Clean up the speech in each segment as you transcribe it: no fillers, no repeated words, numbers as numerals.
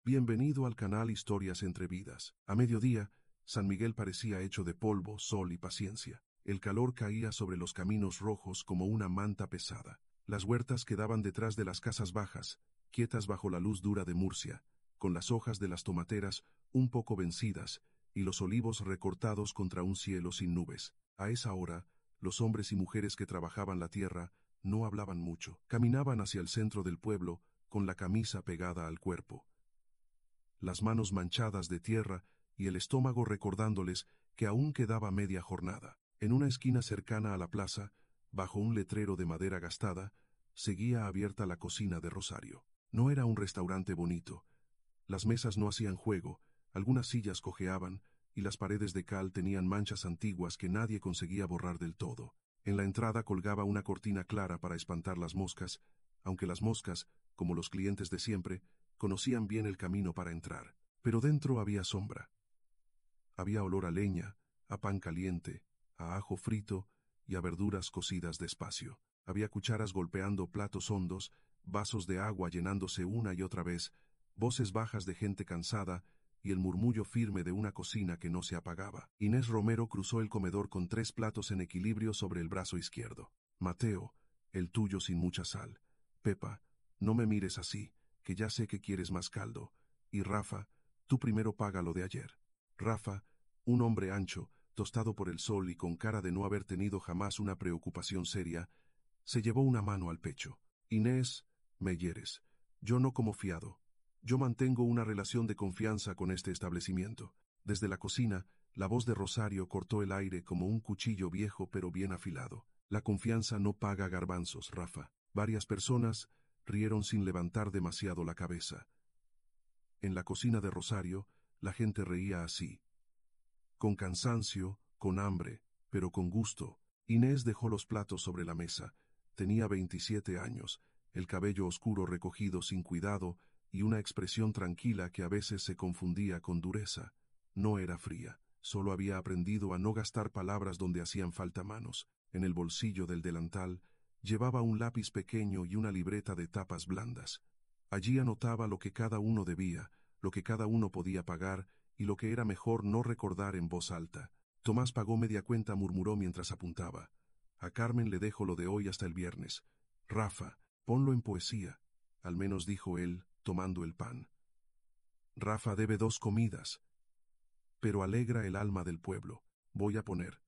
Bienvenido al canal Historias entre Vidas. A mediodía, San Miguel parecía hecho de polvo, sol y paciencia. El calor caía sobre los caminos rojos como una manta pesada. Las huertas quedaban detrás de las casas bajas, quietas bajo la luz dura de Murcia, con las hojas de las tomateras un poco vencidas y los olivos recortados contra un cielo sin nubes. A esa hora, los hombres y mujeres que trabajaban la tierra no hablaban mucho. Caminaban hacia el centro del pueblo con la camisa pegada al cuerpo, las manos manchadas de tierra y el estómago recordándoles que aún quedaba media jornada. En una esquina cercana a la plaza, bajo un letrero de madera gastada, seguía abierta la cocina de Rosario. No era un restaurante bonito. Las mesas no hacían juego, algunas sillas cojeaban, y las paredes de cal tenían manchas antiguas que nadie conseguía borrar del todo. En la entrada colgaba una cortina clara para espantar las moscas, aunque las moscas, como los clientes de siempre, conocían bien el camino para entrar. Pero dentro había sombra. Había olor a leña, a pan caliente, a ajo frito y a verduras cocidas despacio. Había cucharas golpeando platos hondos, vasos de agua llenándose una y otra vez, voces bajas de gente cansada y el murmullo firme de una cocina que no se apagaba. Inés Romero cruzó el comedor con 3 platos en equilibrio sobre el brazo izquierdo. Mateo, el tuyo sin mucha sal. Pepa, no me mires así, que ya sé que quieres más caldo. Y Rafa, tú primero paga lo de ayer. Rafa, un hombre ancho, tostado por el sol y con cara de no haber tenido jamás una preocupación seria, se llevó una mano al pecho. Inés, me hieres. Yo no como fiado. Yo mantengo una relación de confianza con este establecimiento. Desde la cocina, la voz de Rosario cortó el aire como un cuchillo viejo pero bien afilado. La confianza no paga garbanzos, Rafa. Varias personas rieron sin levantar demasiado la cabeza. En la cocina de Rosario, la gente reía así. Con cansancio, con hambre, pero con gusto. Inés dejó los platos sobre la mesa. Tenía 27 años, el cabello oscuro recogido sin cuidado y una expresión tranquila que a veces se confundía con dureza. No era fría, solo había aprendido a no gastar palabras donde hacían falta manos. En el bolsillo del delantal llevaba un lápiz pequeño y una libreta de tapas blandas. Allí anotaba lo que cada uno debía, lo que cada uno podía pagar y lo que era mejor no recordar en voz alta. Tomás pagó media cuenta, murmuró mientras apuntaba. A Carmen le dejo lo de hoy hasta el viernes. Rafa, ponlo en poesía, al menos dijo él, tomando el pan. Rafa debe 2 comidas, pero alegra el alma del pueblo. Voy a poner.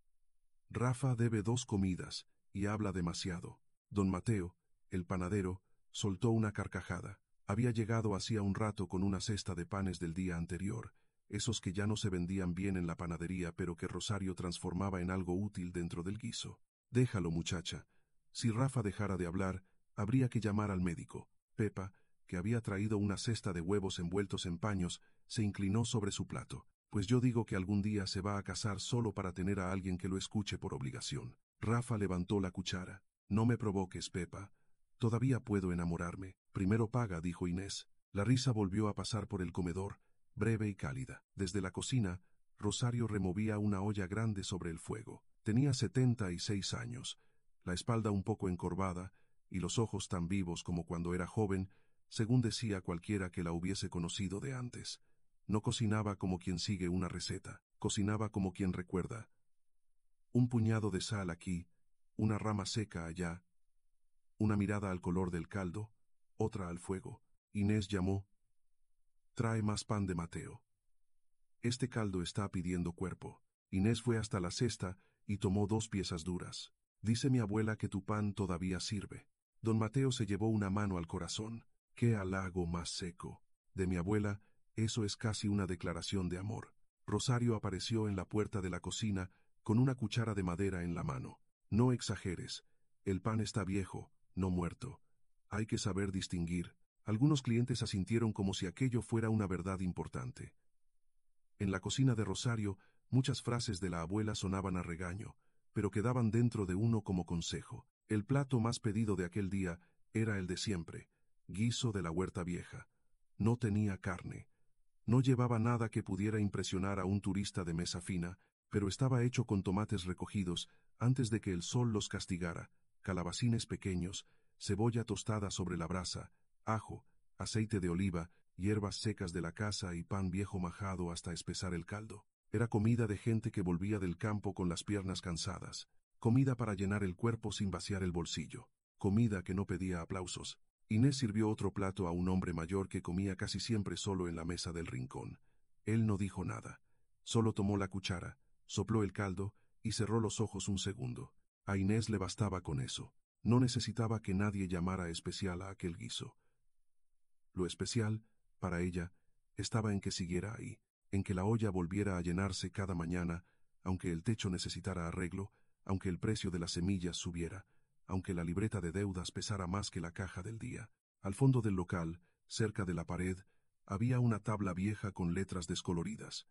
Rafa debe 2 comidas, y habla demasiado. Don Mateo, el panadero, soltó una carcajada. Había llegado hacía un rato con una cesta de panes del día anterior, esos que ya no se vendían bien en la panadería pero que Rosario transformaba en algo útil dentro del guiso. Déjalo, muchacha. Si Rafa dejara de hablar, habría que llamar al médico. Pepa, que había traído una cesta de huevos envueltos en paños, se inclinó sobre su plato. Pues yo digo que algún día se va a casar solo para tener a alguien que lo escuche por obligación. Rafa levantó la cuchara. No me provoques, Pepa. Todavía puedo enamorarme. Primero paga, dijo Inés. La risa volvió a pasar por el comedor, breve y cálida. Desde la cocina, Rosario removía una olla grande sobre el fuego. Tenía 76 años, la espalda un poco encorvada y los ojos tan vivos como cuando era joven, según decía cualquiera que la hubiese conocido de antes. No cocinaba como quien sigue una receta, cocinaba como quien recuerda. Un puñado de sal aquí, una rama seca allá, una mirada al color del caldo, otra al fuego. Inés llamó. Trae más pan de Mateo. Este caldo está pidiendo cuerpo. Inés fue hasta la cesta y tomó 2 piezas duras. Dice mi abuela que tu pan todavía sirve. Don Mateo se llevó una mano al corazón. ¡Qué halago más seco! De mi abuela, eso es casi una declaración de amor. Rosario apareció en la puerta de la cocina con una cuchara de madera en la mano. No exageres. El pan está viejo, no muerto. Hay que saber distinguir. Algunos clientes asintieron como si aquello fuera una verdad importante. En la cocina de Rosario, muchas frases de la abuela sonaban a regaño, pero quedaban dentro de uno como consejo. El plato más pedido de aquel día era el de siempre, guiso de la huerta vieja. No tenía carne. No llevaba nada que pudiera impresionar a un turista de mesa fina, pero estaba hecho con tomates recogidos antes de que el sol los castigara, calabacines pequeños, cebolla tostada sobre la brasa, ajo, aceite de oliva hierbas secas de la casa y pan viejo majado hasta espesar el caldo. Era comida de gente que volvía del campo con las piernas cansadas, comida para llenar el cuerpo sin vaciar el bolsillo, comida que no pedía aplausos. Inés sirvió otro plato a un hombre mayor que comía casi siempre solo en la mesa del rincón. Él no dijo nada, solo tomó la cuchara, sopló el caldo y cerró los ojos un segundo. A Inés le bastaba con eso. No necesitaba que nadie llamara especial a aquel guiso. Lo especial, para ella, estaba en que siguiera ahí, en que la olla volviera a llenarse cada mañana, aunque el techo necesitara arreglo, aunque el precio de las semillas subiera, aunque la libreta de deudas pesara más que la caja del día. Al fondo del local, cerca de la pared, había una tabla vieja con letras descoloridas.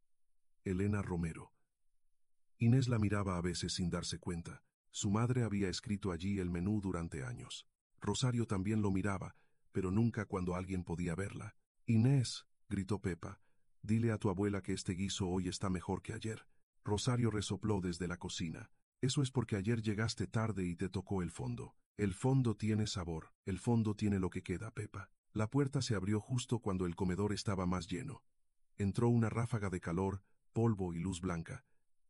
Elena Romero. Inés la miraba a veces sin darse cuenta. Su madre había escrito allí el menú durante años. Rosario también lo miraba, pero nunca cuando alguien podía verla. «Inés», gritó Pepa, «dile a tu abuela que este guiso hoy está mejor que ayer». Rosario resopló desde la cocina. «Eso es porque ayer llegaste tarde y te tocó el fondo. El fondo tiene sabor, el fondo tiene lo que queda, Pepa». La puerta se abrió justo cuando el comedor estaba más lleno. Entró una ráfaga de calor, polvo y luz blanca.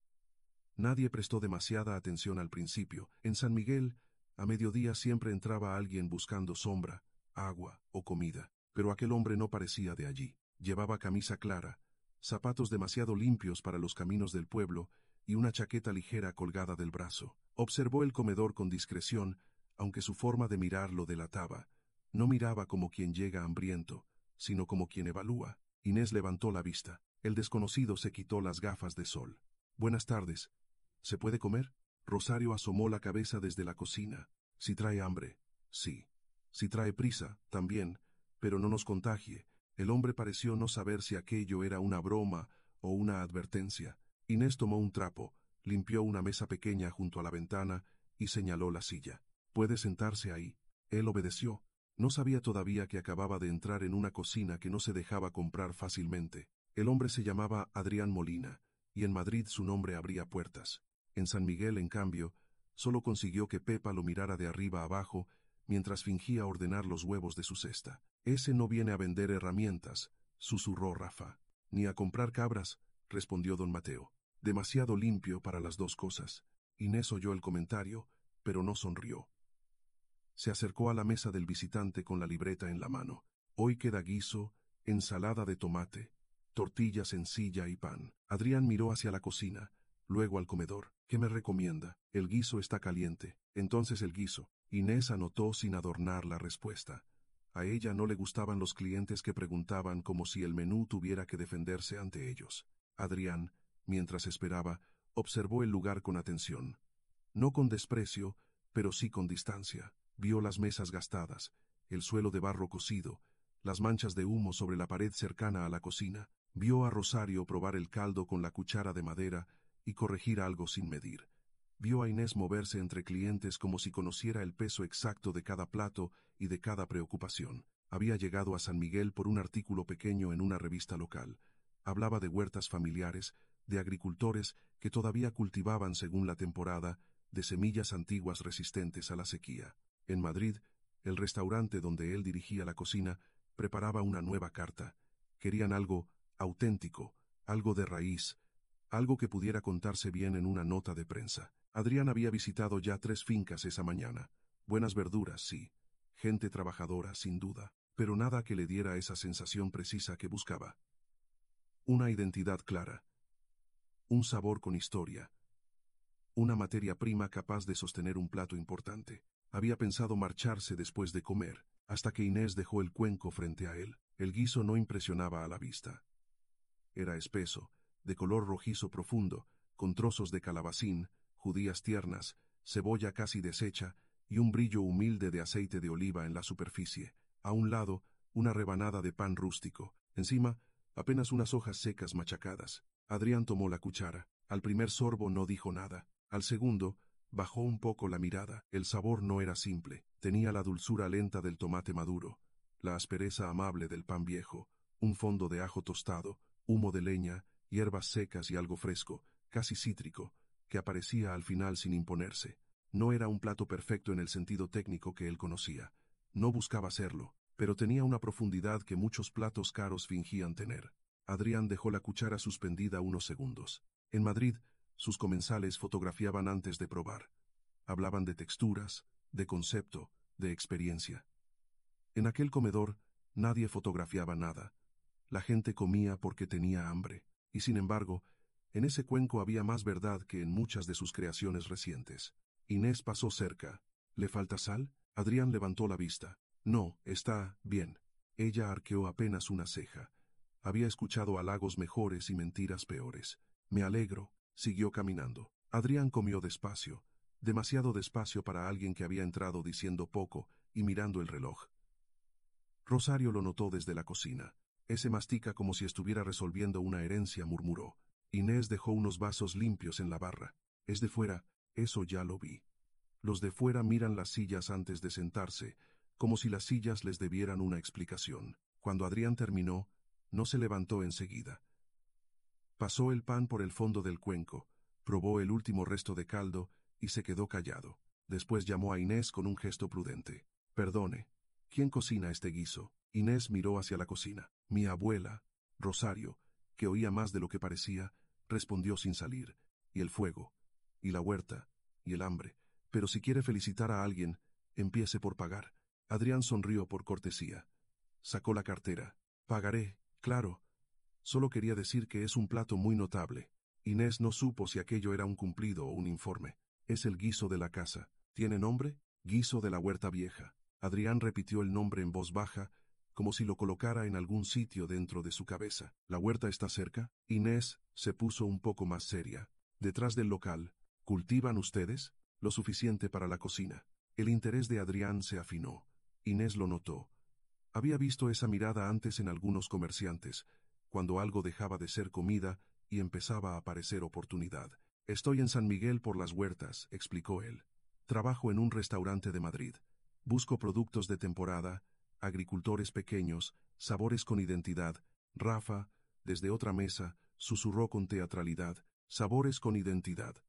Nadie prestó demasiada atención al principio. En San Miguel, a mediodía siempre entraba alguien buscando sombra, agua o comida, pero aquel hombre no parecía de allí. Llevaba camisa clara, zapatos demasiado limpios para los caminos del pueblo y una chaqueta ligera colgada del brazo. Observó el comedor con discreción, aunque su forma de mirar lo delataba. No miraba como quien llega hambriento, sino como quien evalúa. Inés levantó la vista. El desconocido se quitó las gafas de sol. «Buenas tardes. ¿Se puede comer?» Rosario asomó la cabeza desde la cocina. «Si trae hambre, sí. Si trae prisa, también, pero no nos contagie». El hombre pareció no saber si aquello era una broma o una advertencia. Inés tomó un trapo, limpió una mesa pequeña junto a la ventana y señaló la silla. «Puede sentarse ahí». Él obedeció. No sabía todavía que acababa de entrar en una cocina que no se dejaba comprar fácilmente. El hombre se llamaba Adrián Molina, y en Madrid su nombre abría puertas. En San Miguel, en cambio, solo consiguió que Pepa lo mirara de arriba abajo mientras fingía ordenar los huevos de su cesta. «Ese no viene a vender herramientas», susurró Rafa. «Ni a comprar cabras», respondió don Mateo. «Demasiado limpio para las dos cosas». Inés oyó el comentario, pero no sonrió. Se acercó a la mesa del visitante con la libreta en la mano. «Hoy queda guiso, ensalada de tomate, tortilla sencilla y pan». Adrián miró hacia la cocina, luego al comedor. «¿Qué me recomienda?» «El guiso está caliente». «Entonces el guiso». Inés anotó sin adornar la respuesta. A ella no le gustaban los clientes que preguntaban como si el menú tuviera que defenderse ante ellos. Adrián, mientras esperaba, observó el lugar con atención. No con desprecio, pero sí con distancia. Vio las mesas gastadas, el suelo de barro cocido, las manchas de humo sobre la pared cercana a la cocina. Vio a Rosario probar el caldo con la cuchara de madera y corregir algo sin medir. Vio a Inés moverse entre clientes como si conociera el peso exacto de cada plato y de cada preocupación. Había llegado a San Miguel por un artículo pequeño en una revista local. Hablaba de huertas familiares, de agricultores que todavía cultivaban según la temporada, de semillas antiguas resistentes a la sequía. En Madrid, el restaurante donde él dirigía la cocina preparaba una nueva carta. Querían algo auténtico, algo de raíz, algo que pudiera contarse bien en una nota de prensa. Adrián había visitado ya 3 fincas esa mañana. Buenas verduras, sí. Gente trabajadora, sin duda, pero nada que le diera esa sensación precisa que buscaba. Una identidad clara. Un sabor con historia. Una materia prima capaz de sostener un plato importante. Había pensado marcharse después de comer, hasta que Inés dejó el cuenco frente a él. El guiso no impresionaba a la vista. Era espeso, de color rojizo profundo, con trozos de calabacín, judías tiernas, cebolla casi deshecha y un brillo humilde de aceite de oliva en la superficie. A un lado, una rebanada de pan rústico. Encima, apenas unas hojas secas machacadas. Adrián tomó la cuchara. Al primer sorbo no dijo nada. Al segundo, bajó un poco la mirada. El sabor no era simple. Tenía la dulzura lenta del tomate maduro, la aspereza amable del pan viejo, un fondo de ajo tostado, humo de leña, hierbas secas y algo fresco, casi cítrico, que aparecía al final sin imponerse. No era un plato perfecto en el sentido técnico que él conocía. No buscaba serlo, pero tenía una profundidad que muchos platos caros fingían tener. Adrián dejó la cuchara suspendida unos segundos. En Madrid, sus comensales fotografiaban antes de probar. Hablaban de texturas, de concepto, de experiencia. En aquel comedor, nadie fotografiaba nada. La gente comía porque tenía hambre, y sin embargo, en ese cuenco había más verdad que en muchas de sus creaciones recientes. Inés pasó cerca. ¿Le falta sal? Adrián levantó la vista. No, está bien. Ella arqueó apenas una ceja. Había escuchado halagos mejores y mentiras peores. Me alegro. Siguió caminando. Adrián comió despacio, demasiado despacio para alguien que había entrado diciendo poco y mirando el reloj. Rosario lo notó desde la cocina. Ese mastica como si estuviera resolviendo una herencia, murmuró. Inés dejó unos vasos limpios en la barra. Es de fuera, eso ya lo vi. Los de fuera miran las sillas antes de sentarse, como si las sillas les debieran una explicación. Cuando Adrián terminó, no se levantó enseguida. Pasó el pan por el fondo del cuenco, probó el último resto de caldo y se quedó callado. Después llamó a Inés con un gesto prudente. Perdone, ¿quién cocina este guiso? Inés miró hacia la cocina. Mi abuela, Rosario, que oía más de lo que parecía, respondió sin salir. Y el fuego, y la huerta, y el hambre. Pero si quiere felicitar a alguien, empiece por pagar. Adrián sonrió por cortesía. Sacó la cartera. Pagaré, claro. Solo quería decir que es un plato muy notable. Inés no supo si aquello era un cumplido o un informe. Es el guiso de la casa. ¿Tiene nombre? Guiso de la huerta vieja. Adrián repitió el nombre en voz baja, como si lo colocara en algún sitio dentro de su cabeza. ¿La huerta está cerca? Inés se puso un poco más seria. Detrás del local. ¿Cultivan ustedes? Lo suficiente para la cocina. El interés de Adrián se afinó. Inés lo notó. Había visto esa mirada antes en algunos comerciantes, cuando algo dejaba de ser comida y empezaba a parecer oportunidad. Estoy en San Miguel por las huertas, explicó él. Trabajo en un restaurante de Madrid. Busco productos de temporada, agricultores pequeños, sabores con identidad. Rafa, desde otra mesa, susurró con teatralidad, sabores con identidad.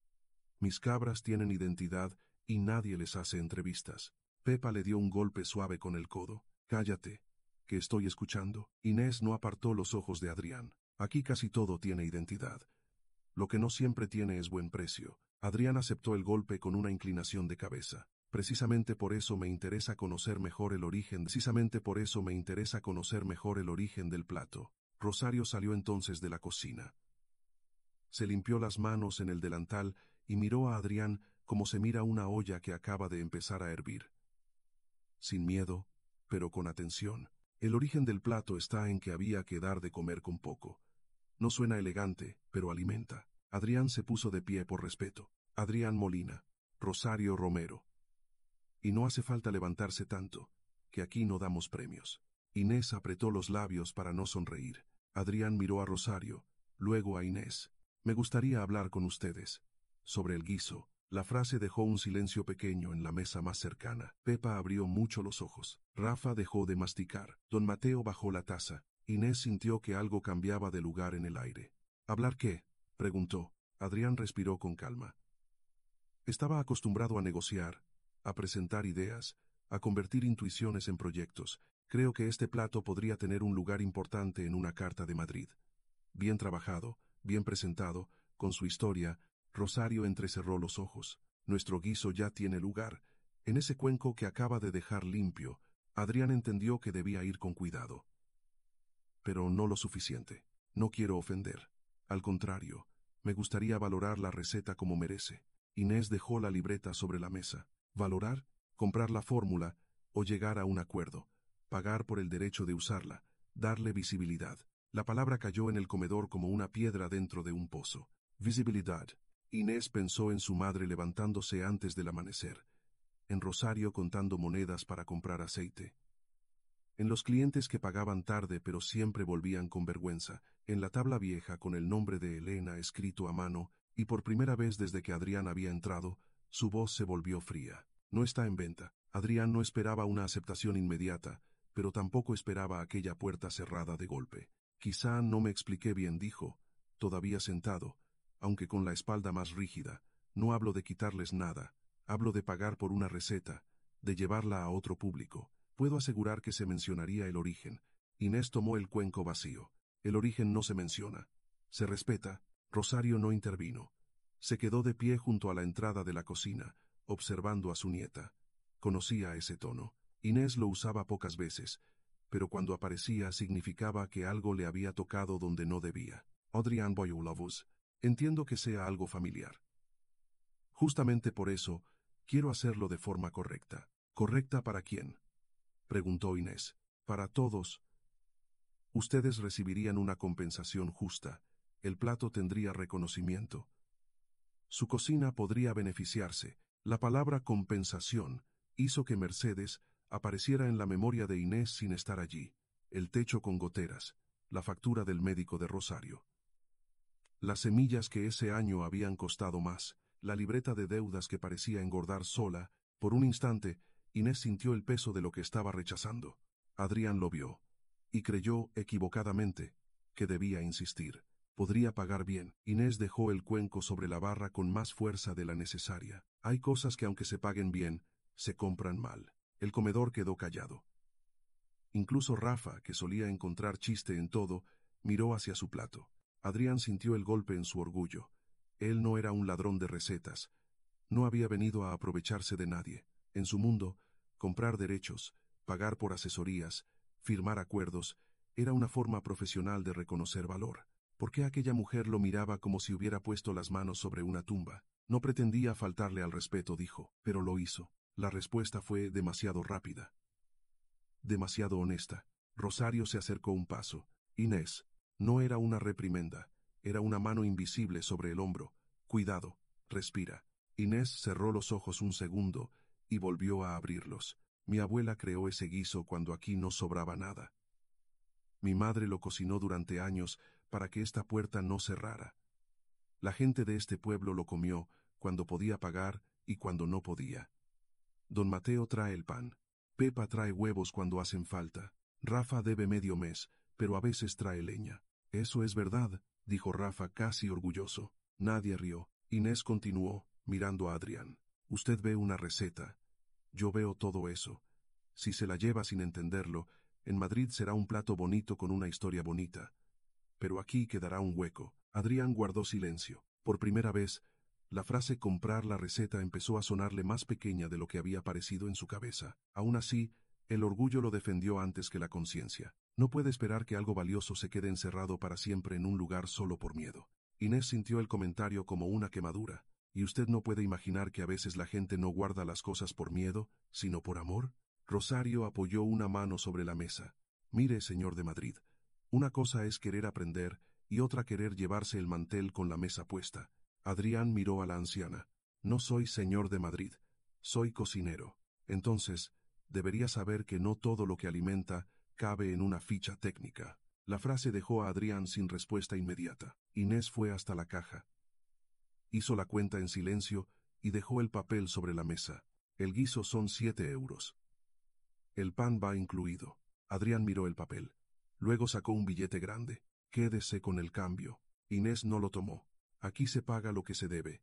Mis cabras tienen identidad y nadie les hace entrevistas. Pepa le dio un golpe suave con el codo. Cállate, que estoy escuchando. Inés no apartó los ojos de Adrián. Aquí casi todo tiene identidad. Lo que no siempre tiene es buen precio. Adrián aceptó el golpe con una inclinación de cabeza. Precisamente por eso me interesa conocer mejor el origen. Precisamente por eso me interesa conocer mejor el origen del plato. Rosario salió entonces de la cocina. Se limpió las manos en el delantal y miró a Adrián como se mira una olla que acaba de empezar a hervir. Sin miedo, pero con atención. El origen del plato está en que había que dar de comer con poco. No suena elegante, pero alimenta. Adrián se puso de pie por respeto. Adrián Molina. Rosario Romero. Y no hace falta levantarse tanto, que aquí no damos premios. Inés apretó los labios para no sonreír. Adrián miró a Rosario, luego a Inés. Me gustaría hablar con ustedes. Sobre el guiso. La frase dejó un silencio pequeño en la mesa más cercana. Pepa abrió mucho los ojos. Rafa dejó de masticar. Don Mateo bajó la taza. Inés sintió que algo cambiaba de lugar en el aire. ¿Hablar qué?, preguntó. Adrián respiró con calma. Estaba acostumbrado a negociar, a presentar ideas, a convertir intuiciones en proyectos. Creo que este plato podría tener un lugar importante en una carta de Madrid. Bien trabajado, bien presentado, con su historia. Rosario entrecerró los ojos. Nuestro guiso ya tiene lugar. En ese cuenco que acaba de dejar limpio, Adrián entendió que debía ir con cuidado. Pero no lo suficiente. No quiero ofender. Al contrario, me gustaría valorar la receta como merece. Inés dejó la libreta sobre la mesa. Valorar, comprar la fórmula, o llegar a un acuerdo. Pagar por el derecho de usarla, darle visibilidad. La palabra cayó en el comedor como una piedra dentro de un pozo. Visibilidad. Inés pensó en su madre levantándose antes del amanecer, en Rosario contando monedas para comprar aceite, en los clientes que pagaban tarde pero siempre volvían con vergüenza, en la tabla vieja con el nombre de Elena escrito a mano, y por primera vez desde que Adrián había entrado, su voz se volvió fría. No está en venta. Adrián no esperaba una aceptación inmediata, pero tampoco esperaba aquella puerta cerrada de golpe. Quizá no me expliqué bien, dijo, todavía sentado, aunque con la espalda más rígida. No hablo de quitarles nada, hablo de pagar por una receta, de llevarla a otro público. Puedo asegurar que se mencionaría el origen. Inés tomó el cuenco vacío. El origen no se menciona. Se respeta. Rosario no intervino. Se quedó de pie junto a la entrada de la cocina, observando a su nieta. Conocía ese tono. Inés lo usaba pocas veces, pero cuando aparecía significaba que algo le había tocado donde no debía. Adrián Boyulovus, entiendo que sea algo familiar. Justamente por eso, quiero hacerlo de forma correcta. ¿Correcta para quién?, preguntó Inés. Para todos. Ustedes recibirían una compensación justa. El plato tendría reconocimiento. Su cocina podría beneficiarse. La palabra compensación hizo que Mercedes apareciera en la memoria de Inés sin estar allí. El techo con goteras, la factura del médico de Rosario. Las semillas que ese año habían costado más, la libreta de deudas que parecía engordar sola. Por un instante, Inés sintió el peso de lo que estaba rechazando. Adrián lo vio, y creyó, equivocadamente, que debía insistir. Podría pagar bien. Inés dejó el cuenco sobre la barra con más fuerza de la necesaria. Hay cosas que aunque se paguen bien, se compran mal. El comedor quedó callado. Incluso Rafa, que solía encontrar chiste en todo, miró hacia su plato. Adrián sintió el golpe en su orgullo. Él no era un ladrón de recetas. No había venido a aprovecharse de nadie. En su mundo, comprar derechos, pagar por asesorías, firmar acuerdos, era una forma profesional de reconocer valor. ¿Por qué aquella mujer lo miraba como si hubiera puesto las manos sobre una tumba? No pretendía faltarle al respeto, dijo, pero lo hizo. La respuesta fue demasiado rápida. Demasiado honesta. Rosario se acercó un paso. Inés, no era una reprimenda, era una mano invisible sobre el hombro. Cuidado, respira. Inés cerró los ojos un segundo y volvió a abrirlos. Mi abuela creó ese guiso cuando aquí no sobraba nada. Mi madre lo cocinó durante años para que esta puerta no cerrara. La gente de este pueblo lo comió cuando podía pagar y cuando no podía. Don Mateo trae el pan. Pepa trae huevos cuando hacen falta. Rafa debe medio mes, pero a veces trae leña. Eso es verdad, dijo Rafa casi orgulloso. Nadie rió. Inés continuó, mirando a Adrián. Usted ve una receta. Yo veo todo eso. Si se la lleva sin entenderlo, en Madrid será un plato bonito con una historia bonita. Pero aquí quedará un hueco. Adrián guardó silencio. Por primera vez, la frase comprar la receta empezó a sonarle más pequeña de lo que había parecido en su cabeza. Aún así, el orgullo lo defendió antes que la conciencia. No puede esperar que algo valioso se quede encerrado para siempre en un lugar solo por miedo. Inés sintió el comentario como una quemadura. ¿Y usted no puede imaginar que a veces la gente no guarda las cosas por miedo, sino por amor? Rosario apoyó una mano sobre la mesa. Mire, señor de Madrid, una cosa es querer aprender y otra querer llevarse el mantel con la mesa puesta. Adrián miró a la anciana. No soy señor de Madrid, soy cocinero. Entonces, debería saber que no todo lo que alimenta cabe en una ficha técnica. La frase dejó a Adrián sin respuesta inmediata. Inés fue hasta la caja. Hizo la cuenta en silencio y dejó el papel sobre la mesa. El guiso son 7 euros. El pan va incluido. Adrián miró el papel. Luego sacó un billete grande. Quédese con el cambio. Inés no lo tomó. Aquí se paga lo que se debe.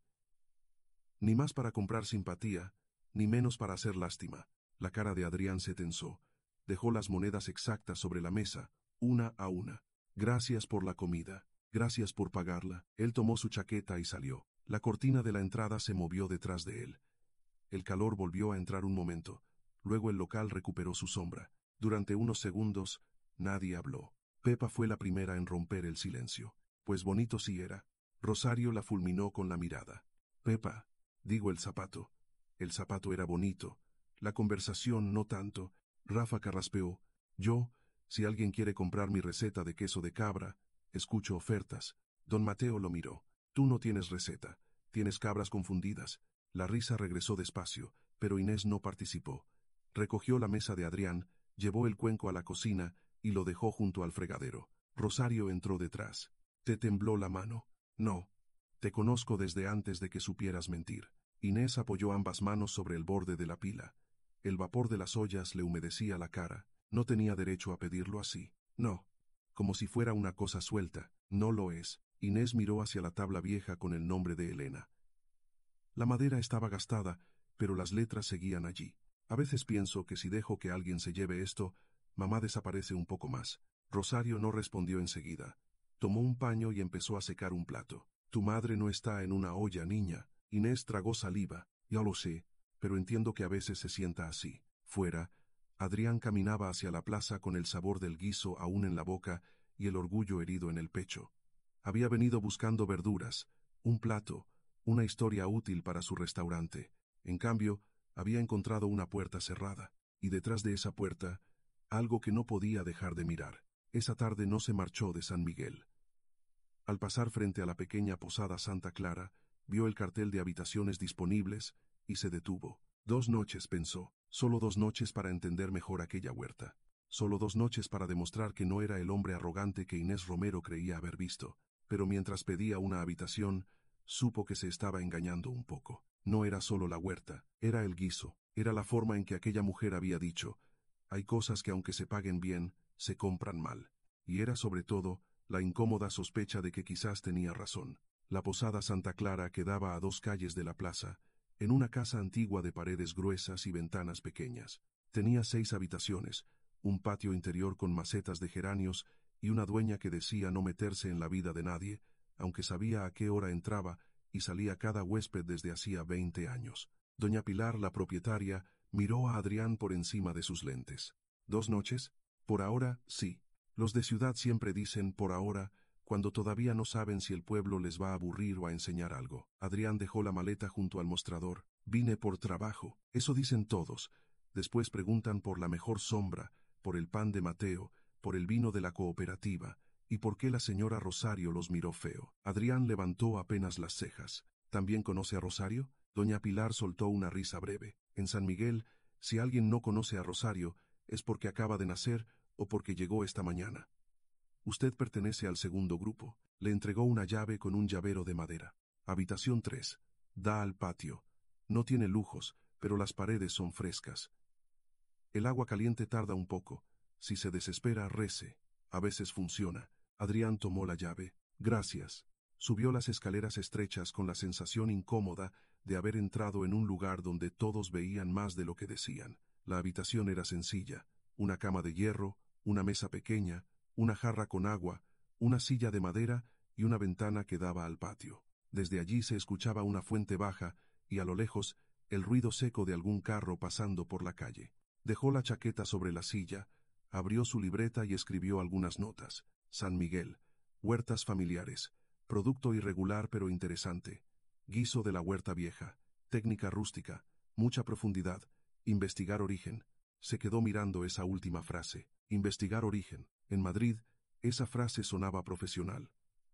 Ni más para comprar simpatía, ni menos para hacer lástima. La cara de Adrián se tensó. Dejó las monedas exactas sobre la mesa, una a una. Gracias por la comida. Gracias por pagarla. Él tomó su chaqueta y salió. La cortina de la entrada se movió detrás de él. El calor volvió a entrar un momento. Luego el local recuperó su sombra. Durante unos segundos, nadie habló. Pepa fue la primera en romper el silencio. Pues bonito sí era. Rosario la fulminó con la mirada. Pepa, digo el zapato. El zapato era bonito. La conversación no tanto. Rafa carraspeó. Yo, si alguien quiere comprar mi receta de queso de cabra, escucho ofertas. Don Mateo lo miró. Tú no tienes receta. Tienes cabras confundidas. La risa regresó despacio, pero Inés no participó. Recogió la mesa de Adrián, llevó el cuenco a la cocina y lo dejó junto al fregadero. Rosario entró detrás. Te tembló la mano. No. Te conozco desde antes de que supieras mentir. Inés apoyó ambas manos sobre el borde de la pila. El vapor de las ollas le humedecía la cara. No tenía derecho a pedirlo así. No. Como si fuera una cosa suelta. No lo es. Inés miró hacia la tabla vieja con el nombre de Elena. La madera estaba gastada, pero las letras seguían allí. A veces pienso que si dejo que alguien se lleve esto, mamá desaparece un poco más. Rosario no respondió enseguida. Tomó un paño y empezó a secar un plato. Tu madre no está en una olla, niña. Inés tragó saliva. Ya lo sé, pero entiendo que a veces se sienta así. Fuera, Adrián caminaba hacia la plaza con el sabor del guiso aún en la boca y el orgullo herido en el pecho. Había venido buscando verduras, un plato, una historia útil para su restaurante. En cambio, había encontrado una puerta cerrada, y detrás de esa puerta, algo que no podía dejar de mirar. Esa tarde no se marchó de San Miguel. Al pasar frente a la pequeña posada Santa Clara, vio el cartel de habitaciones disponibles y se detuvo. 2 noches, pensó, solo 2 noches para entender mejor aquella huerta. Solo 2 noches para demostrar que no era el hombre arrogante que Inés Romero creía haber visto. Pero mientras pedía una habitación, supo que se estaba engañando un poco. No era solo la huerta, era el guiso, era la forma en que aquella mujer había dicho: hay cosas que aunque se paguen bien, se compran mal. Y era sobre todo la incómoda sospecha de que quizás tenía razón. La posada Santa Clara quedaba a 2 calles de la plaza, en una casa antigua de paredes gruesas y ventanas pequeñas. Tenía 6 habitaciones, un patio interior con macetas de geranios y una dueña que decía no meterse en la vida de nadie, aunque sabía a qué hora entraba y salía cada huésped desde hacía 20 años. Doña Pilar, la propietaria, miró a Adrián por encima de sus lentes. ¿2 noches? Por ahora, sí. Los de ciudad siempre dicen por ahora, cuando todavía no saben si el pueblo les va a aburrir o a enseñar algo. Adrián dejó la maleta junto al mostrador. Vine por trabajo. Eso dicen todos. Después preguntan por la mejor sombra, por el pan de Mateo, por el vino de la cooperativa, y por qué la señora Rosario los miró feo. Adrián levantó apenas las cejas. ¿También conoce a Rosario? Doña Pilar soltó una risa breve. En San Miguel, si alguien no conoce a Rosario, es porque acaba de nacer o porque llegó esta mañana. Usted pertenece al segundo grupo. Le entregó una llave con un llavero de madera. Habitación 3. Da al patio. No tiene lujos, pero las paredes son frescas. El agua caliente tarda un poco. Si se desespera, rece. A veces funciona. Adrián tomó la llave. Gracias. Subió las escaleras estrechas con la sensación incómoda de haber entrado en un lugar donde todos veían más de lo que decían. La habitación era sencilla. Una cama de hierro, una mesa pequeña, una jarra con agua, una silla de madera y una ventana que daba al patio. Desde allí se escuchaba una fuente baja y a lo lejos el ruido seco de algún carro pasando por la calle. Dejó la chaqueta sobre la silla, abrió su libreta y escribió algunas notas. San Miguel, huertas familiares, producto irregular pero interesante, guiso de la huerta vieja, técnica rústica, mucha profundidad, investigar origen. Se quedó mirando esa última frase, investigar origen. En Madrid, esa frase sonaba profesional.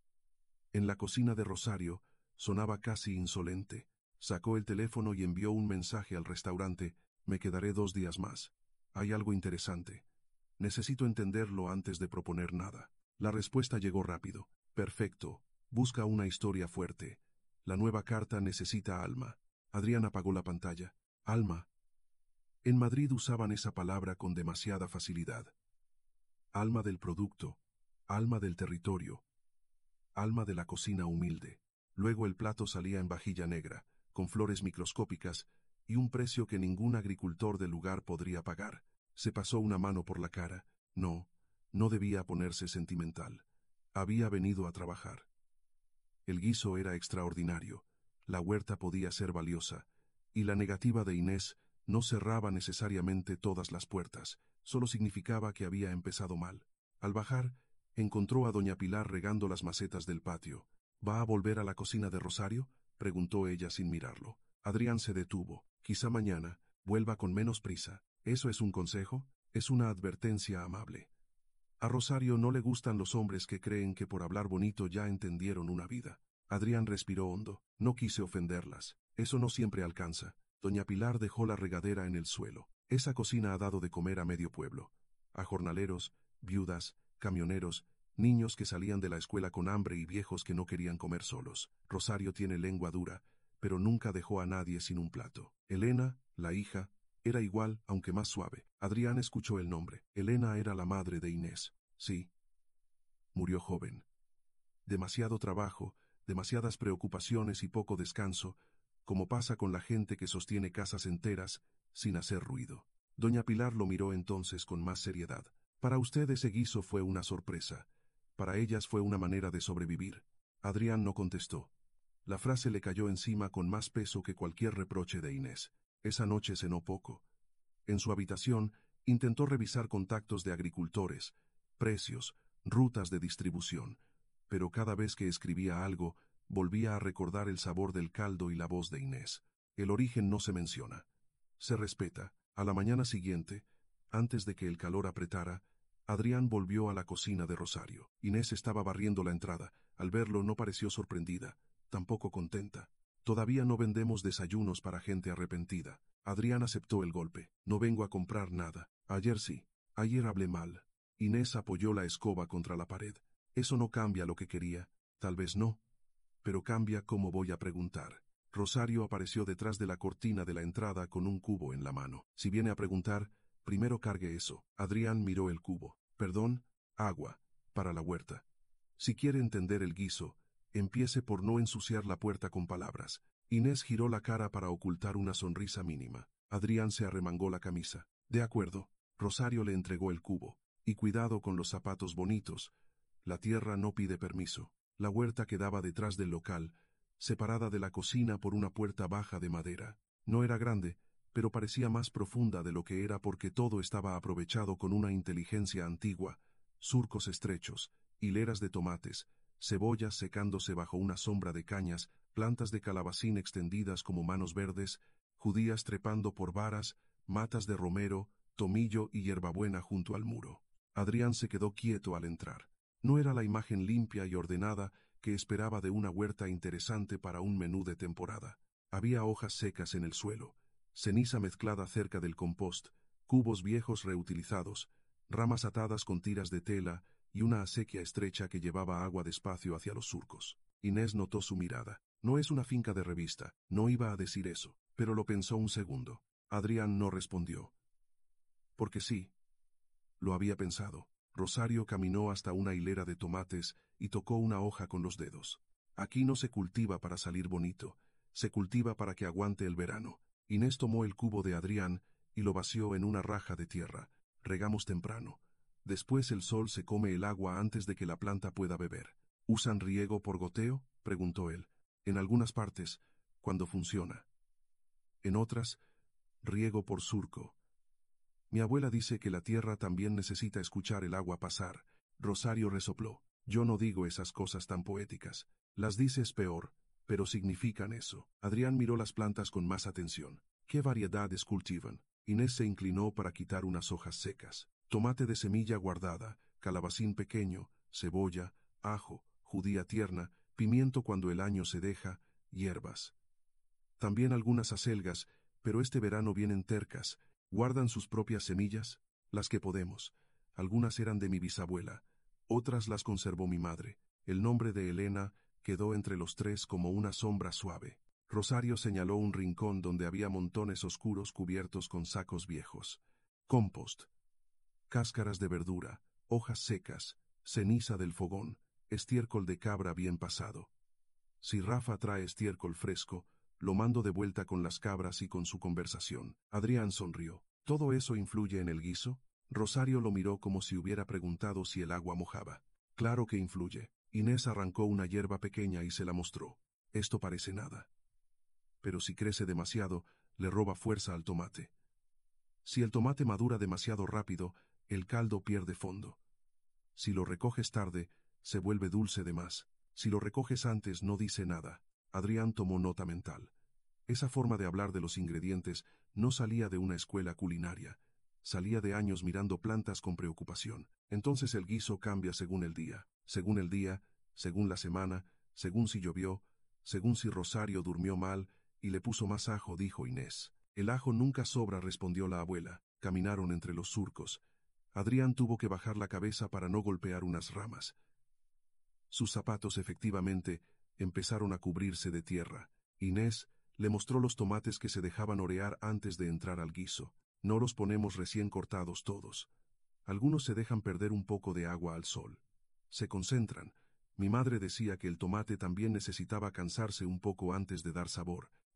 En la cocina de Rosario, sonaba casi insolente. Sacó el teléfono y envió un mensaje al restaurante: me quedaré 2 días más. Hay algo interesante. Necesito entenderlo antes de proponer nada. La respuesta llegó rápido. Perfecto. Busca una historia fuerte. La nueva carta necesita alma. Adrián apagó la pantalla. Alma. En Madrid usaban esa palabra con demasiada facilidad. Alma del producto, alma del territorio, alma de la cocina humilde. Luego el plato salía en vajilla negra, con flores microscópicas, y un precio que ningún agricultor del lugar podría pagar. Se pasó una mano por la cara. No, no debía ponerse sentimental. Había venido a trabajar. El guiso era extraordinario, la huerta podía ser valiosa, y la negativa de Inés no cerraba necesariamente todas las puertas, solo significaba que había empezado mal. Al bajar, encontró a doña Pilar regando las macetas del patio. ¿Va a volver a la cocina de Rosario?, preguntó ella sin mirarlo. Adrián se detuvo. Quizá mañana, vuelva con menos prisa. ¿Eso es un consejo? Es una advertencia amable. A Rosario no le gustan los hombres que creen que por hablar bonito ya entendieron una vida. Adrián respiró hondo. No quise ofenderlas. Eso no siempre alcanza. Doña Pilar dejó la regadera en el suelo. Esa cocina ha dado de comer a medio pueblo. A jornaleros, viudas, camioneros, niños que salían de la escuela con hambre y viejos que no querían comer solos. Rosario tiene lengua dura, pero nunca dejó a nadie sin un plato. Elena, la hija, era igual, aunque más suave. Adrián escuchó el nombre. Elena era la madre de Inés. Sí. Murió joven. Demasiado trabajo, demasiadas preocupaciones y poco descanso, como pasa con la gente que sostiene casas enteras, sin hacer ruido. Doña Pilar lo miró entonces con más seriedad. Para usted ese guiso fue una sorpresa. Para ellas fue una manera de sobrevivir. Adrián no contestó. La frase le cayó encima con más peso que cualquier reproche de Inés. Esa noche cenó poco. En su habitación, intentó revisar contactos de agricultores, precios, rutas de distribución, pero cada vez que escribía algo, volvía a recordar el sabor del caldo y la voz de Inés. El origen no se menciona. Se respeta. A la mañana siguiente, antes de que el calor apretara, Adrián volvió a la cocina de Rosario. Inés estaba barriendo la entrada. Al verlo no pareció sorprendida, tampoco contenta. Todavía no vendemos desayunos para gente arrepentida. Adrián aceptó el golpe. No vengo a comprar nada. Ayer sí. Ayer hablé mal. Inés apoyó la escoba contra la pared. Eso no cambia lo que quería. Tal vez no. Pero cambia cómo voy a preguntar. Rosario apareció detrás de la cortina de la entrada con un cubo en la mano. Si viene a preguntar, primero cargue eso. Adrián miró el cubo. Perdón, agua, para la huerta. Si quiere entender el guiso, empiece por no ensuciar la puerta con palabras. Inés giró la cara para ocultar una sonrisa mínima. Adrián se arremangó la camisa. De acuerdo. Rosario le entregó el cubo. Y cuidado con los zapatos bonitos. La tierra no pide permiso. La huerta quedaba detrás del local, separada de la cocina por una puerta baja de madera. No era grande, pero parecía más profunda de lo que era porque todo estaba aprovechado con una inteligencia antigua, surcos estrechos, hileras de tomates, cebollas secándose bajo una sombra de cañas, plantas de calabacín extendidas como manos verdes, judías trepando por varas, matas de romero, tomillo y hierbabuena junto al muro. Adrián se quedó quieto al entrar. No era la imagen limpia y ordenada que esperaba de una huerta interesante para un menú de temporada. Había hojas secas en el suelo, ceniza mezclada cerca del compost, cubos viejos reutilizados, ramas atadas con tiras de tela y una acequia estrecha que llevaba agua despacio hacia los surcos. Inés notó su mirada. No es una finca de revista, no iba a decir eso, pero lo pensó un segundo. Adrián no respondió. Porque sí, lo había pensado. Rosario caminó hasta una hilera de tomates y tocó una hoja con los dedos. Aquí no se cultiva para salir bonito, se cultiva para que aguante el verano. Inés tomó el cubo de Adrián y lo vació en una raja de tierra. Regamos temprano. Después el sol se come el agua antes de que la planta pueda beber. ¿Usan riego por goteo?, preguntó él. En algunas partes, cuando funciona. En otras, riego por surco. Mi abuela dice que la tierra también necesita escuchar el agua pasar. Rosario resopló. Yo no digo esas cosas tan poéticas. Las dices peor, pero significan eso. Adrián miró las plantas con más atención. ¿Qué variedades cultivan? Inés se inclinó para quitar unas hojas secas. Tomate de semilla guardada, calabacín pequeño, cebolla, ajo, judía tierna, pimiento cuando el año se deja, hierbas. También algunas acelgas, pero este verano vienen tercas. ¿Guardan sus propias semillas? Las que podemos. Algunas eran de mi bisabuela, otras las conservó mi madre. El nombre de Elena quedó entre los tres como una sombra suave. Rosario señaló un rincón donde había montones oscuros cubiertos con sacos viejos. Compost. Cáscaras de verdura, hojas secas, ceniza del fogón, estiércol de cabra bien pasado. Si Rafa trae estiércol fresco, lo mando de vuelta con las cabras y con su conversación. Adrián sonrió. ¿Todo eso influye en el guiso? Rosario lo miró como si hubiera preguntado si el agua mojaba. Claro que influye. Inés arrancó una hierba pequeña y se la mostró. Esto parece nada. Pero si crece demasiado, le roba fuerza al tomate. Si el tomate madura demasiado rápido, el caldo pierde fondo. Si lo recoges tarde, se vuelve dulce de más. Si lo recoges antes, no dice nada. Adrián tomó nota mental. Esa forma de hablar de los ingredientes no salía de una escuela culinaria. Salía de años mirando plantas con preocupación. Entonces el guiso cambia según el día, según la semana, según si llovió, según si Rosario durmió mal y le puso más ajo, dijo Inés. El ajo nunca sobra, respondió la abuela. Caminaron entre los surcos. Adrián tuvo que bajar la cabeza para no golpear unas ramas. Sus zapatos efectivamente empezaron a cubrirse de tierra. Inés le mostró los tomates que se dejaban orear antes de entrar al guiso. No los ponemos recién cortados todos. Algunos se dejan perder un poco de agua al sol. Se concentran. Mi madre decía que el tomate también necesitaba cansarse un poco antes de dar sabor.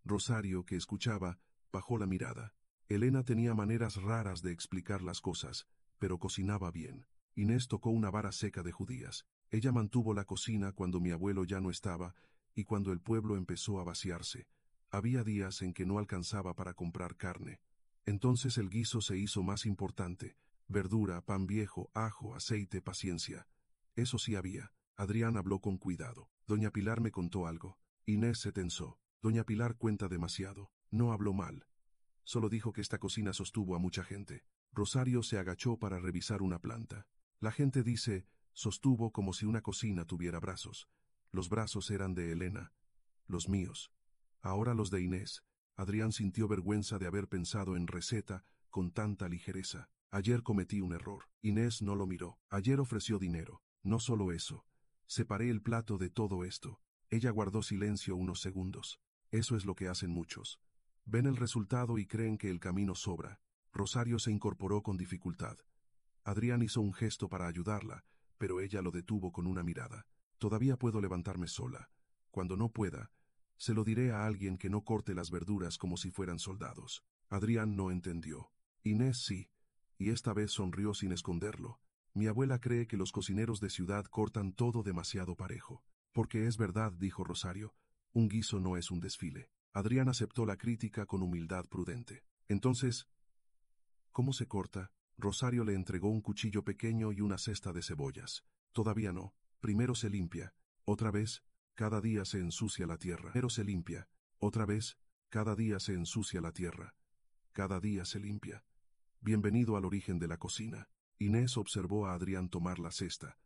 Rosario, que escuchaba, bajó la mirada. Elena tenía maneras raras de explicar las cosas, pero cocinaba bien. Inés tocó una vara seca de judías. Ella mantuvo la cocina cuando mi abuelo ya no estaba y cuando el pueblo empezó a vaciarse. Había días en que no alcanzaba para comprar carne. Entonces el guiso se hizo más importante. Verdura, pan viejo, ajo, aceite, paciencia. Eso sí había. Adrián habló con cuidado. Doña Pilar me contó algo. Inés se tensó. Doña Pilar cuenta demasiado. No habló mal. Solo dijo que esta cocina sostuvo a mucha gente. Rosario se agachó para revisar una planta. La gente dice, sostuvo como si una cocina tuviera brazos. Los brazos eran de Elena. Los míos. Ahora los de Inés. Adrián sintió vergüenza de haber pensado en receta con tanta ligereza. Ayer cometí un error. Inés no lo miró. Ayer ofreció dinero. No solo eso. Separé el plato de todo esto. Ella guardó silencio unos segundos. Eso es lo que hacen muchos. Ven el resultado y creen que el camino sobra. Rosario se incorporó con dificultad. Adrián hizo un gesto para ayudarla, pero ella lo detuvo con una mirada. Todavía puedo levantarme sola. Cuando no pueda, se lo diré a alguien que no corte las verduras como si fueran soldados. Adrián no entendió. Inés sí, y esta vez sonrió sin esconderlo. Mi abuela cree que los cocineros de ciudad cortan todo demasiado parejo. Porque es verdad, dijo Rosario, un guiso no es un desfile. Adrián aceptó la crítica con humildad prudente. Entonces, ¿cómo se corta? Rosario le entregó un cuchillo pequeño y una cesta de cebollas. Todavía no. Primero se limpia. Otra vez, cada día se ensucia la tierra. Primero se limpia. Otra vez, cada día se ensucia la tierra. Cada día se limpia. Bienvenido al origen de la cocina. Inés observó a Adrián tomar la cesta.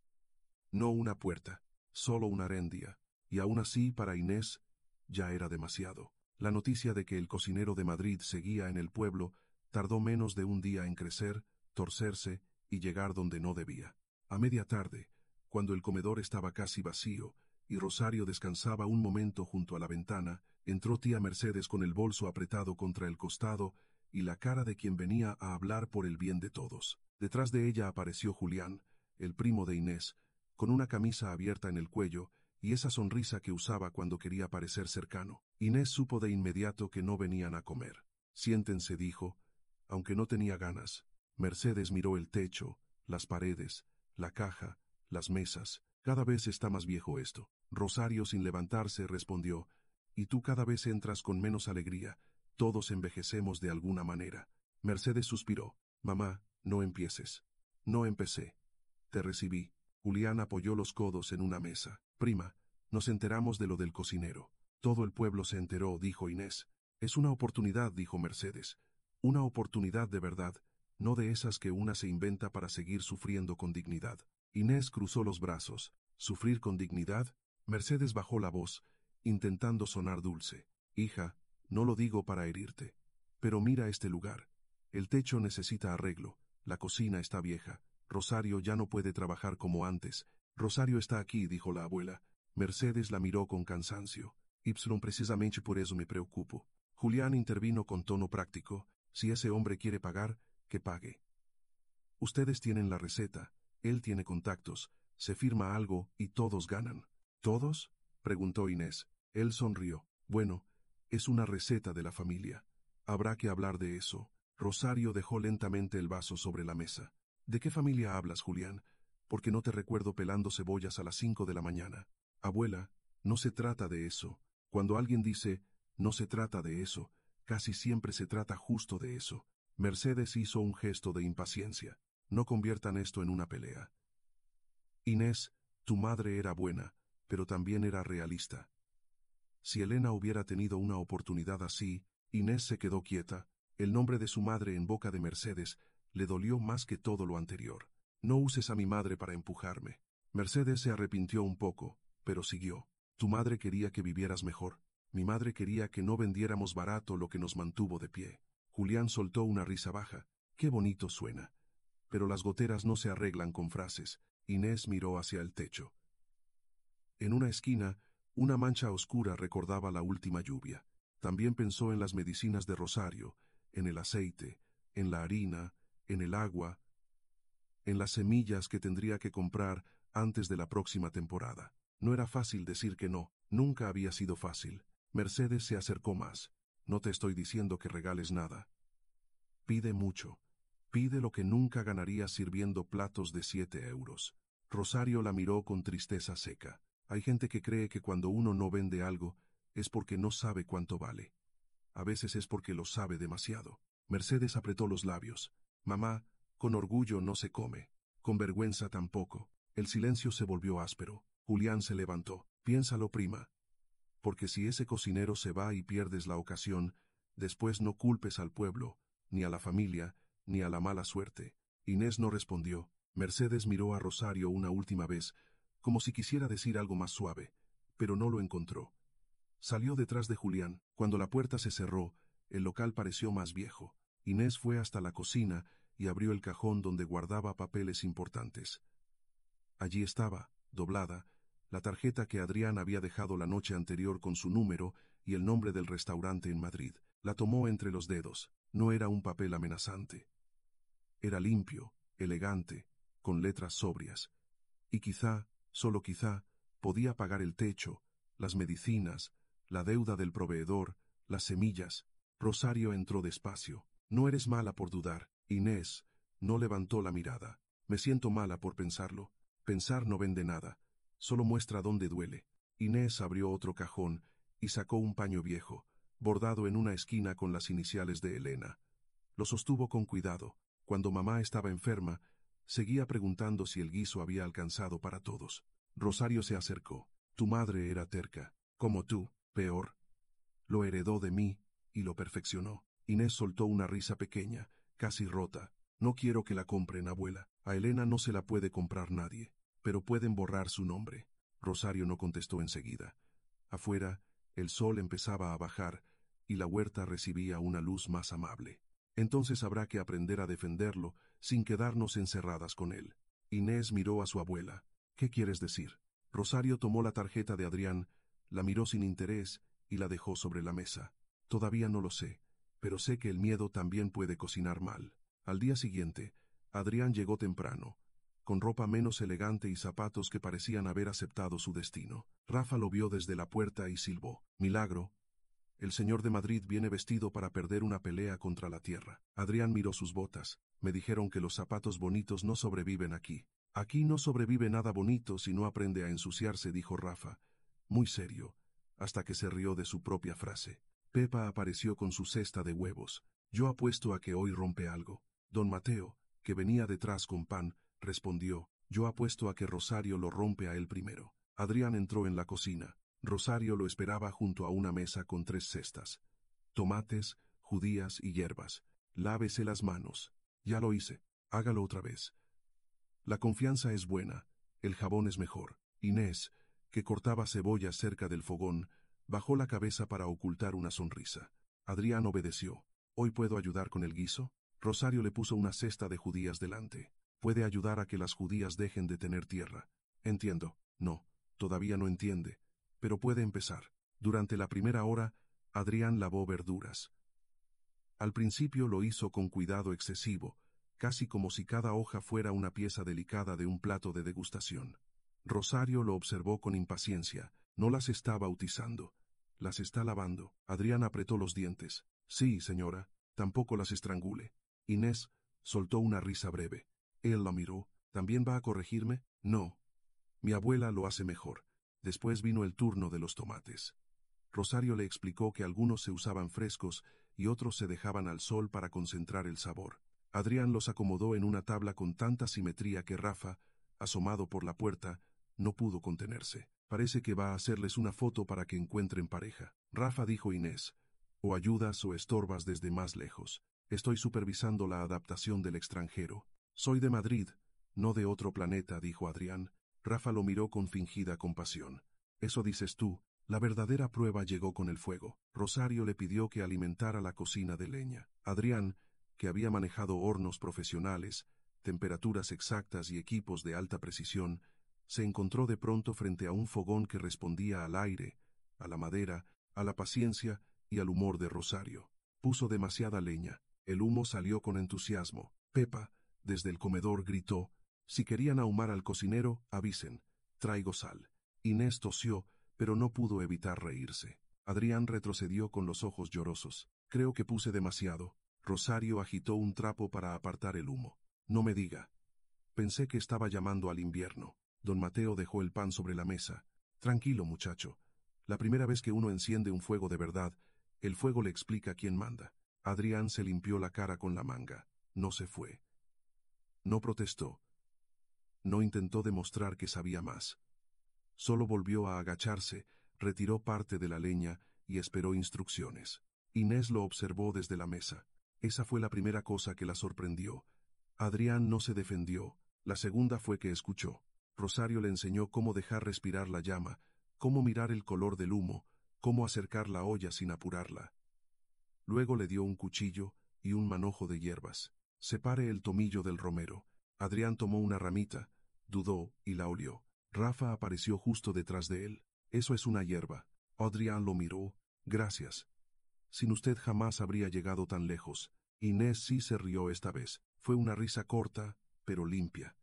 No una puerta, solo una arendia. Y aún así, para Inés, ya era demasiado. La noticia de que el cocinero de Madrid seguía en el pueblo tardó menos de un día en crecer, torcerse y llegar donde no debía. A media tarde, cuando el comedor estaba casi vacío y Rosario descansaba un momento junto a la ventana, entró tía Mercedes con el bolso apretado contra el costado y la cara de quien venía a hablar por el bien de todos. Detrás de ella apareció Julián, el primo de Inés, con una camisa abierta en el cuello y esa sonrisa que usaba cuando quería parecer cercano. Inés supo de inmediato que no venían a comer. Siéntense, dijo, aunque no tenía ganas. Mercedes miró el techo, las paredes, la caja, las mesas. Cada vez está más viejo esto. Rosario, sin levantarse, respondió, y tú cada vez entras con menos alegría. Todos envejecemos de alguna manera. Mercedes suspiró. Mamá, no empieces. No empecé. Te recibí. Julián apoyó los codos en una mesa. Prima, nos enteramos de lo del cocinero. Todo el pueblo se enteró, dijo Inés. Es una oportunidad, dijo Mercedes. Una oportunidad de verdad, no de esas que una se inventa para seguir sufriendo con dignidad. Inés cruzó los brazos. ¿Sufrir con dignidad? Mercedes bajó la voz, intentando sonar dulce. Hija, no lo digo para herirte. Pero mira este lugar. El techo necesita arreglo. La cocina está vieja. Rosario ya no puede trabajar como antes. Rosario está aquí, dijo la abuela. Mercedes la miró con cansancio. Precisamente por eso me preocupo. Julián intervino con tono práctico. Si ese hombre quiere pagar, que pague. Ustedes tienen la receta, él tiene contactos, se firma algo y todos ganan. ¿Todos? Preguntó Inés. Él sonrió. Bueno, es una receta de la familia. Habrá que hablar de eso. Rosario dejó lentamente el vaso sobre la mesa. ¿De qué familia hablas, Julián? Porque no te recuerdo pelando cebollas a las 5 de la mañana. Abuela, no se trata de eso. Cuando alguien dice, no se trata de eso, casi siempre se trata justo de eso. Mercedes hizo un gesto de impaciencia. No conviertan esto en una pelea. Inés, tu madre era buena, pero también era realista. Si Elena hubiera tenido una oportunidad así, Inés se quedó quieta. El nombre de su madre en boca de Mercedes le dolió más que todo lo anterior. No uses a mi madre para empujarme. Mercedes se arrepintió un poco, pero siguió. Tu madre quería que vivieras mejor. Mi madre quería que no vendiéramos barato lo que nos mantuvo de pie. Julián soltó una risa baja. Qué bonito suena. Pero las goteras no se arreglan con frases. Inés miró hacia el techo. En una esquina, una mancha oscura recordaba la última lluvia. También pensó en las medicinas de Rosario, en el aceite, en la harina, en el agua, en las semillas que tendría que comprar antes de la próxima temporada. No era fácil decir que no, nunca había sido fácil. Mercedes se acercó más. No te estoy diciendo que regales nada. Pide mucho. Pide lo que nunca ganarías sirviendo platos de 7 euros. Rosario la miró con tristeza seca. Hay gente que cree que cuando uno no vende algo, es porque no sabe cuánto vale. A veces es porque lo sabe demasiado. Mercedes apretó los labios. Mamá, con orgullo no se come. Con vergüenza tampoco. El silencio se volvió áspero. Julián se levantó. Piénsalo, prima. Porque si ese cocinero se va y pierdes la ocasión, después no culpes al pueblo, ni a la familia, ni a la mala suerte. Inés no respondió. Mercedes miró a Rosario una última vez, como si quisiera decir algo más suave, pero no lo encontró. Salió detrás de Julián. Cuando la puerta se cerró, el local pareció más viejo. Inés fue hasta la cocina y abrió el cajón donde guardaba papeles importantes. Allí estaba, doblada, la tarjeta que Adrián había dejado la noche anterior con su número y el nombre del restaurante en Madrid. La tomó entre los dedos. No era un papel amenazante. Era limpio, elegante, con letras sobrias. Y quizá, solo quizá, podía pagar el techo, las medicinas, la deuda del proveedor, las semillas. Rosario entró despacio. No eres mala por dudar. Inés no levantó la mirada. Me siento mala por pensarlo. Pensar no vende nada. Solo muestra dónde duele. Inés abrió otro cajón y sacó un paño viejo, bordado en una esquina con las iniciales de Elena. Lo sostuvo con cuidado. Cuando mamá estaba enferma, seguía preguntando si el guiso había alcanzado para todos. Rosario se acercó. Tu madre era terca. Como tú, peor. Lo heredó de mí y lo perfeccionó. Inés soltó una risa pequeña, casi rota. No quiero que la compren, abuela. A Elena no se la puede comprar nadie, pero pueden borrar su nombre. Rosario no contestó enseguida. Afuera, el sol empezaba a bajar y la huerta recibía una luz más amable. Entonces habrá que aprender a defenderlo sin quedarnos encerradas con él. Inés miró a su abuela. ¿Qué quieres decir? Rosario tomó la tarjeta de Adrián, la miró sin interés y la dejó sobre la mesa. Todavía no lo sé, pero sé que el miedo también puede cocinar mal. Al día siguiente, Adrián llegó temprano, con ropa menos elegante y zapatos que parecían haber aceptado su destino. Rafa lo vio desde la puerta y silbó. Milagro. El señor de Madrid viene vestido para perder una pelea contra la tierra. Adrián miró sus botas. Me dijeron que los zapatos bonitos no sobreviven aquí. Aquí no sobrevive nada bonito si no aprende a ensuciarse, dijo Rafa, muy serio, hasta que se rió de su propia frase. Pepa apareció con su cesta de huevos. Yo apuesto a que hoy rompe algo. Don Mateo, que venía detrás con pan, respondió. Yo apuesto a que Rosario lo rompe a él primero. Adrián entró en la cocina. Rosario lo esperaba junto a una mesa con 3 cestas. Tomates, judías y hierbas. Lávese las manos. Ya lo hice. Hágalo otra vez. La confianza es buena. El jabón es mejor. Inés, que cortaba cebollas cerca del fogón, bajó la cabeza para ocultar una sonrisa. Adrián obedeció. ¿Hoy puedo ayudar con el guiso? Rosario le puso una cesta de judías delante. Puede ayudar a que las judías dejen de tener tierra. Entiendo. No, todavía no entiende. Pero puede empezar. Durante la primera hora, Adrián lavó verduras. Al principio lo hizo con cuidado excesivo, casi como si cada hoja fuera una pieza delicada de un plato de degustación. Rosario lo observó con impaciencia. No las está bautizando. Las está lavando. Adrián apretó los dientes. Sí, señora. Tampoco las estrangule. Inés soltó una risa breve. Él la miró. ¿También va a corregirme? No. Mi abuela lo hace mejor. Después vino el turno de los tomates. Rosario le explicó que algunos se usaban frescos y otros se dejaban al sol para concentrar el sabor. Adrián los acomodó en una tabla con tanta simetría que Rafa, asomado por la puerta, no pudo contenerse. Parece que va a hacerles una foto para que encuentren pareja. Rafa, dijo Inés, o ayudas o estorbas desde más lejos. Estoy supervisando la adaptación del extranjero. Soy de Madrid, no de otro planeta, dijo Adrián. Rafa lo miró con fingida compasión. Eso dices tú. La verdadera prueba llegó con el fuego. Rosario le pidió que alimentara la cocina de leña. Adrián, que había manejado hornos profesionales, temperaturas exactas y equipos de alta precisión, se encontró de pronto frente a un fogón que respondía al aire, a la madera, a la paciencia y al humor de Rosario. Puso demasiada leña. El humo salió con entusiasmo. Pepa, desde el comedor, gritó: «Si querían ahumar al cocinero, avisen. Traigo sal». Inés tosió, pero no pudo evitar reírse. Adrián retrocedió con los ojos llorosos. Creo que puse demasiado. Rosario agitó un trapo para apartar el humo. No me diga. Pensé que estaba llamando al invierno. Don Mateo dejó el pan sobre la mesa. Tranquilo, muchacho. La primera vez que uno enciende un fuego de verdad, el fuego le explica quién manda. Adrián se limpió la cara con la manga. No se fue. No protestó. No intentó demostrar que sabía más. Solo volvió a agacharse, retiró parte de la leña y esperó instrucciones. Inés lo observó desde la mesa. Esa fue la primera cosa que la sorprendió. Adrián no se defendió. La segunda fue que escuchó. Rosario le enseñó cómo dejar respirar la llama, cómo mirar el color del humo, cómo acercar la olla sin apurarla. Luego le dio un cuchillo y un manojo de hierbas. Separe el tomillo del romero. Adrián tomó una ramita, dudó y la olió. Rafa apareció justo detrás de él. Eso es una hierba. Adrián lo miró. Gracias. Sin usted jamás habría llegado tan lejos. Inés sí se rió esta vez. Fue una risa corta, pero limpia.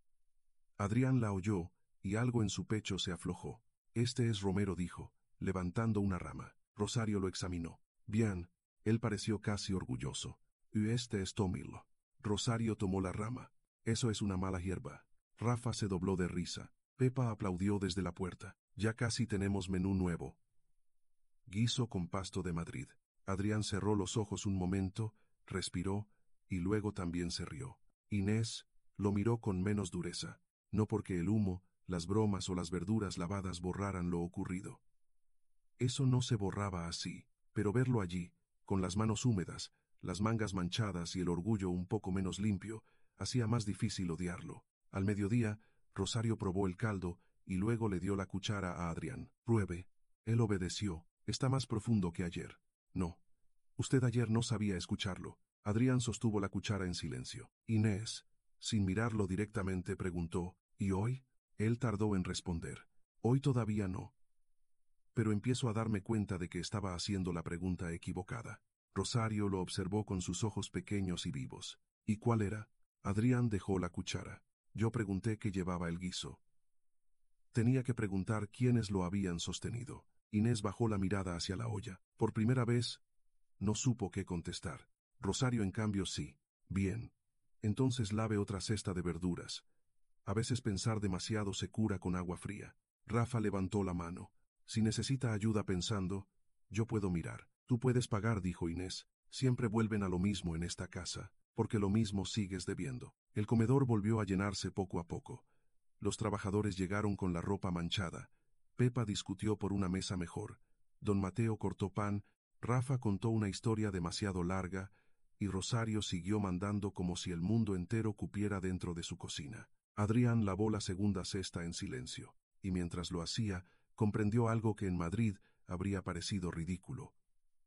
Adrián la oyó, y algo en su pecho se aflojó. Este es Romero, dijo, levantando una rama. Rosario lo examinó. Bien, él pareció casi orgulloso. Y este es Tomilo. Rosario tomó la rama. Eso es una mala hierba. Rafa se dobló de risa. Pepa aplaudió desde la puerta. Ya casi tenemos menú nuevo. Guiso con pasto de Madrid. Adrián cerró los ojos un momento, respiró, y luego también se rió. Inés lo miró con menos dureza, no porque el humo, las bromas o las verduras lavadas borraran lo ocurrido. Eso no se borraba así, pero verlo allí, con las manos húmedas, las mangas manchadas y el orgullo un poco menos limpio, hacía más difícil odiarlo. Al mediodía, Rosario probó el caldo y luego le dio la cuchara a Adrián. Pruebe. Él obedeció. Está más profundo que ayer. No. Usted ayer no sabía escucharlo. Adrián sostuvo la cuchara en silencio. Inés, sin mirarlo directamente, preguntó, ¿y hoy? Él tardó en responder. Hoy todavía no. Pero empiezo a darme cuenta de que estaba haciendo la pregunta equivocada. Rosario lo observó con sus ojos pequeños y vivos. ¿Y cuál era? Adrián dejó la cuchara. Yo pregunté qué llevaba el guiso. Tenía que preguntar quiénes lo habían sostenido. Inés bajó la mirada hacia la olla. Por primera vez, no supo qué contestar. Rosario, en cambio, sí. Bien. Entonces lave otra cesta de verduras. A veces pensar demasiado se cura con agua fría. Rafa levantó la mano. Si necesita ayuda pensando, yo puedo mirar. Tú puedes pagar, dijo Inés. Siempre vuelven a lo mismo en esta casa, porque lo mismo sigues debiendo. El comedor volvió a llenarse poco a poco. Los trabajadores llegaron con la ropa manchada. Pepa discutió por una mesa mejor. Don Mateo cortó pan, Rafa contó una historia demasiado larga, y Rosario siguió mandando como si el mundo entero cupiera dentro de su cocina. Adrián lavó la segunda cesta en silencio, y mientras lo hacía, comprendió algo que en Madrid habría parecido ridículo.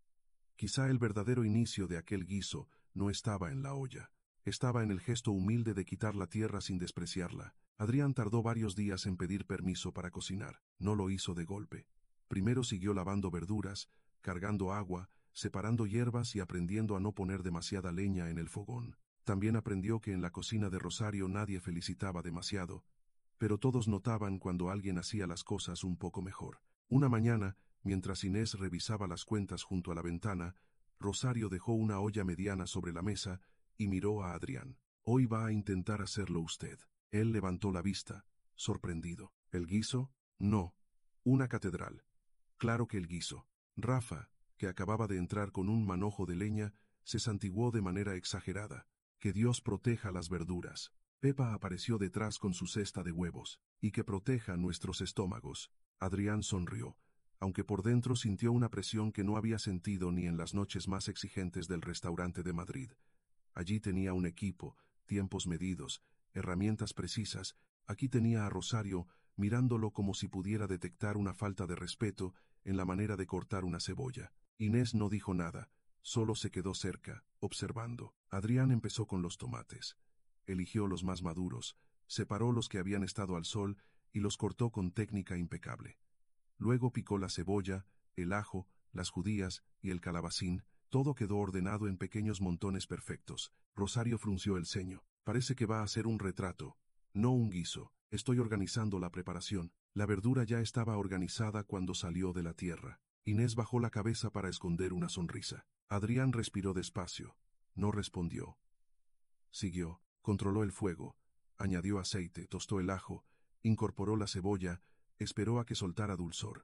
Quizá el verdadero inicio de aquel guiso no estaba en la olla. Estaba en el gesto humilde de quitar la tierra sin despreciarla. Adrián tardó varios días en pedir permiso para cocinar. No lo hizo de golpe. Primero siguió lavando verduras, cargando agua, separando hierbas y aprendiendo a no poner demasiada leña en el fogón. También aprendió que en la cocina de Rosario nadie felicitaba demasiado, pero todos notaban cuando alguien hacía las cosas un poco mejor. Una mañana, mientras Inés revisaba las cuentas junto a la ventana, Rosario dejó una olla mediana sobre la mesa y miró a Adrián. Hoy va a intentar hacerlo usted. Él levantó la vista, sorprendido. ¿El guiso? No. Una catedral. Claro que el guiso. Rafa, que acababa de entrar con un manojo de leña, se santiguó de manera exagerada. Que Dios proteja las verduras. Pepa apareció detrás con su cesta de huevos. Y que proteja nuestros estómagos. Adrián sonrió, aunque por dentro sintió una presión que no había sentido ni en las noches más exigentes del restaurante de Madrid. Allí tenía un equipo, tiempos medidos, herramientas precisas. Aquí tenía a Rosario mirándolo como si pudiera detectar una falta de respeto en la manera de cortar una cebolla. Inés no dijo nada, solo se quedó cerca, observando. Adrián empezó con los tomates. Eligió los más maduros, separó los que habían estado al sol y los cortó con técnica impecable. Luego picó la cebolla, el ajo, las judías y el calabacín. Todo quedó ordenado en pequeños montones perfectos. Rosario frunció el ceño. Parece que va a ser un retrato, no un guiso. Estoy organizando la preparación. La verdura ya estaba organizada cuando salió de la tierra. Inés bajó la cabeza para esconder una sonrisa. Adrián respiró despacio. No respondió. Siguió, controló el fuego, añadió aceite, tostó el ajo, incorporó la cebolla, esperó a que soltara dulzor.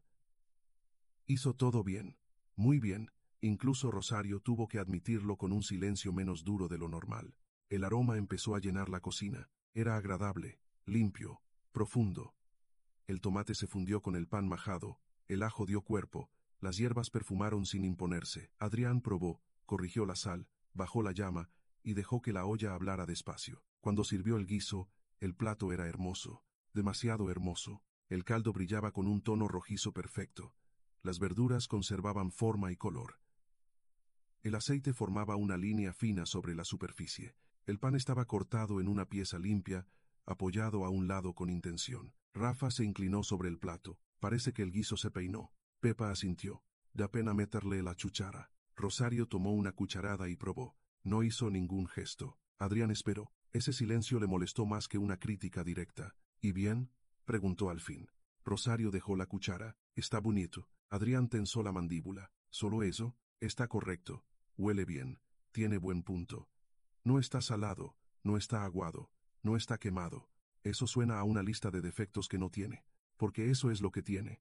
Hizo todo bien, muy bien, incluso Rosario tuvo que admitirlo con un silencio menos duro de lo normal. El aroma empezó a llenar la cocina, era agradable, limpio, profundo. El tomate se fundió con el pan majado, el ajo dio cuerpo, las hierbas perfumaron sin imponerse. Adrián probó, corrigió la sal, bajó la llama, y dejó que la olla hablara despacio. Cuando sirvió el guiso, el plato era hermoso, demasiado hermoso. El caldo brillaba con un tono rojizo perfecto. Las verduras conservaban forma y color. El aceite formaba una línea fina sobre la superficie. El pan estaba cortado en una pieza limpia, apoyado a un lado con intención. Rafa se inclinó sobre el plato. Parece que el guiso se peinó. Pepa asintió. Da pena meterle la cuchara. Rosario tomó una cucharada y probó. No hizo ningún gesto. Adrián esperó. Ese silencio le molestó más que una crítica directa. ¿Y bien?, preguntó al fin. Rosario dejó la cuchara. Está bonito. Adrián tensó la mandíbula. ¿Solo eso? Está correcto. Huele bien. Tiene buen punto. No está salado, no está aguado, no está quemado. Eso suena a una lista de defectos que no tiene. Porque eso es lo que tiene.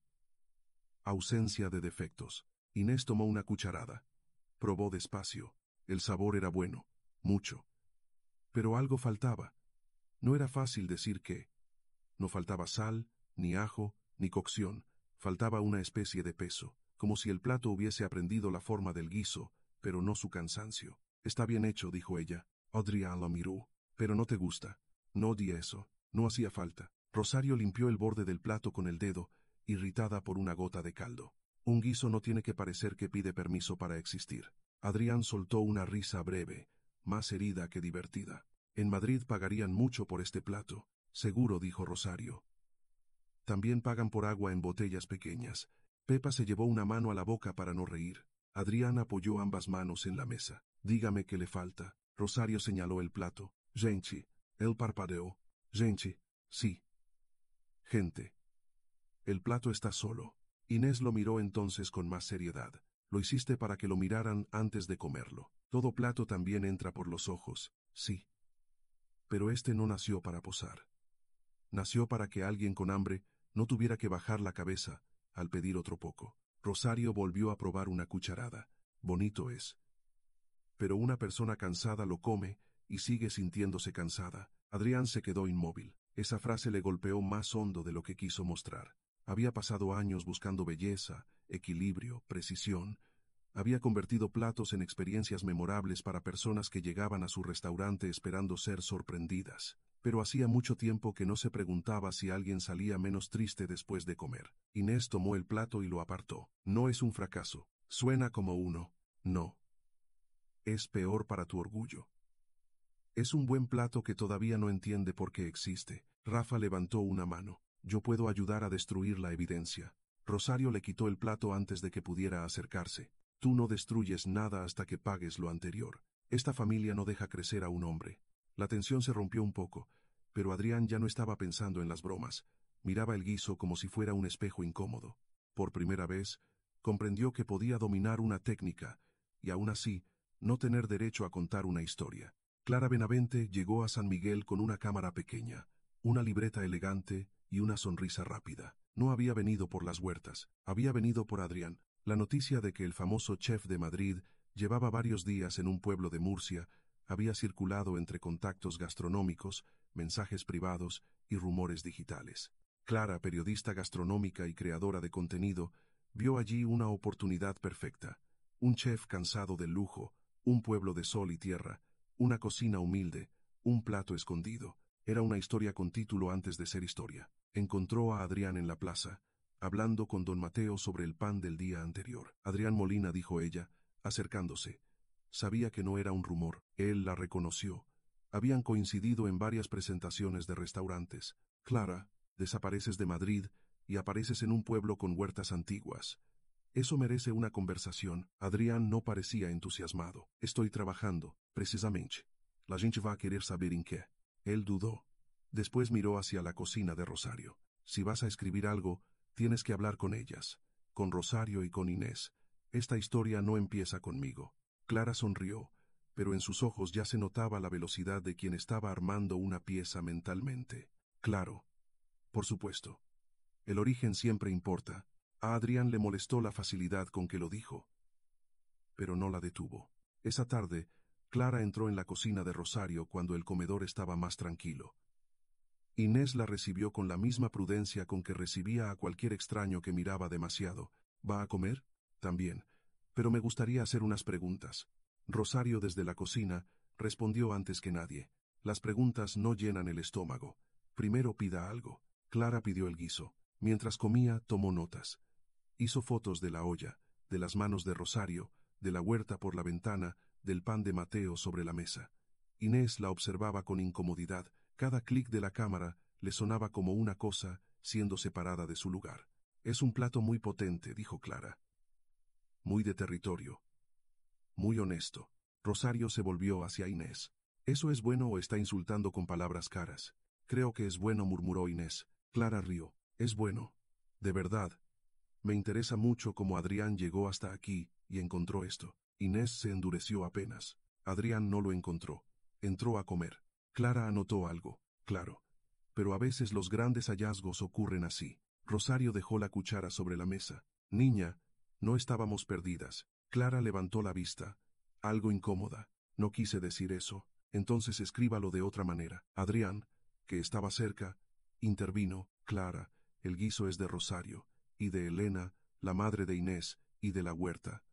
Ausencia de defectos. Inés tomó una cucharada. Probó despacio. El sabor era bueno. Mucho. Pero algo faltaba. No era fácil decir qué. No faltaba sal, ni ajo, ni cocción. Faltaba una especie de peso, como si el plato hubiese aprendido la forma del guiso, pero no su cansancio. Está bien hecho, dijo ella. Adrián la miró. Pero no te gusta. No di eso. No hacía falta. Rosario limpió el borde del plato con el dedo, irritada por una gota de caldo. Un guiso no tiene que parecer que pide permiso para existir. Adrián soltó una risa breve, más herida que divertida. En Madrid pagarían mucho por este plato. Seguro, dijo Rosario. También pagan por agua en botellas pequeñas. Pepa se llevó una mano a la boca para no reír. Adrián apoyó ambas manos en la mesa. Dígame qué le falta. Rosario señaló el plato. Gente. Él parpadeó. Gente. Sí. Gente. El plato está solo. Inés lo miró entonces con más seriedad. Lo hiciste para que lo miraran antes de comerlo. Todo plato también entra por los ojos. Sí. Pero este no nació para posar. Nació para que alguien con hambre no tuviera que bajar la cabeza al pedir otro poco. Rosario volvió a probar una cucharada. Bonito es. Pero una persona cansada lo come y sigue sintiéndose cansada. Adrián se quedó inmóvil. Esa frase le golpeó más hondo de lo que quiso mostrar. Había pasado años buscando belleza, equilibrio, precisión. Había convertido platos en experiencias memorables para personas que llegaban a su restaurante esperando ser sorprendidas. Pero hacía mucho tiempo que no se preguntaba si alguien salía menos triste después de comer. Inés tomó el plato y lo apartó. No es un fracaso. Suena como uno. No. Es peor para tu orgullo. Es un buen plato que todavía no entiende por qué existe. Rafa levantó una mano. Yo puedo ayudar a destruir la evidencia. Rosario le quitó el plato antes de que pudiera acercarse. Tú no destruyes nada hasta que pagues lo anterior. Esta familia no deja crecer a un hombre. La tensión se rompió un poco, pero Adrián ya no estaba pensando en las bromas. Miraba el guiso como si fuera un espejo incómodo. Por primera vez, comprendió que podía dominar una técnica, y aún así, no tener derecho a contar una historia. Clara Benavente llegó a San Miguel con una cámara pequeña, una libreta elegante y una sonrisa rápida. No había venido por las huertas, había venido por Adrián. La noticia de que el famoso chef de Madrid llevaba varios días en un pueblo de Murcia había circulado entre contactos gastronómicos, mensajes privados y rumores digitales. Clara, periodista gastronómica y creadora de contenido, vio allí una oportunidad perfecta. Un chef cansado del lujo, un pueblo de sol y tierra, una cocina humilde, un plato escondido. Era una historia con título antes de ser historia. Encontró a Adrián en la plaza, hablando con don Mateo sobre el pan del día anterior. Adrián Molina, dijo ella, acercándose. Sabía que no era un rumor. Él la reconoció. Habían coincidido en varias presentaciones de restaurantes. Clara, desapareces de Madrid y apareces en un pueblo con huertas antiguas. Eso merece una conversación. Adrián no parecía entusiasmado. Estoy trabajando, precisamente. La gente va a querer saber en qué. Él dudó. Después miró hacia la cocina de Rosario. Si vas a escribir algo, tienes que hablar con ellas. con Rosario y con Inés. Esta historia no empieza conmigo. Clara sonrió, pero en sus ojos ya se notaba la velocidad de quien estaba armando una pieza mentalmente. Claro, por supuesto. El origen siempre importa. A Adrián le molestó la facilidad con que lo dijo, pero no la detuvo. Esa tarde, Clara entró en la cocina de Rosario cuando el comedor estaba más tranquilo. Inés la recibió con la misma prudencia con que recibía a cualquier extraño que miraba demasiado. ¿Va a comer? También. Pero me gustaría hacer unas preguntas. Rosario desde la cocina respondió antes que nadie. Las preguntas no llenan el estómago. Primero pida algo. Clara pidió el guiso. Mientras comía, tomó notas. Hizo fotos de la olla, de las manos de Rosario, de la huerta por la ventana, del pan de Mateo sobre la mesa. Inés la observaba con incomodidad. Cada clic de la cámara le sonaba como una cosa siendo separada de su lugar. Es un plato muy potente, dijo Clara. Muy de territorio. Muy honesto. Rosario se volvió hacia Inés. ¿Eso es bueno o está insultando con palabras caras? Creo que es bueno, murmuró Inés. Clara rió. Es bueno. De verdad. Me interesa mucho cómo Adrián llegó hasta aquí y encontró esto. Inés se endureció apenas. Adrián no lo encontró. Entró a comer. Clara anotó algo. Claro. Pero a veces los grandes hallazgos ocurren así. Rosario dejó la cuchara sobre la mesa. Niña, no estábamos perdidas. Clara levantó la vista. Algo incómoda. No quise decir eso. Entonces escríbalo de otra manera. Adrián, que estaba cerca, intervino. Clara, el guiso es de Rosario, y de Elena, la madre de Inés, y de la huerta.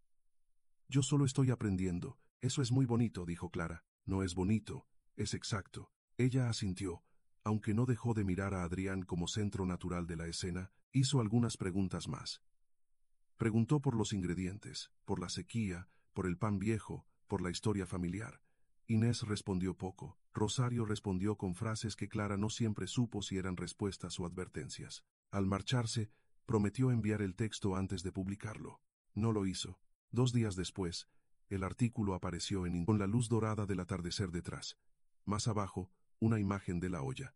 Yo solo estoy aprendiendo. Eso es muy bonito, dijo Clara. No es bonito, es exacto. Ella asintió. Aunque no dejó de mirar a Adrián como centro natural de la escena, hizo algunas preguntas más. Preguntó por los ingredientes, por la sequía, por el pan viejo, por la historia familiar. Inés respondió poco. Rosario respondió con frases que Clara no siempre supo si eran respuestas o advertencias. Al marcharse, prometió enviar el texto antes de publicarlo. No lo hizo. 2 días después, el artículo apareció con la luz dorada del atardecer detrás. Más abajo, una imagen de la olla.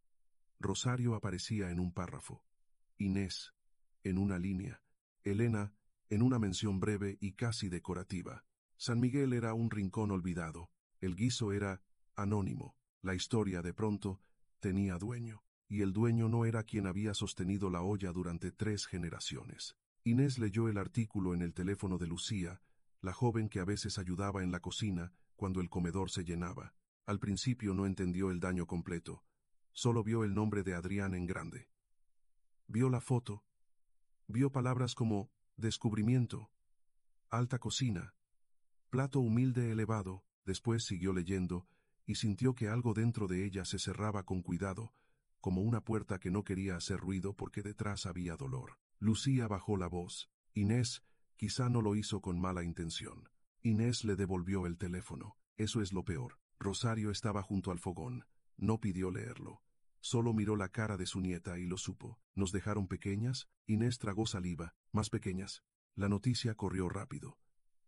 Rosario aparecía en un párrafo. Inés, en una línea. Elena, en una mención breve y casi decorativa. San Miguel era un rincón olvidado. El guiso era anónimo. La historia, de pronto, tenía dueño. Y el dueño no era quien había sostenido la olla durante 3 generaciones. Inés leyó el artículo en el teléfono de Lucía, la joven que a veces ayudaba en la cocina cuando el comedor se llenaba. Al principio no entendió el daño completo. Solo vio el nombre de Adrián en grande. Vio la foto. Vio palabras como descubrimiento, alta cocina, plato humilde elevado. Después siguió leyendo y sintió que algo dentro de ella se cerraba con cuidado, como una puerta que no quería hacer ruido porque detrás había dolor. Lucía bajó la voz. Inés quizá no lo hizo con mala intención. Inés le devolvió el teléfono. Eso es lo peor. Rosario estaba junto al fogón. No pidió leerlo. Solo miró la cara de su nieta y lo supo. ¿Nos dejaron pequeñas? Inés tragó saliva. Más pequeñas. La noticia corrió rápido.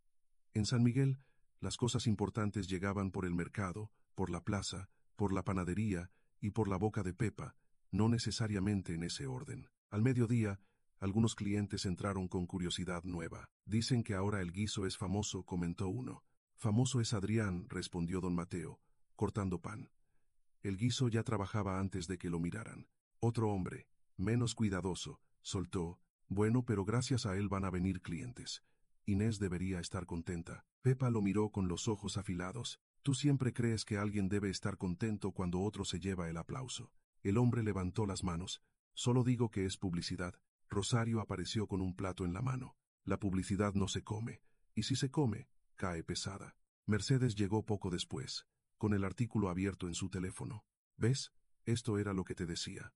En San Miguel, las cosas importantes llegaban por el mercado, por la plaza, por la panadería y por la boca de Pepa, no necesariamente en ese orden. Al mediodía, algunos clientes entraron con curiosidad nueva. Dicen que ahora el guiso es famoso, comentó uno. Famoso es Adrián, respondió don Mateo, cortando pan. El guiso ya trabajaba antes de que lo miraran. Otro hombre, menos cuidadoso, soltó, bueno, pero gracias a él van a venir clientes. Inés debería estar contenta. Pepa lo miró con los ojos afilados. Tú siempre crees que alguien debe estar contento cuando otro se lleva el aplauso. El hombre levantó las manos. Solo digo que es publicidad. Rosario apareció con un plato en la mano. La publicidad no se come. Y si se come, cae pesada. Mercedes llegó poco después, con el artículo abierto en su teléfono. ¿Ves? Esto era lo que te decía.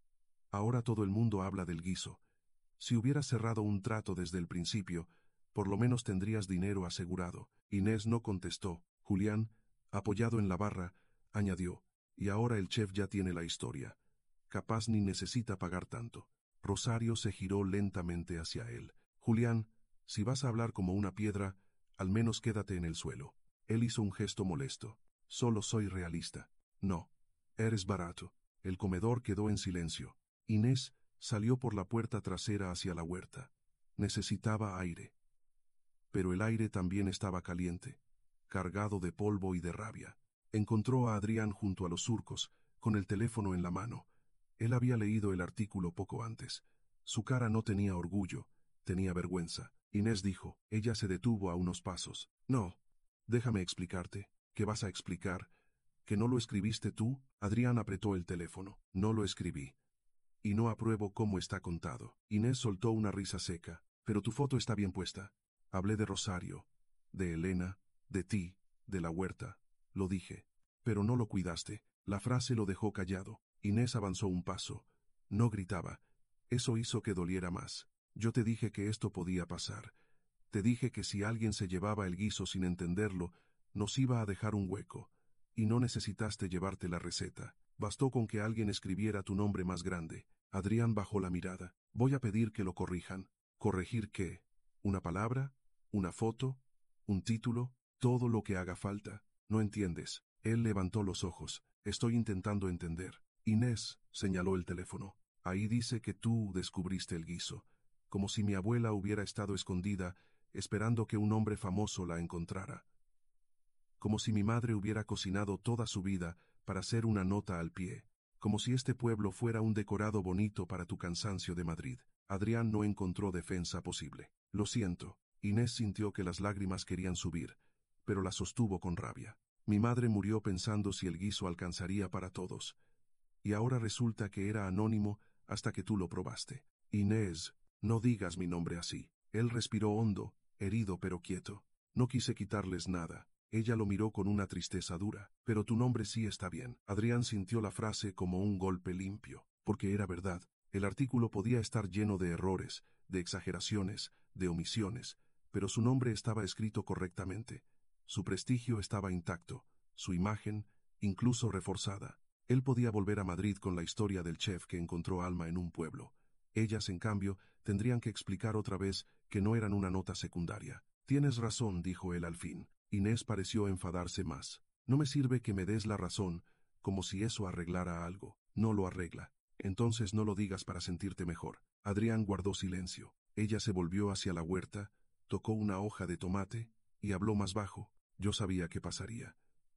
Ahora todo el mundo habla del guiso. Si hubieras cerrado un trato desde el principio, por lo menos tendrías dinero asegurado. Inés no contestó. Julián, apoyado en la barra, añadió, y ahora el chef ya tiene la historia. Capaz ni necesita pagar tanto. Rosario se giró lentamente hacia él. Julián, si vas a hablar como una piedra, al menos quédate en el suelo. Él hizo un gesto molesto. Solo soy realista. No. Eres barato. El comedor quedó en silencio. Inés Salió por la puerta trasera hacia la huerta. Necesitaba aire. Pero el aire también estaba caliente, cargado de polvo y de rabia. Encontró a Adrián junto a los surcos, con el teléfono en la mano. Él había leído el artículo poco antes. Su cara no tenía orgullo, tenía vergüenza. Inés dijo. Ella se detuvo a unos pasos. No, déjame explicarte. ¿Qué vas a explicar? ¿Que no lo escribiste tú? Adrián apretó el teléfono. No lo escribí. Y no apruebo cómo está contado. Inés soltó una risa seca. Pero tu foto está bien puesta. Hablé de Rosario, de Elena, de ti, de la huerta. Lo dije. Pero no lo cuidaste. La frase lo dejó callado. Inés avanzó un paso. No gritaba. Eso hizo que doliera más. Yo te dije que esto podía pasar. Te dije que si alguien se llevaba el guiso sin entenderlo, nos iba a dejar un hueco. Y no necesitaste llevarte la receta. Bastó con que alguien escribiera tu nombre más grande. Adrián bajó la mirada. Voy a pedir que lo corrijan. ¿Corregir qué? ¿Una palabra? ¿Una foto? ¿Un título? Todo lo que haga falta. No entiendes. Él levantó los ojos. Estoy intentando entender. Inés, señaló el teléfono. Ahí dice que tú descubriste el guiso. Como si mi abuela hubiera estado escondida, esperando que un hombre famoso la encontrara. Como si mi madre hubiera cocinado toda su vida para hacer una nota al pie. Como si este pueblo fuera un decorado bonito para tu cansancio de Madrid. Adrián no encontró defensa posible. Lo siento. Inés sintió que las lágrimas querían subir, pero las sostuvo con rabia. Mi madre murió pensando si el guiso alcanzaría para todos. Y ahora resulta que era anónimo hasta que tú lo probaste. Inés, no digas mi nombre así. Él respiró hondo, herido pero quieto. No quise quitarles nada. Ella lo miró con una tristeza dura. Pero tu nombre sí está bien. Adrián sintió la frase como un golpe limpio, porque era verdad. El artículo podía estar lleno de errores, de exageraciones, de omisiones, pero su nombre estaba escrito correctamente. Su prestigio estaba intacto, su imagen, incluso reforzada. Él podía volver a Madrid con la historia del chef que encontró Alma en un pueblo. Ellas, en cambio, tendrían que explicar otra vez que no eran una nota secundaria. Tienes razón, dijo él al fin. Inés pareció enfadarse más. No me sirve que me des la razón, como si eso arreglara algo. No lo arregla. Entonces no lo digas para sentirte mejor. Adrián guardó silencio. Ella se volvió hacia la huerta, tocó una hoja de tomate, y habló más bajo. Yo sabía qué pasaría.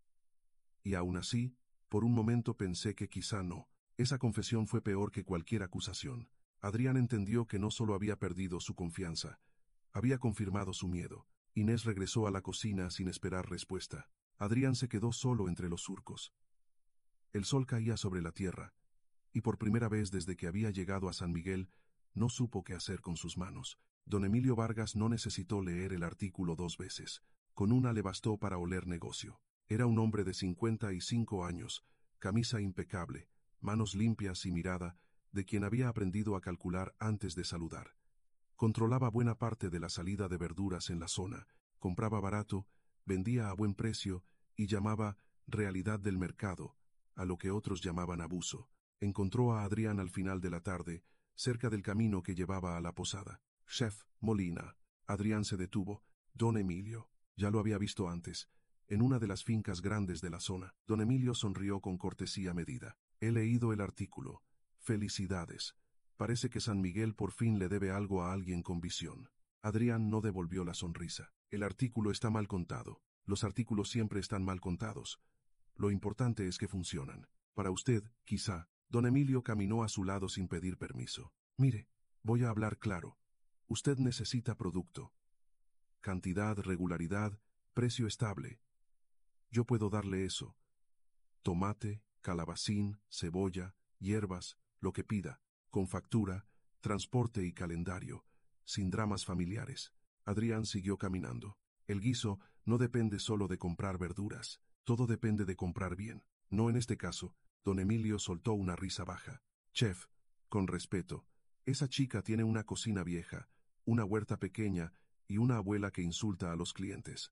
Y aún así, por un momento pensé que quizá no. Esa confesión fue peor que cualquier acusación. Adrián entendió que no solo había perdido su confianza, había confirmado su miedo. Inés regresó a la cocina sin esperar respuesta. Adrián se quedó solo entre los surcos. El sol caía sobre la tierra, y por primera vez desde que había llegado a San Miguel, no supo qué hacer con sus manos. Don Emilio Vargas no necesitó leer el artículo 2 veces. Con una le bastó para oler negocio. Era un hombre de 55 años, camisa impecable, manos limpias y mirada, de quien había aprendido a calcular antes de saludar. Controlaba buena parte de la salida de verduras en la zona, compraba barato, vendía a buen precio y llamaba realidad del mercado, a lo que otros llamaban abuso. Encontró a Adrián al final de la tarde, cerca del camino que llevaba a la posada. Chef Molina. Adrián se detuvo. Don Emilio. Ya lo había visto antes, en una de las fincas grandes de la zona. Don Emilio sonrió con cortesía medida. He leído el artículo. Felicidades. Parece que San Miguel por fin le debe algo a alguien con visión. Adrián no devolvió la sonrisa. El artículo está mal contado. Los artículos siempre están mal contados. Lo importante es que funcionan. Para usted, quizá. Don Emilio caminó a su lado sin pedir permiso. Mire, voy a hablar claro. Usted necesita producto. Cantidad, regularidad, precio estable. Yo puedo darle eso. Tomate, calabacín, cebolla, hierbas, lo que pida, con factura, transporte y calendario, sin dramas familiares. Adrián siguió caminando. El guiso no depende solo de comprar verduras, todo depende de comprar bien. No en este caso. Don Emilio soltó una risa baja. Chef, con respeto, esa chica tiene una cocina vieja, una huerta pequeña y una abuela que insulta a los clientes.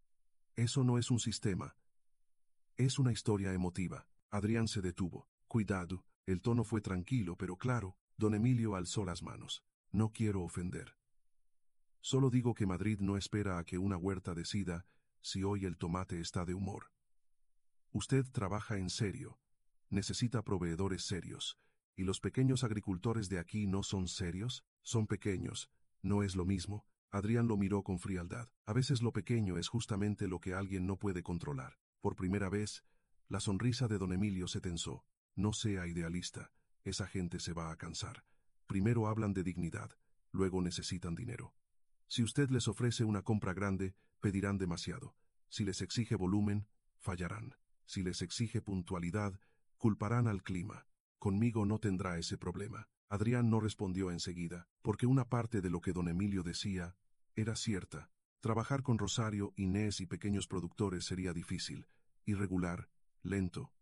Eso no es un sistema. Es una historia emotiva. Adrián se detuvo. Cuidado. El tono fue tranquilo pero claro. Don Emilio alzó las manos. No quiero ofender. Solo digo que Madrid no espera a que una huerta decida si hoy el tomate está de humor. Usted trabaja en serio. Necesita proveedores serios, ¿Y los pequeños agricultores de aquí no son serios? Son pequeños. No es lo mismo. Adrián lo miró con frialdad. A veces lo pequeño es justamente lo que alguien no puede controlar. Por primera vez, la sonrisa de don Emilio se tensó. No sea idealista. Esa gente se va a cansar. Primero hablan de dignidad, luego necesitan dinero. Si usted les ofrece una compra grande, pedirán demasiado. Si les exige volumen, fallarán. Si les exige puntualidad, culparán al clima. Conmigo no tendrá ese problema. Adrián no respondió enseguida, porque una parte de lo que don Emilio decía era cierta. Trabajar con Rosario, Inés y pequeños productores sería difícil, irregular, lento,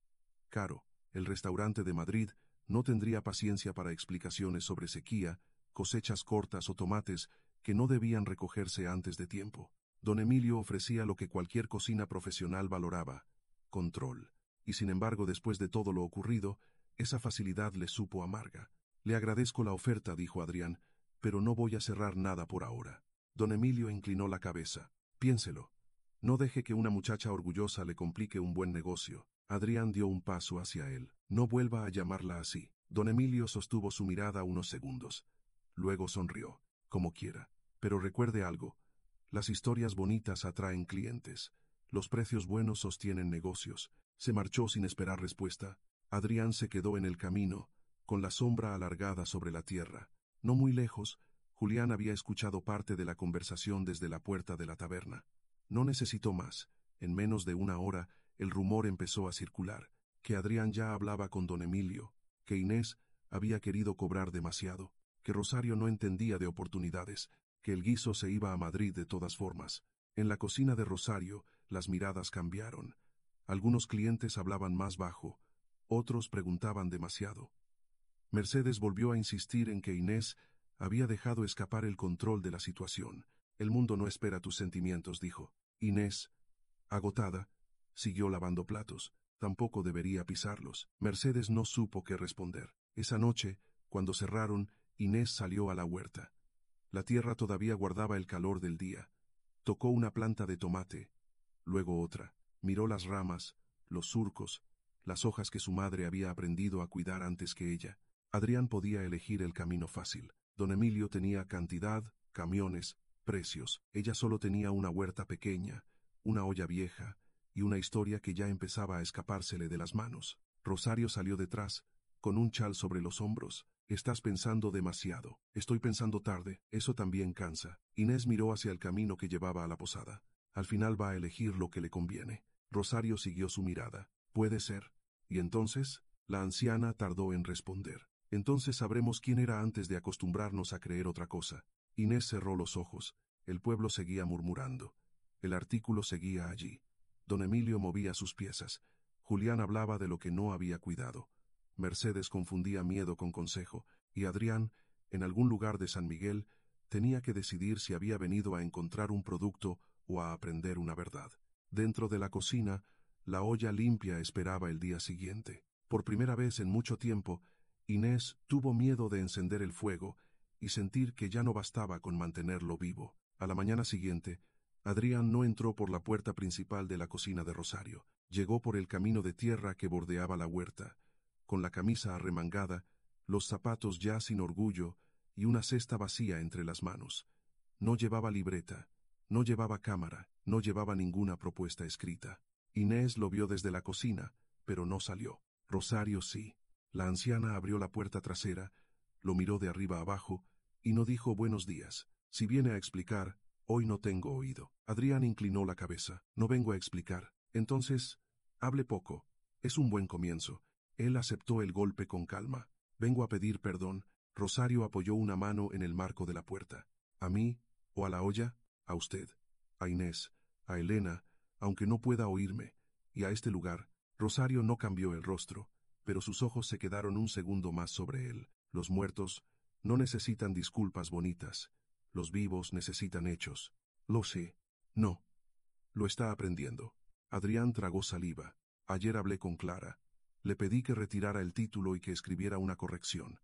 caro. El restaurante de Madrid no tendría paciencia para explicaciones sobre sequía, cosechas cortas o tomates que no debían recogerse antes de tiempo. Don Emilio ofrecía lo que cualquier cocina profesional valoraba: control. Y sin embargo, después de todo lo ocurrido, esa facilidad le supo amarga. Le agradezco la oferta, dijo Adrián, pero no voy a cerrar nada por ahora. Don Emilio inclinó la cabeza. Piénselo. No deje que una muchacha orgullosa le complique un buen negocio. Adrián dio un paso hacia él. No vuelva a llamarla así. Don Emilio sostuvo su mirada unos segundos. Luego sonrió. Como quiera. Pero recuerde algo. Las historias bonitas atraen clientes. Los precios buenos sostienen negocios. Se marchó sin esperar respuesta. Adrián se quedó en el camino, con la sombra alargada sobre la tierra. No muy lejos, Julián había escuchado parte de la conversación desde la puerta de la taberna. No necesitó más. En menos de una hora, el rumor empezó a circular, que Adrián ya hablaba con don Emilio, que Inés había querido cobrar demasiado, que Rosario no entendía de oportunidades, que el guiso se iba a Madrid de todas formas. En la cocina de Rosario, las miradas cambiaron. Algunos clientes hablaban más bajo, otros preguntaban demasiado. Mercedes volvió a insistir en que Inés había dejado escapar el control de la situación. El mundo no espera tus sentimientos, dijo. Inés, agotada, siguió lavando platos. Tampoco debería pisarlos. Mercedes no supo qué responder. Esa noche, cuando cerraron, Inés salió a la huerta. La tierra todavía guardaba el calor del día. Tocó una planta de tomate, luego otra. Miró las ramas, los surcos, las hojas que su madre había aprendido a cuidar antes que ella. Adrián podía elegir el camino fácil. Don Emilio tenía cantidad, camiones, precios. Ella solo tenía una huerta pequeña, una olla vieja y una historia que ya empezaba a escapársele de las manos. Rosario salió detrás, con un chal sobre los hombros. Estás pensando demasiado. Estoy pensando tarde. Eso también cansa. Inés miró hacia el camino que llevaba a la posada. Al final va a elegir lo que le conviene. Rosario siguió su mirada. Puede ser. ¿Y entonces? La anciana tardó en responder. Entonces sabremos quién era antes de acostumbrarnos a creer otra cosa. Inés cerró los ojos. El pueblo seguía murmurando. El artículo seguía allí. Don Emilio movía sus piezas. Julián hablaba de lo que no había cuidado. Mercedes confundía miedo con consejo, y Adrián, en algún lugar de San Miguel, tenía que decidir si había venido a encontrar un producto o a aprender una verdad. Dentro de la cocina, la olla limpia esperaba el día siguiente. Por primera vez en mucho tiempo, Inés tuvo miedo de encender el fuego y sentir que ya no bastaba con mantenerlo vivo. A la mañana siguiente, Adrián no entró por la puerta principal de la cocina de Rosario. Llegó por el camino de tierra que bordeaba la huerta, con la camisa arremangada, los zapatos ya sin orgullo y una cesta vacía entre las manos. No llevaba libreta, no llevaba cámara, no llevaba ninguna propuesta escrita. Inés lo vio desde la cocina, pero no salió. Rosario sí. La anciana abrió la puerta trasera, lo miró de arriba abajo y no dijo buenos días. Si viene a explicar, hoy no tengo oído. Adrián inclinó la cabeza. No vengo a explicar. Entonces, hable poco. Es un buen comienzo. Él aceptó el golpe con calma. Vengo a pedir perdón. Rosario apoyó una mano en el marco de la puerta. ¿A mí? ¿O a la olla? A usted. A Inés. A Elena, aunque no pueda oírme. Y a este lugar. Rosario no cambió el rostro, pero sus ojos se quedaron un segundo más sobre él. Los muertos no necesitan disculpas bonitas. Los vivos necesitan hechos. Lo sé. No. Lo está aprendiendo. Adrián tragó saliva. Ayer hablé con Clara. Le pedí que retirara el título y que escribiera una corrección.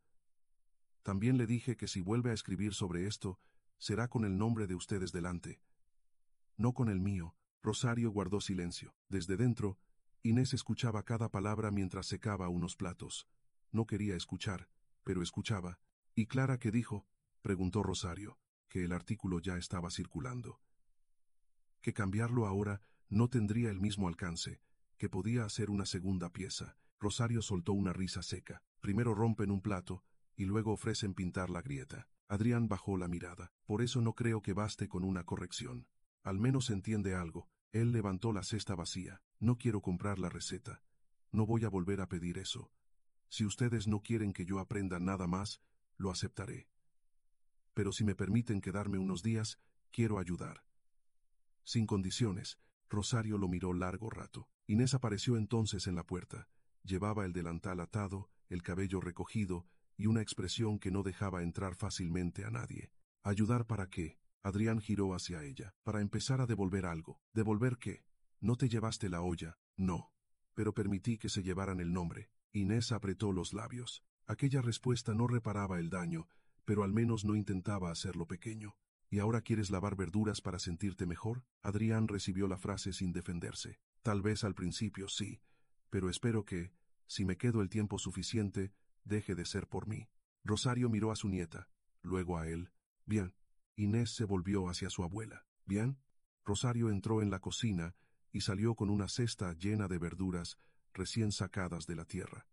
También le dije que si vuelve a escribir sobre esto, será con el nombre de ustedes delante. No con el mío. Rosario guardó silencio. Desde dentro, Inés escuchaba cada palabra mientras secaba unos platos. No quería escuchar, pero escuchaba. ¿Y Clara qué dijo? Preguntó Rosario, que el artículo ya estaba circulando. Que cambiarlo ahora no tendría el mismo alcance, que podía hacer una segunda pieza. Rosario soltó una risa seca. Primero rompen un plato, y luego ofrecen pintar la grieta. Adrián bajó la mirada. Por eso no creo que baste con una corrección. Al menos entiende algo. Él levantó la cesta vacía. No quiero comprar la receta. No voy a volver a pedir eso. Si ustedes no quieren que yo aprenda nada más, lo aceptaré. Pero si me permiten quedarme unos días, quiero ayudar. Sin condiciones. Rosario lo miró largo rato. Inés apareció entonces en la puerta. Llevaba el delantal atado, el cabello recogido, y una expresión que no dejaba entrar fácilmente a nadie. ¿Ayudar para qué? Adrián giró hacia ella. Para empezar a devolver algo. ¿Devolver qué? ¿No te llevaste la olla? No. Pero permití que se llevaran el nombre. Inés apretó los labios. Aquella respuesta no reparaba el daño, pero al menos no intentaba hacerlo pequeño. ¿Y ahora quieres lavar verduras para sentirte mejor? Adrián recibió la frase sin defenderse. Tal vez al principio sí, pero espero que, si me quedo el tiempo suficiente, deje de ser por mí. Rosario miró a su nieta, luego a él. Bien. Inés se volvió hacia su abuela. ¿Bien? Rosario entró en la cocina y salió con una cesta llena de verduras recién sacadas de la tierra.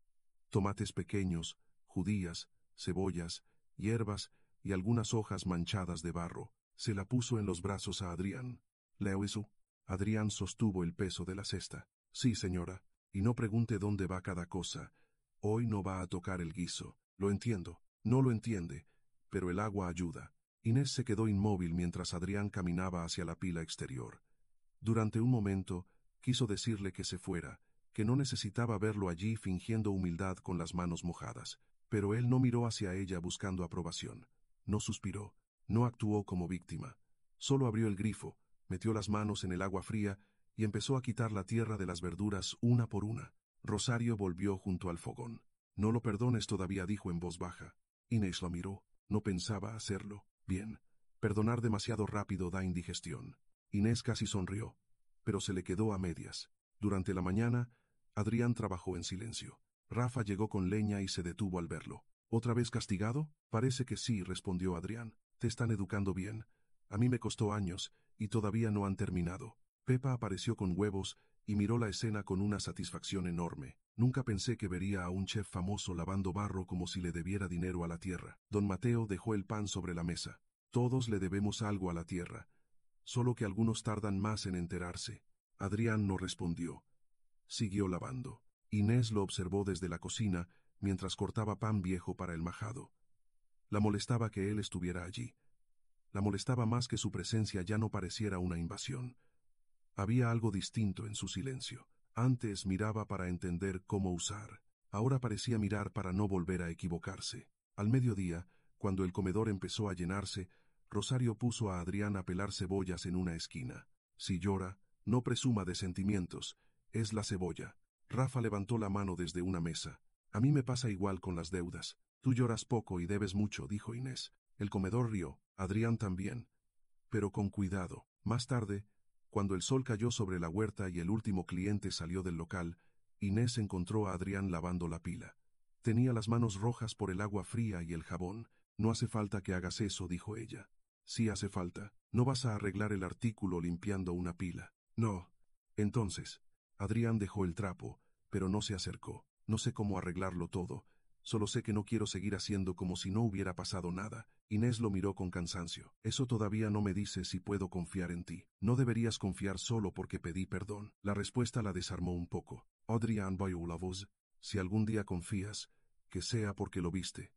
Tomates pequeños, judías, cebollas, hierbas y algunas hojas manchadas de barro. Se la puso en los brazos a Adrián. ¿Leo eso? Adrián sostuvo el peso de la cesta. Sí, señora. Y no pregunte dónde va cada cosa. Hoy no va a tocar el guiso. Lo entiendo. No lo entiende. Pero el agua ayuda. Inés se quedó inmóvil mientras Adrián caminaba hacia la pila exterior. Durante un momento, quiso decirle que se fuera, que no necesitaba verlo allí fingiendo humildad con las manos mojadas. Pero él no miró hacia ella buscando aprobación. No suspiró, no actuó como víctima. Solo abrió el grifo, metió las manos en el agua fría y empezó a quitar la tierra de las verduras una por una. Rosario volvió junto al fogón. No lo perdones todavía, dijo en voz baja. Inés lo miró. No pensaba hacerlo. Bien. Perdonar demasiado rápido da indigestión. Inés casi sonrió, pero se le quedó a medias. Durante la mañana, Adrián trabajó en silencio. Rafa llegó con leña y se detuvo al verlo. ¿Otra vez castigado? Parece que sí, respondió Adrián. Te están educando bien. A mí me costó años, y todavía no han terminado. Pepa apareció con huevos y miró la escena con una satisfacción enorme. Nunca pensé que vería a un chef famoso lavando barro como si le debiera dinero a la tierra. Don Mateo dejó el pan sobre la mesa. Todos le debemos algo a la tierra, solo que algunos tardan más en enterarse. Adrián no respondió. Siguió lavando. Inés lo observó desde la cocina mientras cortaba pan viejo para el majado. La molestaba que él estuviera allí. La molestaba más que su presencia ya no pareciera una invasión. Había algo distinto en su silencio. Antes miraba para entender cómo usar. Ahora parecía mirar para no volver a equivocarse. Al mediodía, cuando el comedor empezó a llenarse, Rosario puso a Adrián a pelar cebollas en una esquina. Si llora, no presuma de sentimientos. Es la cebolla. Rafa levantó la mano desde una mesa. A mí me pasa igual con las deudas. Tú lloras poco y debes mucho, dijo Inés. El comedor rió. Adrián también. Pero con cuidado. Más tarde, cuando el sol cayó sobre la huerta y el último cliente salió del local, Inés encontró a Adrián lavando la pila. Tenía las manos rojas por el agua fría y el jabón. No hace falta que hagas eso, dijo ella. Sí hace falta. No vas a arreglar el artículo limpiando una pila. No. Entonces, Adrián dejó el trapo, pero no se acercó. No sé cómo arreglarlo todo. Solo sé que no quiero seguir haciendo como si no hubiera pasado nada. Inés lo miró con cansancio. Eso todavía no me dice si puedo confiar en ti. No deberías confiar solo porque pedí perdón. La respuesta la desarmó un poco. Adrián bajó la voz. Si algún día confías, que sea porque lo viste.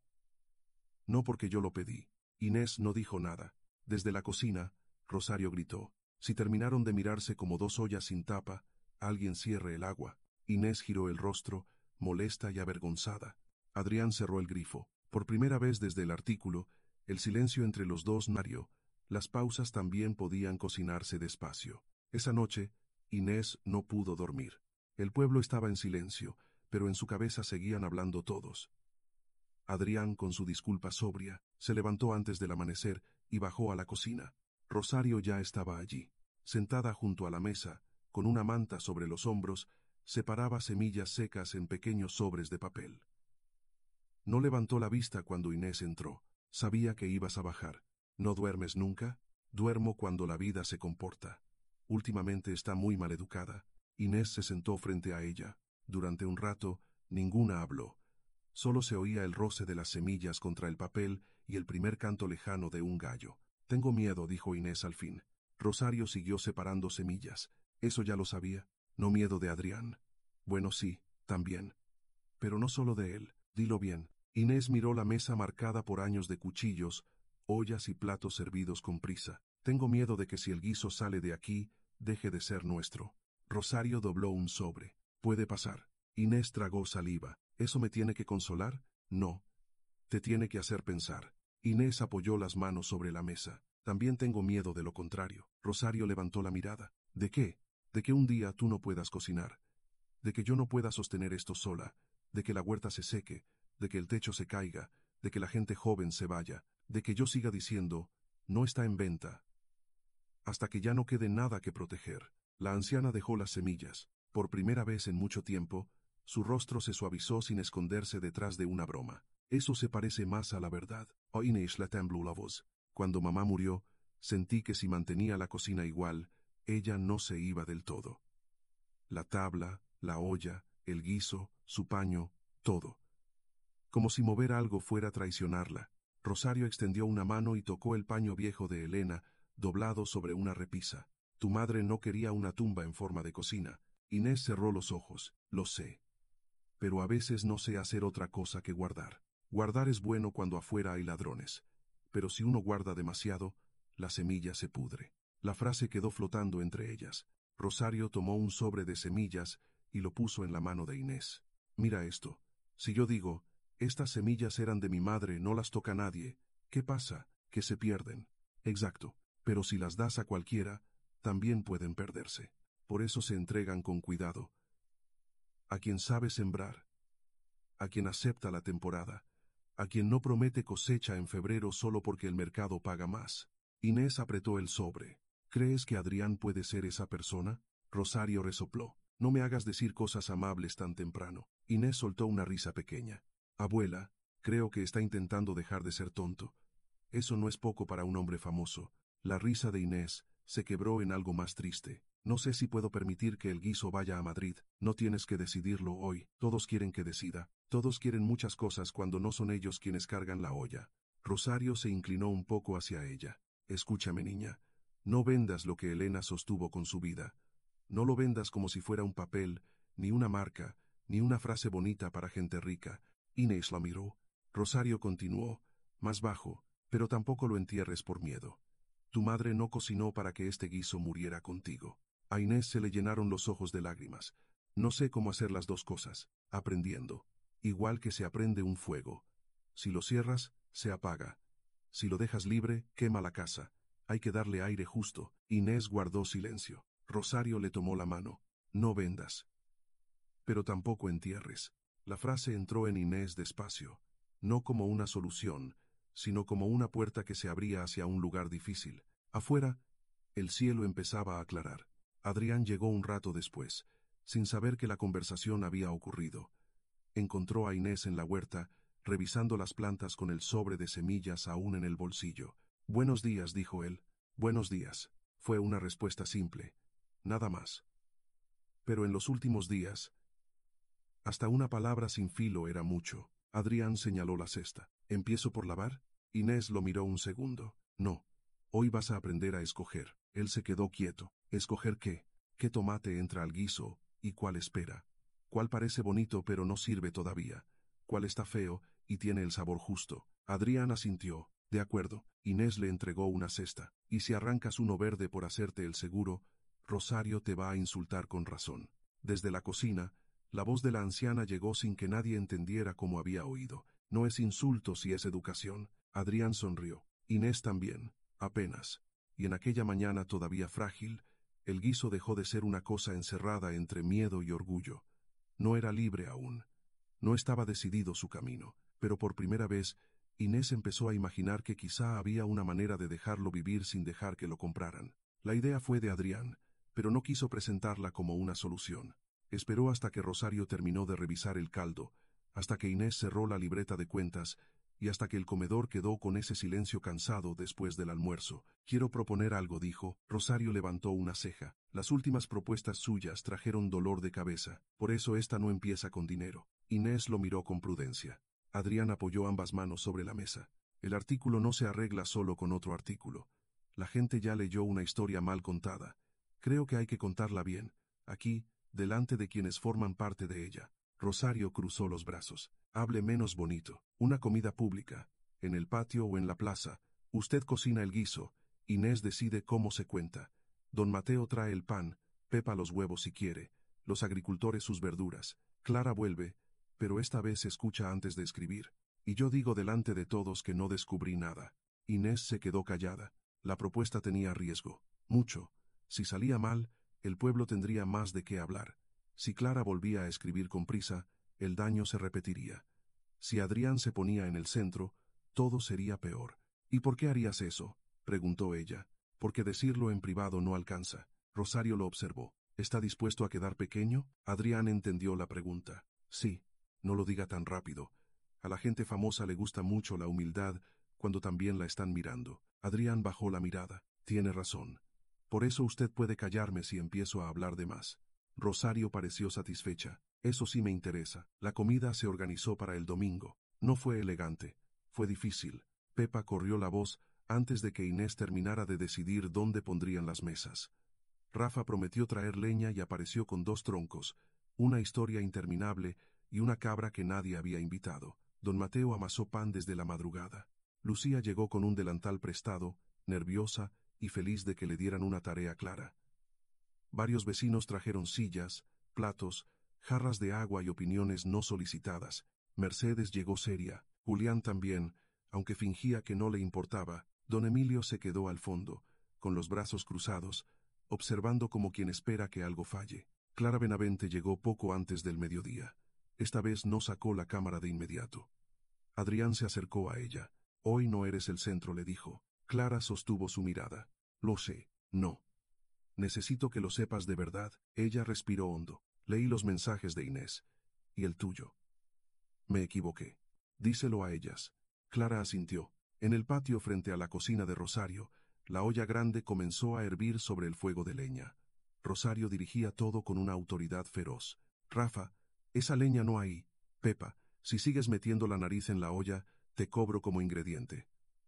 No porque yo lo pedí. Inés no dijo nada. Desde la cocina, Rosario gritó. Si terminaron de mirarse como dos ollas sin tapa, alguien cierre el agua. Inés giró el rostro, molesta y avergonzada. Adrián cerró el grifo. Por primera vez desde el artículo, el silencio entre los dos narió. Las pausas también podían cocinarse despacio. Esa noche, Inés no pudo dormir. El pueblo estaba en silencio, pero en su cabeza seguían hablando todos. Adrián, con su disculpa sobria, se levantó antes del amanecer y bajó a la cocina. Rosario ya estaba allí. Sentada junto a la mesa, con una manta sobre los hombros, separaba semillas secas en pequeños sobres de papel. No levantó la vista cuando Inés entró. Sabía que ibas a bajar. ¿No duermes nunca? Duermo cuando la vida se comporta. Últimamente está muy maleducada. Inés se sentó frente a ella. Durante un rato, ninguna habló. Solo se oía el roce de las semillas contra el papel y el primer canto lejano de un gallo. Tengo miedo, dijo Inés al fin. Rosario siguió separando semillas. Eso ya lo sabía. No miedo de Adrián. Bueno, sí, también. Pero no solo de él. Dilo bien. Inés miró la mesa marcada por años de cuchillos, ollas y platos servidos con prisa. Tengo miedo de que si el guiso sale de aquí, deje de ser nuestro. Rosario dobló un sobre. Puede pasar. Inés tragó saliva. ¿Eso me tiene que consolar? No. Te tiene que hacer pensar. Inés apoyó las manos sobre la mesa. También tengo miedo de lo contrario. Rosario levantó la mirada. ¿De qué? De que un día tú no puedas cocinar. De que yo no pueda sostener esto sola. De que la huerta se seque. De que el techo se caiga. De que la gente joven se vaya. De que yo siga diciendo, no está en venta. Hasta que ya no quede nada que proteger. La anciana dejó las semillas. Por primera vez en mucho tiempo, su rostro se suavizó sin esconderse detrás de una broma. Eso se parece más a la verdad. A Inés le tembló la voz. Cuando mamá murió, sentí que si mantenía la cocina igual, ella no se iba del todo. La tabla, la olla, el guiso, su paño, todo. Como si mover algo fuera a traicionarla. Rosario extendió una mano y tocó el paño viejo de Elena, doblado sobre una repisa. Tu madre no quería una tumba en forma de cocina. Inés cerró los ojos. Lo sé. Pero a veces no sé hacer otra cosa que guardar. Guardar es bueno cuando afuera hay ladrones. Pero si uno guarda demasiado, la semilla se pudre. La frase quedó flotando entre ellas. Rosario tomó un sobre de semillas y lo puso en la mano de Inés. Mira esto. Si yo digo, estas semillas eran de mi madre, no las toca nadie, ¿qué pasa? Que se pierden. Exacto. Pero si las das a cualquiera, también pueden perderse. Por eso se entregan con cuidado. A quien sabe sembrar, a quien acepta la temporada, a quien no promete cosecha en febrero solo porque el mercado paga más. Inés apretó el sobre. ¿Crees que Adrián puede ser esa persona? Rosario resopló. No me hagas decir cosas amables tan temprano. Inés soltó una risa pequeña. Abuela, creo que está intentando dejar de ser tonto. Eso no es poco para un hombre famoso. La risa de Inés se quebró en algo más triste. No sé si puedo permitir que el guiso vaya a Madrid. No tienes que decidirlo hoy. Todos quieren que decida. Todos quieren muchas cosas cuando no son ellos quienes cargan la olla. Rosario se inclinó un poco hacia ella. Escúchame, niña. No vendas lo que Elena sostuvo con su vida. No lo vendas como si fuera un papel, ni una marca, ni una frase bonita para gente rica. Inés la miró. Rosario continuó, más bajo, pero tampoco lo entierres por miedo. Tu madre no cocinó para que este guiso muriera contigo. A Inés se le llenaron los ojos de lágrimas. No sé cómo hacer las dos cosas, aprendiendo. Igual que se aprende un fuego. Si lo cierras, se apaga. Si lo dejas libre, quema la casa. Hay que darle aire justo. Inés guardó silencio. Rosario le tomó la mano. No vendas. Pero tampoco entierres. La frase entró en Inés despacio. No como una solución, sino como una puerta que se abría hacia un lugar difícil. Afuera, el cielo empezaba a aclarar. Adrián llegó un rato después, sin saber que la conversación había ocurrido. Encontró a Inés en la huerta, revisando las plantas con el sobre de semillas aún en el bolsillo. Buenos días, dijo él. Buenos días. Fue una respuesta simple. Nada más. Pero en los últimos días, hasta una palabra sin filo era mucho. Adrián señaló la cesta. ¿Empiezo por lavar? Inés lo miró un segundo. No. Hoy vas a aprender a escoger. Él se quedó quieto. ¿Escoger qué? ¿Qué tomate entra al guiso y cuál espera? ¿Cuál parece bonito pero no sirve todavía? ¿Cuál está feo y tiene el sabor justo? Adrián asintió. De acuerdo. Inés le entregó una cesta. Y si arrancas uno verde por hacerte el seguro, Rosario te va a insultar con razón. Desde la cocina, la voz de la anciana llegó sin que nadie entendiera cómo había oído. No es insulto si es educación. Adrián sonrió. Inés también. Apenas. Y en aquella mañana todavía frágil, el guiso dejó de ser una cosa encerrada entre miedo y orgullo. No era libre aún. No estaba decidido su camino, pero por primera vez, Inés empezó a imaginar que quizá había una manera de dejarlo vivir sin dejar que lo compraran. La idea fue de Adrián, pero no quiso presentarla como una solución. Esperó hasta que Rosario terminó de revisar el caldo, hasta que Inés cerró la libreta de cuentas y hasta que el comedor quedó con ese silencio cansado después del almuerzo. Quiero proponer algo, dijo. Rosario levantó una ceja. Las últimas propuestas suyas trajeron dolor de cabeza, por eso esta no empieza con dinero. Inés lo miró con prudencia. Adrián apoyó ambas manos sobre la mesa. El artículo no se arregla solo con otro artículo. La gente ya leyó una historia mal contada. Creo que hay que contarla bien, aquí, delante de quienes forman parte de ella. Rosario cruzó los brazos. Hable menos bonito. Una comida pública, en el patio o en la plaza. Usted cocina el guiso. Inés decide cómo se cuenta. Don Mateo trae el pan, Pepa los huevos si quiere, los agricultores sus verduras. Clara vuelve, pero esta vez escucha antes de escribir. Y yo digo delante de todos que no descubrí nada. Inés se quedó callada. La propuesta tenía riesgo. Mucho. Si salía mal, el pueblo tendría más de qué hablar. Si Clara volvía a escribir con prisa, el daño se repetiría. Si Adrián se ponía en el centro, todo sería peor. ¿Y por qué harías eso?, preguntó ella. Porque decirlo en privado no alcanza. Rosario lo observó. ¿Está dispuesto a quedar pequeño? Adrián entendió la pregunta. Sí. No lo diga tan rápido. A la gente famosa le gusta mucho la humildad cuando también la están mirando. Adrián bajó la mirada. Tiene razón. Por eso usted puede callarme si empiezo a hablar de más. Rosario pareció satisfecha. Eso sí me interesa. La comida se organizó para el domingo. No fue elegante. Fue difícil. Pepa corrió la voz antes de que Inés terminara de decidir dónde pondrían las mesas. Rafa prometió traer leña y apareció con 2 troncos, una historia interminable y una cabra que nadie había invitado. Don Mateo amasó pan desde la madrugada. Lucía llegó con un delantal prestado, nerviosa y feliz de que le dieran una tarea clara. Varios vecinos trajeron sillas, platos, jarras de agua y opiniones no solicitadas. Mercedes llegó seria, Julián también, aunque fingía que no le importaba. Don Emilio se quedó al fondo, con los brazos cruzados, observando como quien espera que algo falle. Clara Benavente llegó poco antes del mediodía. Esta vez no sacó la cámara de inmediato. Adrián se acercó a ella. Hoy no eres el centro, le dijo. Clara sostuvo su mirada. Lo sé, no. Necesito que lo sepas de verdad. Ella respiró hondo. Leí los mensajes de Inés. ¿Y el tuyo? Me equivoqué. Díselo a ellas. Clara asintió. En el patio frente a la cocina de Rosario, la olla grande comenzó a hervir sobre el fuego de leña. Rosario dirigía todo con una autoridad feroz. Rafa, esa leña no hay. Pepa, si sigues metiendo la nariz en la olla, te cobro como ingrediente.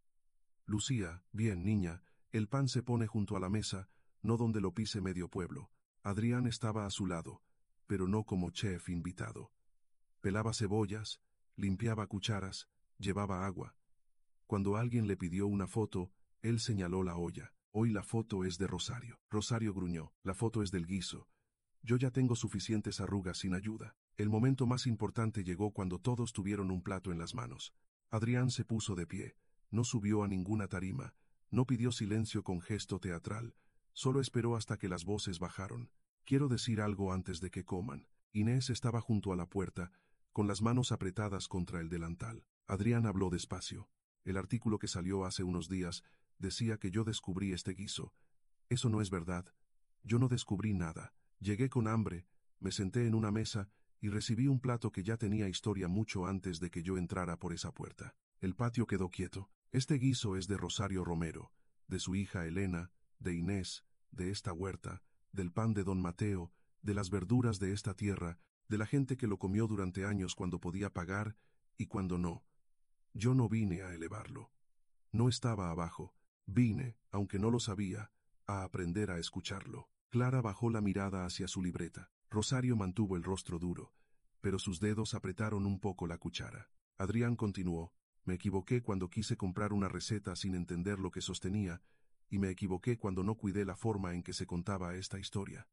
Lucía, bien, niña, el pan se pone junto a la mesa, no donde lo pise medio pueblo. Adrián estaba a su lado, pero no como chef invitado. Pelaba cebollas, limpiaba cucharas, llevaba agua. Cuando alguien le pidió una foto, él señaló la olla. Hoy la foto es de Rosario. Rosario gruñó. La foto es del guiso. Yo ya tengo suficientes arrugas sin ayuda. El momento más importante llegó cuando todos tuvieron un plato en las manos. Adrián se puso de pie. No subió a ninguna tarima. No pidió silencio con gesto teatral. Solo esperó hasta que las voces bajaron. Quiero decir algo antes de que coman. Inés estaba junto a la puerta, con las manos apretadas contra el delantal. Adrián habló despacio. El artículo que salió hace unos días decía que yo descubrí este guiso. Eso no es verdad. Yo no descubrí nada. Llegué con hambre, me senté en una mesa y recibí un plato que ya tenía historia mucho antes de que yo entrara por esa puerta. El patio quedó quieto. Este guiso es de Rosario Romero, de su hija Elena, de Inés, de esta huerta, del pan de don Mateo, de las verduras de esta tierra, de la gente que lo comió durante años cuando podía pagar y cuando no. Yo no vine a elevarlo. No estaba abajo. Vine, aunque no lo sabía, a aprender a escucharlo. Clara bajó la mirada hacia su libreta. Rosario mantuvo el rostro duro, pero sus dedos apretaron un poco la cuchara. Adrián continuó. Me equivoqué cuando quise comprar una receta sin entender lo que sostenía, y me equivoqué cuando no cuidé la forma en que se contaba esta historia.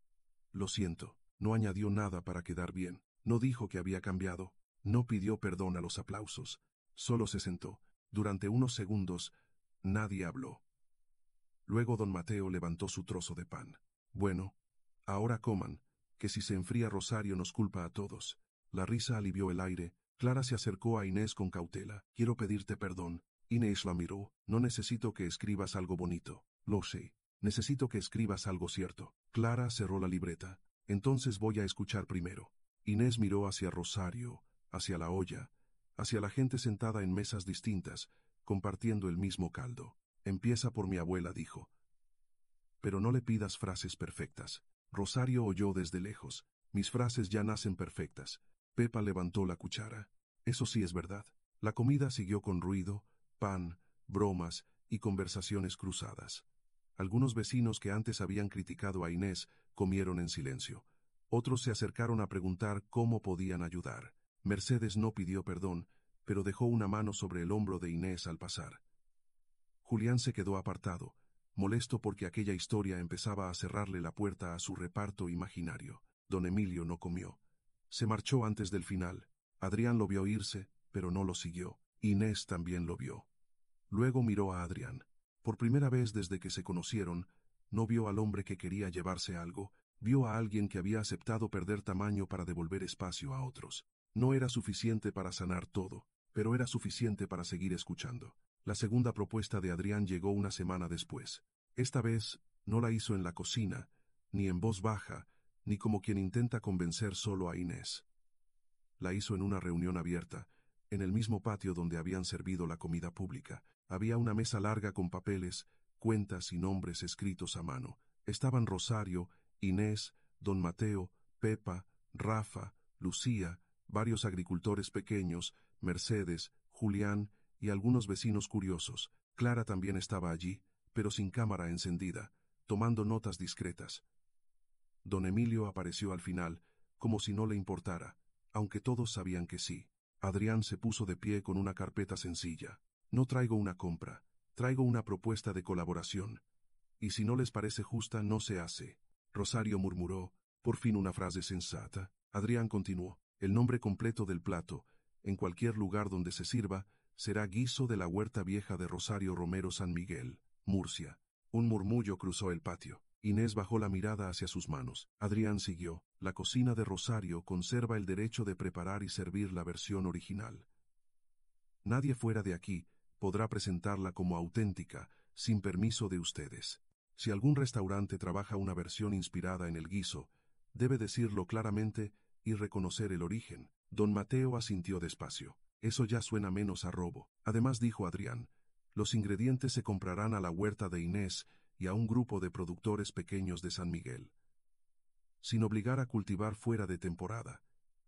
Lo siento. No añadió nada para quedar bien. No dijo que había cambiado. No pidió perdón a los aplausos. Solo se sentó. Durante unos segundos, nadie habló. Luego don Mateo levantó su trozo de pan. Bueno, ahora coman, que si se enfría Rosario nos culpa a todos. La risa alivió el aire. Clara se acercó a Inés con cautela. Quiero pedirte perdón. Inés la miró. No necesito que escribas algo bonito. Lo sé. Necesito que escribas algo cierto. Clara cerró la libreta. Entonces voy a escuchar primero. Inés miró hacia Rosario, hacia la olla, hacia la gente sentada en mesas distintas, compartiendo el mismo caldo. Empieza por mi abuela, dijo. Pero no le pidas frases perfectas. Rosario oyó desde lejos. Mis frases ya nacen perfectas. Pepa levantó la cuchara. Eso sí es verdad. La comida siguió con ruido, pan, bromas y conversaciones cruzadas. Algunos vecinos que antes habían criticado a Inés comieron en silencio. Otros se acercaron a preguntar cómo podían ayudar. Mercedes no pidió perdón, pero dejó una mano sobre el hombro de Inés al pasar. Julián se quedó apartado, molesto porque aquella historia empezaba a cerrarle la puerta a su reparto imaginario. Don Emilio no comió. Se marchó antes del final. Adrián lo vio irse, pero no lo siguió. Inés también lo vio. Luego miró a Adrián. Por primera vez desde que se conocieron, no vio al hombre que quería llevarse algo, vio a alguien que había aceptado perder tamaño para devolver espacio a otros. No era suficiente para sanar todo, pero era suficiente para seguir escuchando. La segunda propuesta de Adrián llegó una semana después. Esta vez no la hizo en la cocina, ni en voz baja, ni como quien intenta convencer solo a Inés. La hizo en una reunión abierta, en el mismo patio donde habían servido la comida pública. Había una mesa larga con papeles, cuentas y nombres escritos a mano. Estaban Rosario, Inés, don Mateo, Pepa, Rafa, Lucía, varios agricultores pequeños, Mercedes, Julián y algunos vecinos curiosos. Clara también estaba allí, pero sin cámara encendida, tomando notas discretas. Don Emilio apareció al final, como si no le importara, aunque todos sabían que sí. Adrián se puso de pie con una carpeta sencilla. No traigo una compra, traigo una propuesta de colaboración. Y si no les parece justa, no se hace. Rosario murmuró, por fin una frase sensata. Adrián continuó, el nombre completo del plato, en cualquier lugar donde se sirva, será guiso de la huerta vieja de Rosario Romero San Miguel, Murcia. Un murmullo cruzó el patio. Inés bajó la mirada hacia sus manos. Adrián siguió. La cocina de Rosario conserva el derecho de preparar y servir la versión original. Nadie fuera de aquí podrá presentarla como auténtica, sin permiso de ustedes. Si algún restaurante trabaja una versión inspirada en el guiso, debe decirlo claramente y reconocer el origen. Don Mateo asintió despacio. Eso ya suena menos a robo. Además, dijo Adrián, los ingredientes se comprarán a la huerta de Inés y a un grupo de productores pequeños de San Miguel. Sin obligar a cultivar fuera de temporada.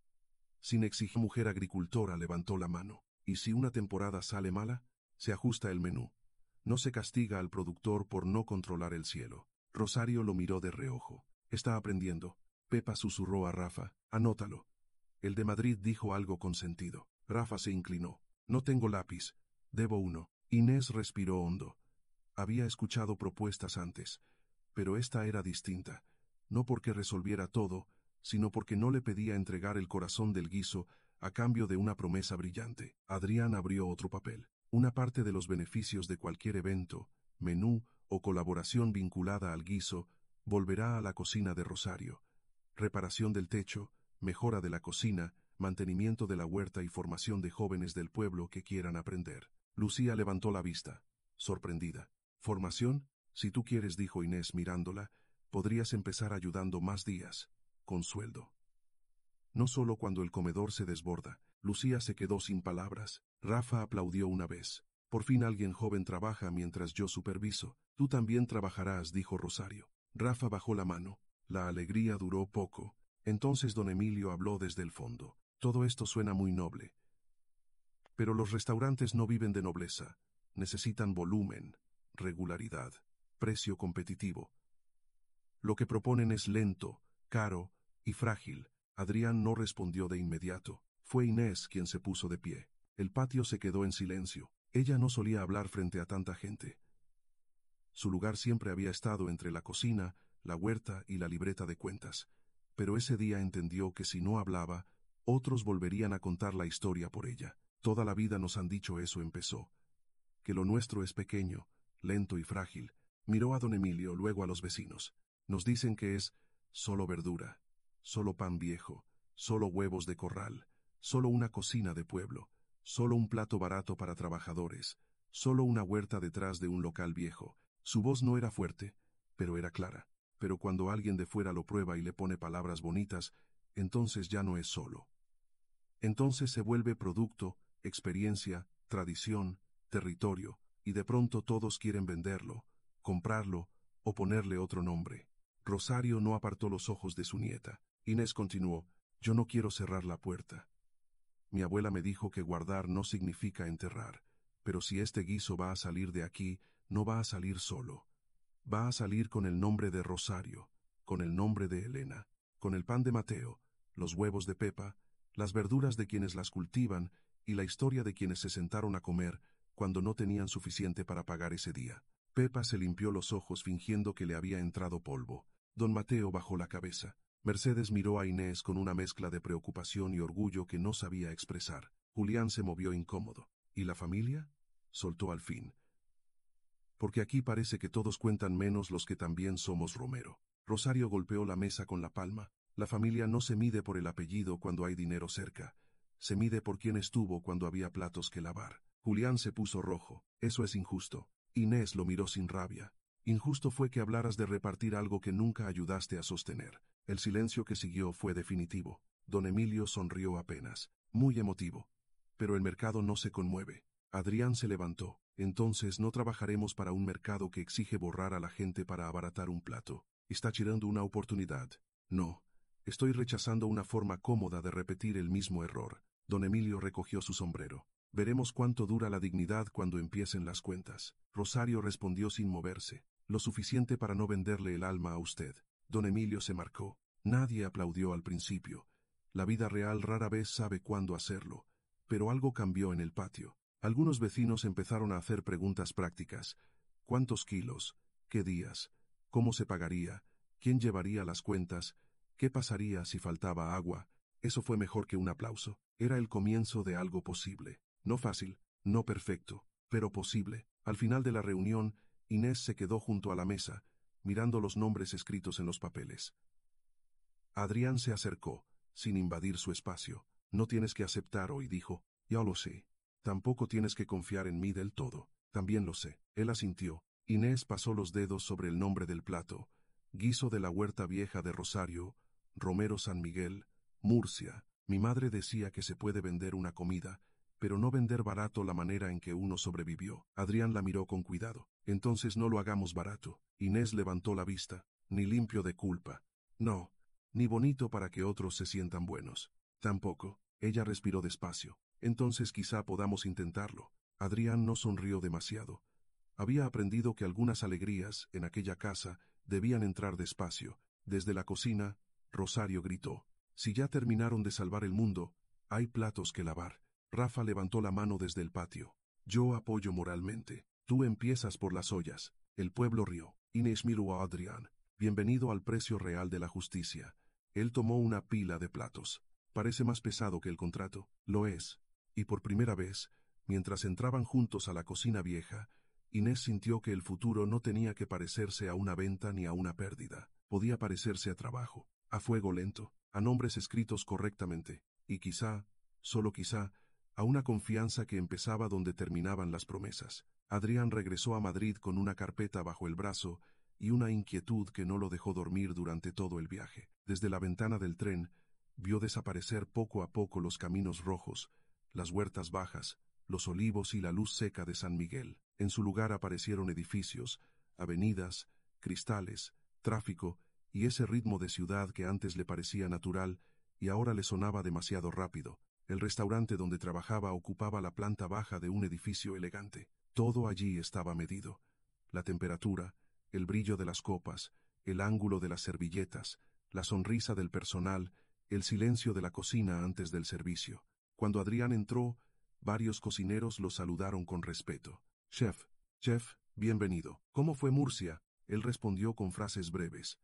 Sin exigir. Mujer agricultora levantó la mano. ¿Y si una temporada sale mala? Se ajusta el menú. No se castiga al productor por no controlar el cielo. Rosario lo miró de reojo. Está aprendiendo. Pepa susurró a Rafa. Anótalo. El de Madrid dijo algo con sentido. Rafa se inclinó. No tengo lápiz. Debo uno. Inés respiró hondo. Había escuchado propuestas antes, pero esta era distinta, no porque resolviera todo, sino porque no le pedía entregar el corazón del guiso a cambio de una promesa brillante. Adrián abrió otro papel. Una parte de los beneficios de cualquier evento, menú o colaboración vinculada al guiso volverá a la cocina de Rosario. Reparación del techo, mejora de la cocina, mantenimiento de la huerta y formación de jóvenes del pueblo que quieran aprender. Lucía levantó la vista, sorprendida. ¿Formación? Si tú quieres, dijo Inés mirándola, podrías empezar ayudando más días, con sueldo. No solo cuando el comedor se desborda. Lucía se quedó sin palabras. Rafa aplaudió una vez. Por fin alguien joven trabaja mientras yo superviso. Tú también trabajarás, dijo Rosario. Rafa bajó la mano. La alegría duró poco. Entonces don Emilio habló desde el fondo. Todo esto suena muy noble. Pero los restaurantes no viven de nobleza. Necesitan volumen, regularidad, precio competitivo. Lo que proponen es lento, caro y frágil. Adrián no respondió de inmediato. Fue Inés quien se puso de pie. El patio se quedó en silencio. Ella no solía hablar frente a tanta gente. Su lugar siempre había estado entre la cocina, la huerta y la libreta de cuentas. Pero ese día entendió que si no hablaba, otros volverían a contar la historia por ella. Toda la vida nos han dicho eso, empezó. Que lo nuestro es pequeño, lento y frágil. Miró a don Emilio, luego a los vecinos. Nos dicen que es solo verdura, solo pan viejo, solo huevos de corral, solo una cocina de pueblo, solo un plato barato para trabajadores, solo una huerta detrás de un local viejo. Su voz no era fuerte, pero era clara. Pero cuando alguien de fuera lo prueba y le pone palabras bonitas, entonces ya no es solo. Entonces se vuelve producto, experiencia, tradición, territorio, y de pronto todos quieren venderlo, comprarlo, o ponerle otro nombre. Rosario no apartó los ojos de su nieta. Inés continuó: yo no quiero cerrar la puerta. Mi abuela me dijo que guardar no significa enterrar, pero si este guiso va a salir de aquí, no va a salir solo. Va a salir con el nombre de Rosario, con el nombre de Elena, con el pan de Mateo, los huevos de Pepa, las verduras de quienes las cultivan y la historia de quienes se sentaron a comer cuando no tenían suficiente para pagar ese día. Pepa se limpió los ojos fingiendo que le había entrado polvo. Don Mateo bajó la cabeza. Mercedes miró a Inés con una mezcla de preocupación y orgullo que no sabía expresar. Julián se movió incómodo. ¿Y la familia?, soltó al fin. Porque aquí parece que todos cuentan menos los que también somos Romero. Rosario golpeó la mesa con la palma. La familia no se mide por el apellido cuando hay dinero cerca. Se mide por quién estuvo cuando había platos que lavar. Julián se puso rojo. Eso es injusto. Inés lo miró sin rabia. Injusto fue que hablaras de repartir algo que nunca ayudaste a sostener. El silencio que siguió fue definitivo. Don Emilio sonrió apenas. Muy emotivo. Pero el mercado no se conmueve. Adrián se levantó. Entonces no trabajaremos para un mercado que exige borrar a la gente para abaratar un plato. Está tirando una oportunidad. No. Estoy rechazando una forma cómoda de repetir el mismo error. Don Emilio recogió su sombrero. Veremos cuánto dura la dignidad cuando empiecen las cuentas. Rosario respondió sin moverse. Lo suficiente para no venderle el alma a usted. Don Emilio se marcó. Nadie aplaudió al principio. La vida real rara vez sabe cuándo hacerlo. Pero algo cambió en el patio. Algunos vecinos empezaron a hacer preguntas prácticas. ¿Cuántos kilos? ¿Qué días? ¿Cómo se pagaría? ¿Quién llevaría las cuentas? ¿Qué pasaría si faltaba agua? Eso fue mejor que un aplauso. Era el comienzo de algo posible. No fácil, no perfecto, pero posible. Al final de la reunión, Inés se quedó junto a la mesa, mirando los nombres escritos en los papeles. Adrián se acercó, sin invadir su espacio. No tienes que aceptar hoy, dijo. Ya lo sé. Tampoco tienes que confiar en mí del todo. También lo sé. Él asintió. Inés pasó los dedos sobre el nombre del plato. Guiso de la huerta vieja de Rosario, Romero San Miguel, Murcia. Mi madre decía que se puede vender una comida, pero no vender barato la manera en que uno sobrevivió. Adrián la miró con cuidado. Entonces no lo hagamos barato. Inés levantó la vista. Ni limpio de culpa. No. Ni bonito para que otros se sientan buenos. Tampoco. Ella respiró despacio. Entonces quizá podamos intentarlo. Adrián no sonrió demasiado. Había aprendido que algunas alegrías, en aquella casa, debían entrar despacio. Desde la cocina, Rosario gritó: si ya terminaron de salvar el mundo, hay platos que lavar. Rafa levantó la mano desde el patio. Yo apoyo moralmente. Tú empiezas por las ollas. El pueblo rió. Inés miró a Adrián. Bienvenido al precio real de la justicia. Él tomó una pila de platos. Parece más pesado que el contrato. Lo es. Y por primera vez, mientras entraban juntos a la cocina vieja, Inés sintió que el futuro no tenía que parecerse a una venta ni a una pérdida. Podía parecerse a trabajo, a fuego lento, a nombres escritos correctamente, y quizá, solo quizá, a una confianza que empezaba donde terminaban las promesas. Adrián regresó a Madrid con una carpeta bajo el brazo y una inquietud que no lo dejó dormir durante todo el viaje. Desde la ventana del tren, vio desaparecer poco a poco los caminos rojos, las huertas bajas, los olivos y la luz seca de San Miguel. En su lugar aparecieron edificios, avenidas, cristales, tráfico y ese ritmo de ciudad que antes le parecía natural y ahora le sonaba demasiado rápido. El restaurante donde trabajaba ocupaba la planta baja de un edificio elegante. Todo allí estaba medido. La temperatura, el brillo de las copas, el ángulo de las servilletas, la sonrisa del personal, el silencio de la cocina antes del servicio. Cuando Adrián entró, varios cocineros lo saludaron con respeto. Chef, bienvenido. ¿Cómo fue Murcia? Él respondió con frases breves.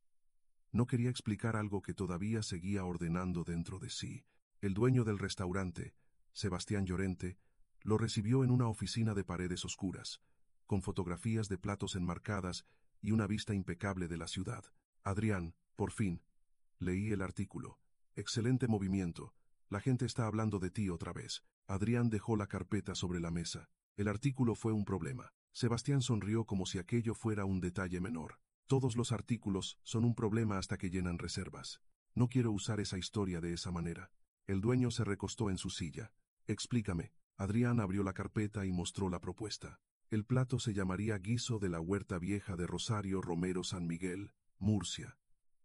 No quería explicar algo que todavía seguía ordenando dentro de sí. El dueño del restaurante, Sebastián Llorente, lo recibió en una oficina de paredes oscuras, con fotografías de platos enmarcadas y una vista impecable de la ciudad. Adrián, por fin. Leí el artículo. Excelente movimiento. La gente está hablando de ti otra vez. Adrián dejó la carpeta sobre la mesa. El artículo fue un problema. Sebastián sonrió como si aquello fuera un detalle menor. Todos los artículos son un problema hasta que llenan reservas. No quiero usar esa historia de esa manera. El dueño se recostó en su silla. Explícame. Adrián abrió la carpeta y mostró la propuesta. El plato se llamaría Guiso de la Huerta Vieja de Rosario Romero San Miguel, Murcia.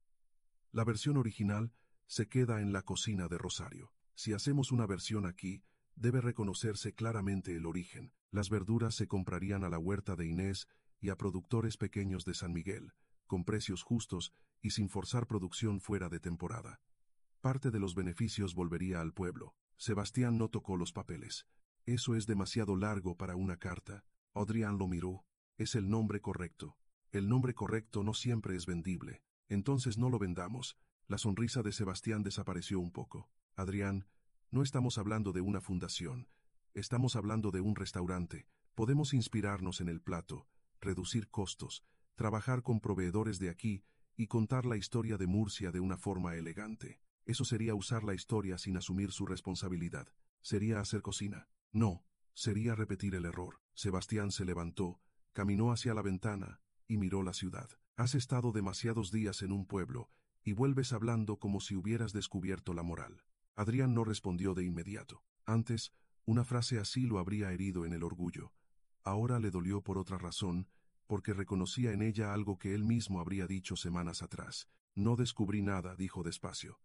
La versión original se queda en la cocina de Rosario. Si hacemos una versión aquí, debe reconocerse claramente el origen. Las verduras se comprarían a la huerta de Inés y a productores pequeños de San Miguel, con precios justos y sin forzar producción fuera de temporada. Parte de los beneficios volvería al pueblo. Sebastián no tocó los papeles. Eso es demasiado largo para una carta. Adrián lo miró. Es el nombre correcto. El nombre correcto no siempre es vendible. Entonces no lo vendamos. La sonrisa de Sebastián desapareció un poco. Adrián, no estamos hablando de una fundación. Estamos hablando de un restaurante. Podemos inspirarnos en el plato, reducir costos, trabajar con proveedores de aquí y contar la historia de Murcia de una forma elegante. Eso sería usar la historia sin asumir su responsabilidad. ¿Sería hacer cocina? No, sería repetir el error. Sebastián se levantó, caminó hacia la ventana y miró la ciudad. Has estado demasiados días en un pueblo y vuelves hablando como si hubieras descubierto la moral. Adrián no respondió de inmediato. Antes, una frase así lo habría herido en el orgullo. Ahora le dolió por otra razón, porque reconocía en ella algo que él mismo habría dicho semanas atrás. No descubrí nada, dijo despacio.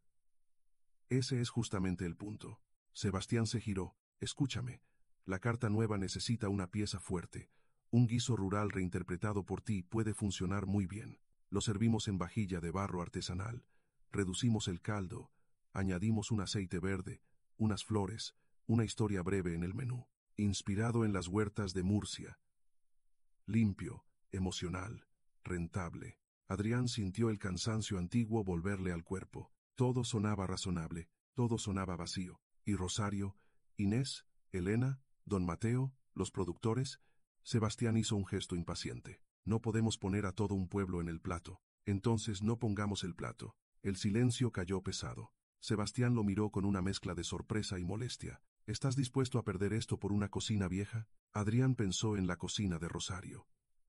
Ese es justamente el punto. Sebastián se giró. Escúchame. La carta nueva necesita una pieza fuerte. Un guiso rural reinterpretado por ti puede funcionar muy bien. Lo servimos en vajilla de barro artesanal. Reducimos el caldo. Añadimos un aceite verde, unas flores, una historia breve en el menú. Inspirado en las huertas de Murcia. Limpio, emocional, rentable. Adrián sintió el cansancio antiguo volverle al cuerpo. Todo sonaba razonable, todo sonaba vacío. ¿Y Rosario? ¿Inés? ¿Elena? ¿Don Mateo? ¿Los productores? Sebastián hizo un gesto impaciente. No podemos poner a todo un pueblo en el plato. Entonces no pongamos el plato. El silencio cayó pesado. Sebastián lo miró con una mezcla de sorpresa y molestia. ¿Estás dispuesto a perder esto por una cocina vieja? Adrián pensó en la cocina de Rosario.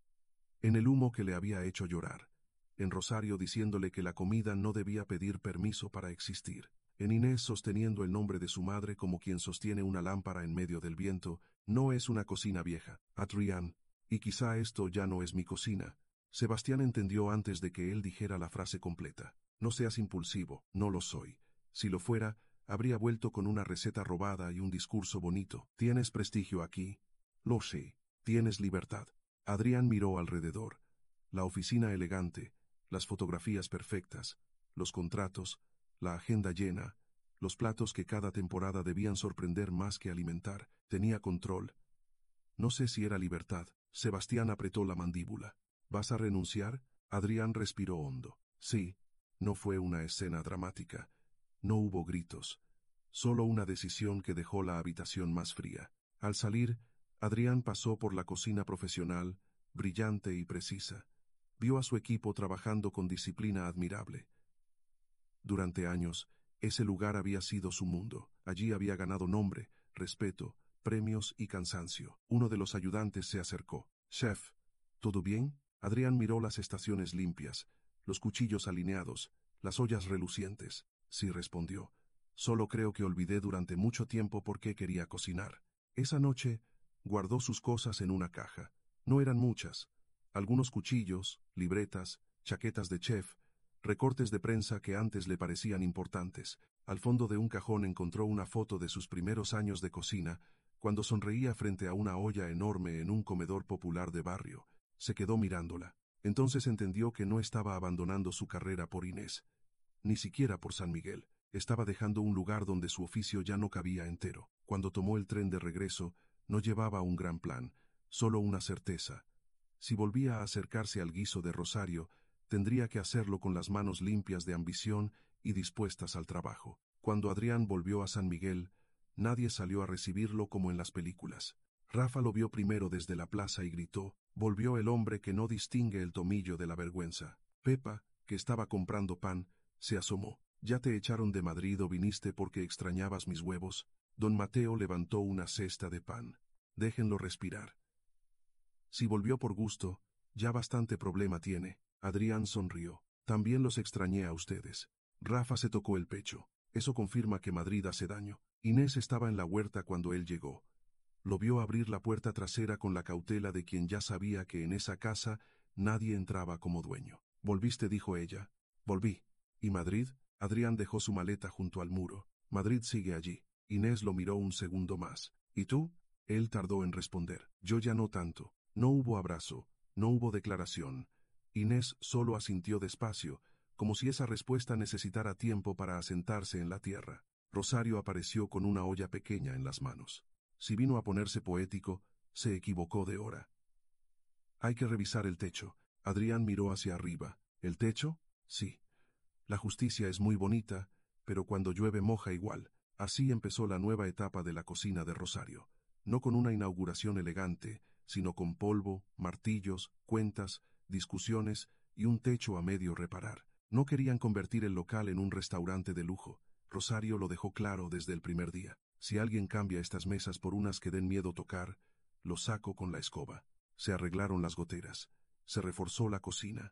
En el humo que le había hecho llorar. En Rosario diciéndole que la comida no debía pedir permiso para existir. En Inés sosteniendo el nombre de su madre como quien sostiene una lámpara en medio del viento. No es una cocina vieja, Adrián. Y quizá esto ya no es mi cocina. Sebastián entendió antes de que él dijera la frase completa. No seas impulsivo, no lo soy. Si lo fuera, habría vuelto con una receta robada y un discurso bonito. ¿Tienes prestigio aquí? Lo sé. Tienes libertad. Adrián miró alrededor. La oficina elegante, las fotografías perfectas, los contratos, la agenda llena, los platos que cada temporada debían sorprender más que alimentar. Tenía control. No sé si era libertad. Sebastián apretó la mandíbula. ¿Vas a renunciar? Adrián respiró hondo. Sí. No fue una escena dramática. No hubo gritos. Solo una decisión que dejó la habitación más fría. Al salir, Adrián pasó por la cocina profesional, brillante y precisa. Vio a su equipo trabajando con disciplina admirable. Durante años, ese lugar había sido su mundo. Allí había ganado nombre, respeto, premios y cansancio. Uno de los ayudantes se acercó. «Chef, ¿todo bien?» Adrián miró las estaciones limpias, los cuchillos alineados, las ollas relucientes. Sí, respondió. Solo creo que olvidé durante mucho tiempo por qué quería cocinar. Esa noche, guardó sus cosas en una caja. No eran muchas. Algunos cuchillos, libretas, chaquetas de chef, recortes de prensa que antes le parecían importantes. Al fondo de un cajón encontró una foto de sus primeros años de cocina, cuando sonreía frente a una olla enorme en un comedor popular de barrio. Se quedó mirándola. Entonces entendió que no estaba abandonando su carrera por Inés, ni siquiera por San Miguel. Estaba dejando un lugar donde su oficio ya no cabía entero. Cuando tomó el tren de regreso, no llevaba un gran plan, solo una certeza. Si volvía a acercarse al guiso de Rosario, tendría que hacerlo con las manos limpias de ambición y dispuestas al trabajo. Cuando Adrián volvió a San Miguel, nadie salió a recibirlo como en las películas. Rafa lo vio primero desde la plaza y gritó. Volvió el hombre que no distingue el tomillo de la vergüenza. Pepa, que estaba comprando pan, se asomó. ¿Ya te echaron de Madrid o viniste porque extrañabas mis huevos? Don Mateo levantó una cesta de pan. Déjenlo respirar. Si volvió por gusto, ya bastante problema tiene. Adrián sonrió. También los extrañé a ustedes. Rafa se tocó el pecho. Eso confirma que Madrid hace daño. Inés estaba en la huerta cuando él llegó. Lo vio abrir la puerta trasera con la cautela de quien ya sabía que en esa casa nadie entraba como dueño. «¿Volviste?», dijo ella. «Volví». «¿Y Madrid?». Adrián dejó su maleta junto al muro. «Madrid sigue allí». Inés lo miró un segundo más. «¿Y tú?». Él tardó en responder. «Yo ya no tanto». No hubo abrazo, no hubo declaración. Inés solo asintió despacio, como si esa respuesta necesitara tiempo para asentarse en la tierra. Rosario apareció con una olla pequeña en las manos. Si vino a ponerse poético, se equivocó de hora. «Hay que revisar el techo». Adrián miró hacia arriba. «¿El techo?». «Sí. La justicia es muy bonita, pero cuando llueve moja igual». Así empezó la nueva etapa de la cocina de Rosario. No con una inauguración elegante, sino con polvo, martillos, cuentas, discusiones y un techo a medio reparar. No querían convertir el local en un restaurante de lujo. Rosario lo dejó claro desde el primer día. «Si alguien cambia estas mesas por unas que den miedo tocar, lo saco con la escoba». Se arreglaron las goteras. Se reforzó la cocina.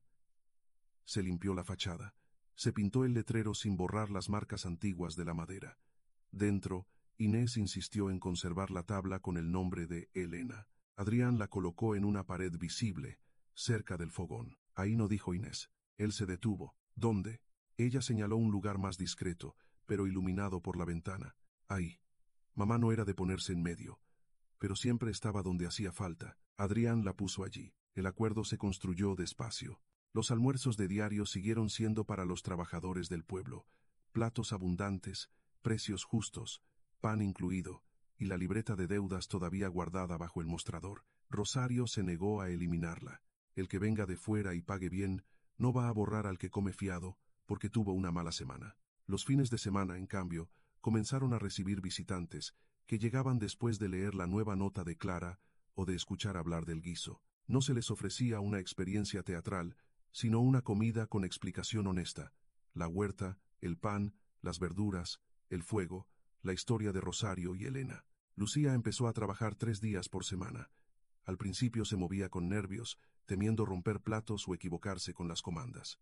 Se limpió la fachada. Se pintó el letrero sin borrar las marcas antiguas de la madera. Dentro, Inés insistió en conservar la tabla con el nombre de Elena. Adrián la colocó en una pared visible, cerca del fogón. «Ahí no», dijo Inés. Él se detuvo. «¿Dónde?». Ella señaló un lugar más discreto, pero iluminado por la ventana. «Ahí». Mamá no era de ponerse en medio, pero siempre estaba donde hacía falta. Adrián la puso allí. El acuerdo se construyó despacio. Los almuerzos de diario siguieron siendo para los trabajadores del pueblo. Platos abundantes, precios justos, pan incluido, y la libreta de deudas todavía guardada bajo el mostrador. Rosario se negó a eliminarla. El que venga de fuera y pague bien, no va a borrar al que come fiado, porque tuvo una mala semana. Los fines de semana, en cambio, comenzaron a recibir visitantes, que llegaban después de leer la nueva nota de Clara o de escuchar hablar del guiso. No se les ofrecía una experiencia teatral, sino una comida con explicación honesta. La huerta, el pan, las verduras, el fuego, la historia de Rosario y Elena. Lucía empezó a trabajar 3 días por semana. Al principio se movía con nervios, temiendo romper platos o equivocarse con las comandas.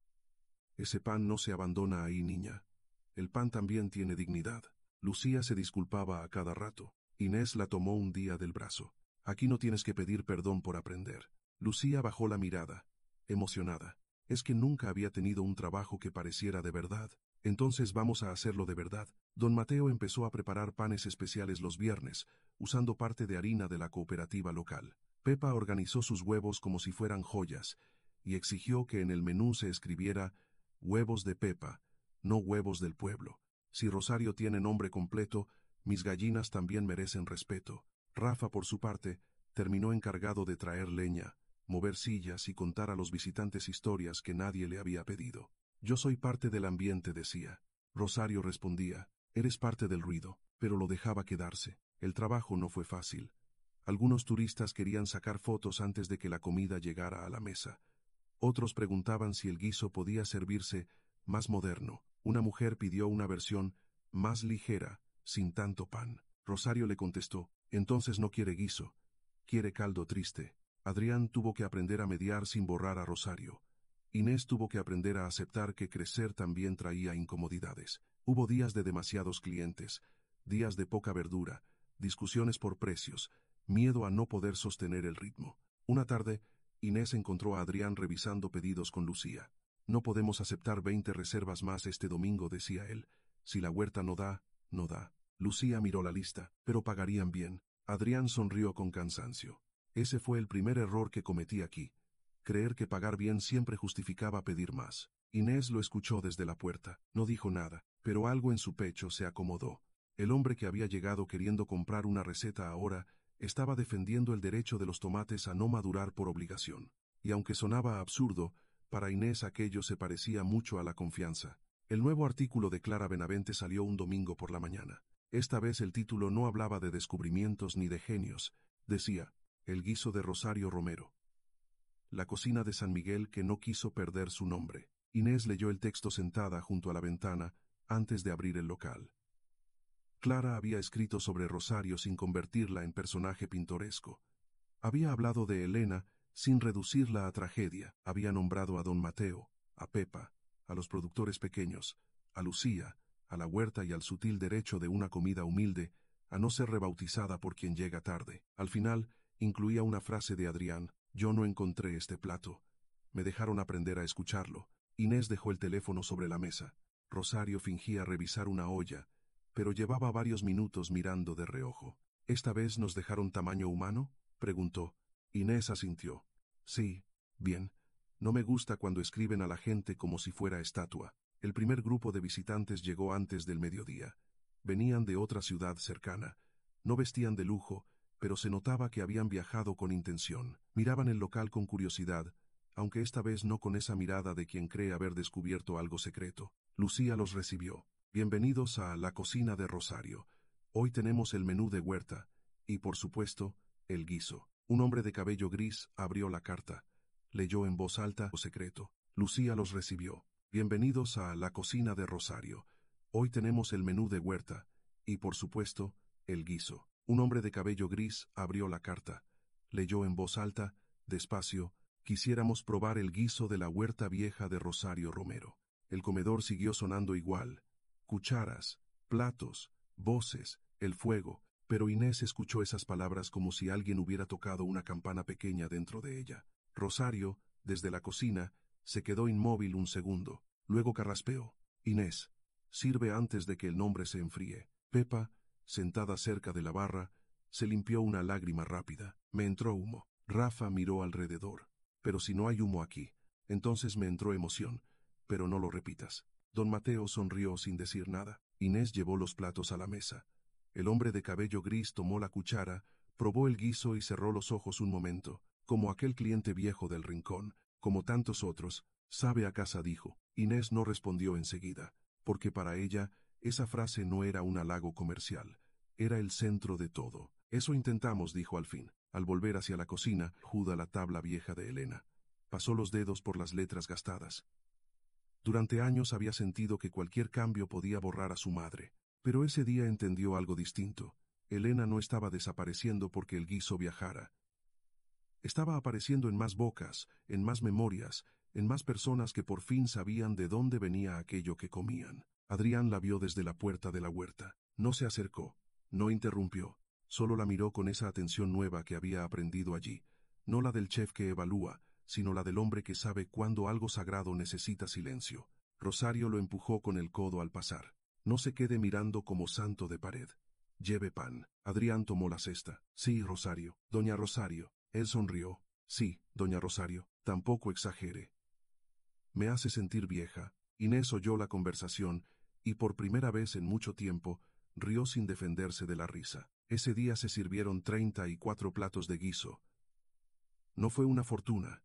«Ese pan no se abandona ahí, niña. El pan también tiene dignidad». Lucía se disculpaba a cada rato. Inés la tomó un día del brazo. «Aquí no tienes que pedir perdón por aprender». Lucía bajó la mirada, emocionada. Es que nunca había tenido un trabajo que pareciera de verdad. «Entonces vamos a hacerlo de verdad». Don Mateo empezó a preparar panes especiales los viernes, usando parte de harina de la cooperativa local. Pepa organizó sus huevos como si fueran joyas, y exigió que en el menú se escribiera «Huevos de Pepa», no «Huevos del pueblo». Si Rosario tiene nombre completo, mis gallinas también merecen respeto. Rafa, por su parte, terminó encargado de traer leña, mover sillas y contar a los visitantes historias que nadie le había pedido. «Yo soy parte del ambiente», decía. Rosario respondía: «Eres parte del ruido», pero lo dejaba quedarse. El trabajo no fue fácil. Algunos turistas querían sacar fotos antes de que la comida llegara a la mesa. Otros preguntaban si el guiso podía servirse más moderno. Una mujer pidió una versión más ligera, sin tanto pan. Rosario le contestó: «Entonces no quiere guiso, quiere caldo triste». Adrián tuvo que aprender a mediar sin borrar a Rosario. Inés tuvo que aprender a aceptar que crecer también traía incomodidades. Hubo días de demasiados clientes, días de poca verdura, discusiones por precios, miedo a no poder sostener el ritmo. Una tarde, Inés encontró a Adrián revisando pedidos con Lucía. «No podemos aceptar 20 reservas más este domingo», decía él. «Si la huerta no da, no da». Lucía miró la lista, «pero pagarían bien». Adrián sonrió con cansancio. Ese fue el primer error que cometí aquí. Creer que pagar bien siempre justificaba pedir más. Inés lo escuchó desde la puerta. No dijo nada, pero algo en su pecho se acomodó. El hombre que había llegado queriendo comprar una receta ahora estaba defendiendo el derecho de los tomates a no madurar por obligación. Y aunque sonaba absurdo, para Inés aquello se parecía mucho a la confianza. El nuevo artículo de Clara Benavente salió un domingo por la mañana. Esta vez el título no hablaba de descubrimientos ni de genios. Decía: «El guiso de Rosario Romero. La cocina de San Miguel que no quiso perder su nombre». Inés leyó el texto sentada junto a la ventana antes de abrir el local. Clara había escrito sobre Rosario sin convertirla en personaje pintoresco. Había hablado de Elena sin reducirla a tragedia. Había nombrado a don Mateo, a Pepa, a los productores pequeños, a Lucía, a la huerta y al sutil derecho de una comida humilde, a no ser rebautizada por quien llega tarde. Al final, incluía una frase de Adrián: yo no encontré este plato. Me dejaron aprender a escucharlo. Inés dejó el teléfono sobre la mesa. Rosario fingía revisar una olla, pero llevaba varios minutos mirando de reojo. ¿Esta vez nos dejaron tamaño humano?, preguntó. Inés asintió. Sí, bien. No me gusta cuando escriben a la gente como si fuera estatua. El primer grupo de visitantes llegó antes del mediodía. Venían de otra ciudad cercana. No vestían de lujo, pero se notaba que habían viajado con intención. Miraban el local con curiosidad, aunque esta vez no con esa mirada de quien cree haber descubierto algo secreto. Lucía los recibió. Bienvenidos a la cocina de Rosario. Hoy tenemos el menú de huerta, y por supuesto, el guiso. Un hombre de cabello gris abrió la carta. Leyó en voz alta o secreto. Lucía los recibió. Bienvenidos a la cocina de Rosario. Hoy tenemos el menú de huerta, y por supuesto, el guiso. Un hombre de cabello gris abrió la carta. Leyó en voz alta, despacio: quisiéramos probar el guiso de la huerta vieja de Rosario Romero. El comedor siguió sonando igual. Cucharas, platos, voces, el fuego, pero Inés escuchó esas palabras como si alguien hubiera tocado una campana pequeña dentro de ella. Rosario, desde la cocina, se quedó inmóvil un segundo. Luego carraspeó. Inés, sirve antes de que el nombre se enfríe. Pepa, sentada cerca de la barra, se limpió una lágrima rápida. Me entró humo. Rafa miró alrededor. Pero si no hay humo aquí. Entonces me entró emoción. Pero no lo repitas. Don Mateo sonrió sin decir nada. Inés llevó los platos a la mesa. El hombre de cabello gris tomó la cuchara, probó el guiso y cerró los ojos un momento, como aquel cliente viejo del rincón, como tantos otros. Sabe a casa, dijo. Inés no respondió enseguida, porque para ella, esa frase no era un halago comercial, era el centro de todo. Eso intentamos, dijo al fin. Al volver hacia la cocina, juda la tabla vieja de Elena. Pasó los dedos por las letras gastadas. Durante años había sentido que cualquier cambio podía borrar a su madre. Pero ese día entendió algo distinto. Elena no estaba desapareciendo porque el guiso viajara. Estaba apareciendo en más bocas, en más memorias, en más personas que por fin sabían de dónde venía aquello que comían. Adrián la vio desde la puerta de la huerta. No se acercó, no interrumpió, solo la miró con esa atención nueva que había aprendido allí, no la del chef que evalúa, sino la del hombre que sabe cuándo algo sagrado necesita silencio. Rosario lo empujó con el codo al pasar. No se quede mirando como santo de pared. Lleve pan. Adrián tomó la cesta. Sí, Rosario. Doña Rosario. Él sonrió. Sí, doña Rosario. Tampoco exagere. Me hace sentir vieja. Inés oyó la conversación y por primera vez en mucho tiempo rió sin defenderse de la risa. Ese día se sirvieron 34 platos de guiso. No fue una fortuna.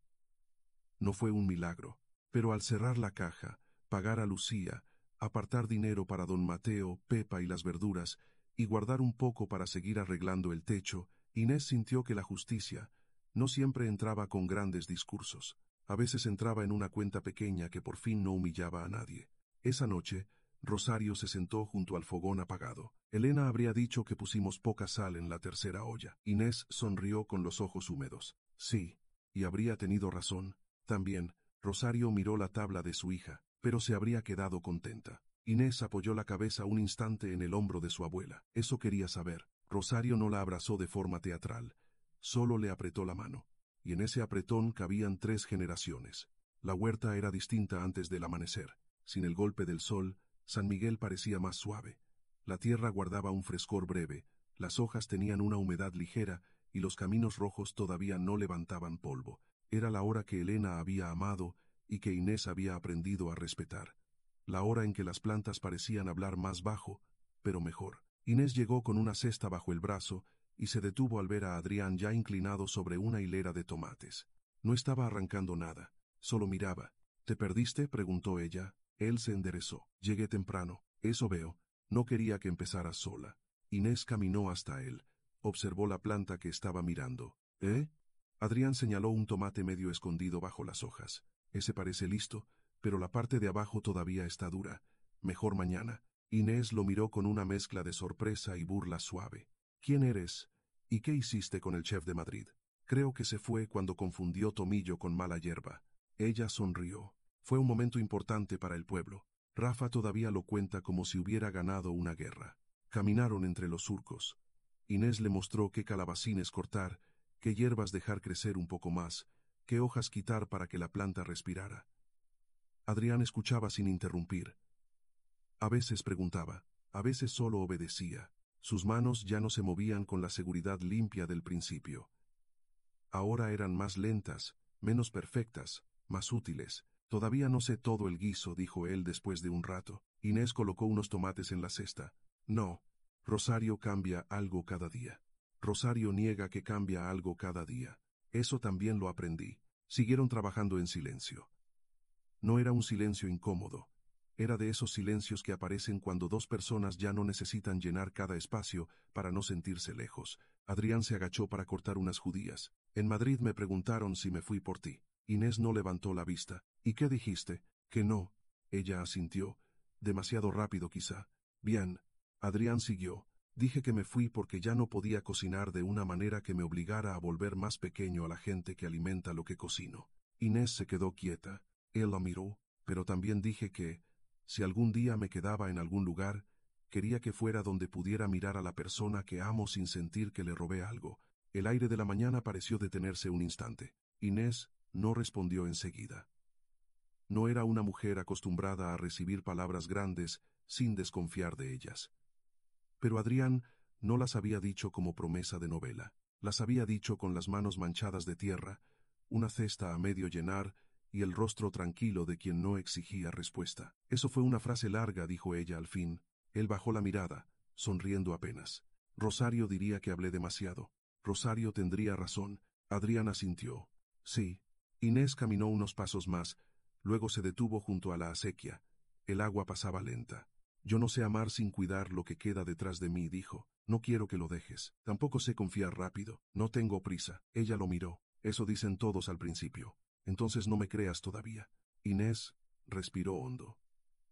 No fue un milagro. Pero al cerrar la caja, pagar a Lucía, apartar dinero para don Mateo, Pepa y las verduras, y guardar un poco para seguir arreglando el techo, Inés sintió que la justicia no siempre entraba con grandes discursos. A veces entraba en una cuenta pequeña que por fin no humillaba a nadie. Esa noche, Rosario se sentó junto al fogón apagado. Elena habría dicho que pusimos poca sal en la tercera olla. Inés sonrió con los ojos húmedos. Sí, y habría tenido razón. También, Rosario miró la tabla de su hija, pero se habría quedado contenta. Inés apoyó la cabeza un instante en el hombro de su abuela. Eso quería saber. Rosario no la abrazó de forma teatral, solo le apretó la mano. Y en ese apretón cabían 3 generaciones. La huerta era distinta antes del amanecer. Sin el golpe del sol, San Miguel parecía más suave. La tierra guardaba un frescor breve, las hojas tenían una humedad ligera y los caminos rojos todavía no levantaban polvo. Era la hora que Elena había amado y que Inés había aprendido a respetar. La hora en que las plantas parecían hablar más bajo, pero mejor. Inés llegó con una cesta bajo el brazo y se detuvo al ver a Adrián ya inclinado sobre una hilera de tomates. No estaba arrancando nada, solo miraba. ¿Te perdiste?, preguntó ella. Él se enderezó. Llegué temprano. Eso veo. No quería que empezaras sola. Inés caminó hasta él. Observó la planta que estaba mirando. ¿Eh? Adrián señaló un tomate medio escondido bajo las hojas. Ese parece listo, pero la parte de abajo todavía está dura. Mejor mañana. Inés lo miró con una mezcla de sorpresa y burla suave. ¿Quién eres? ¿Y qué hiciste con el chef de Madrid? Creo que se fue cuando confundió tomillo con mala hierba. Ella sonrió. Fue un momento importante para el pueblo. Rafa todavía lo cuenta como si hubiera ganado una guerra. Caminaron entre los surcos. Inés le mostró qué calabacines cortar, qué hierbas dejar crecer un poco más, qué hojas quitar para que la planta respirara. Adrián escuchaba sin interrumpir. A veces preguntaba, a veces solo obedecía. Sus manos ya no se movían con la seguridad limpia del principio. Ahora eran más lentas, menos perfectas, más útiles. Todavía no sé todo el guiso, dijo él después de un rato. Inés colocó unos tomates en la cesta. No, Rosario cambia algo cada día. Rosario niega que cambia algo cada día. Eso también lo aprendí. Siguieron trabajando en silencio. No era un silencio incómodo. Era de esos silencios que aparecen cuando dos personas ya no necesitan llenar cada espacio para no sentirse lejos. Adrián se agachó para cortar unas judías. En Madrid me preguntaron si me fui por ti. Inés no levantó la vista. ¿Y qué dijiste? Que no. Ella asintió. Demasiado rápido quizá. Bien. Adrián siguió. Dije que me fui porque ya no podía cocinar de una manera que me obligara a volver más pequeño a la gente que alimenta lo que cocino. Inés se quedó quieta. Él la miró, pero también dije que, si algún día me quedaba en algún lugar, quería que fuera donde pudiera mirar a la persona que amo sin sentir que le robé algo. El aire de la mañana pareció detenerse un instante. Inés no respondió enseguida. No era una mujer acostumbrada a recibir palabras grandes sin desconfiar de ellas. Pero Adrián no las había dicho como promesa de novela. Las había dicho con las manos manchadas de tierra, una cesta a medio llenar y el rostro tranquilo de quien no exigía respuesta. Eso fue una frase larga, dijo ella al fin. Él bajó la mirada, sonriendo apenas. Rosario diría que hablé demasiado. Rosario tendría razón. Adrián asintió. Sí. Inés caminó unos pasos más, luego se detuvo junto a la acequia. El agua pasaba lenta. Yo no sé amar sin cuidar lo que queda detrás de mí, dijo. No quiero que lo dejes. Tampoco sé confiar rápido. No tengo prisa. Ella lo miró. Eso dicen todos al principio. Entonces no me creas todavía. Inés respiró hondo.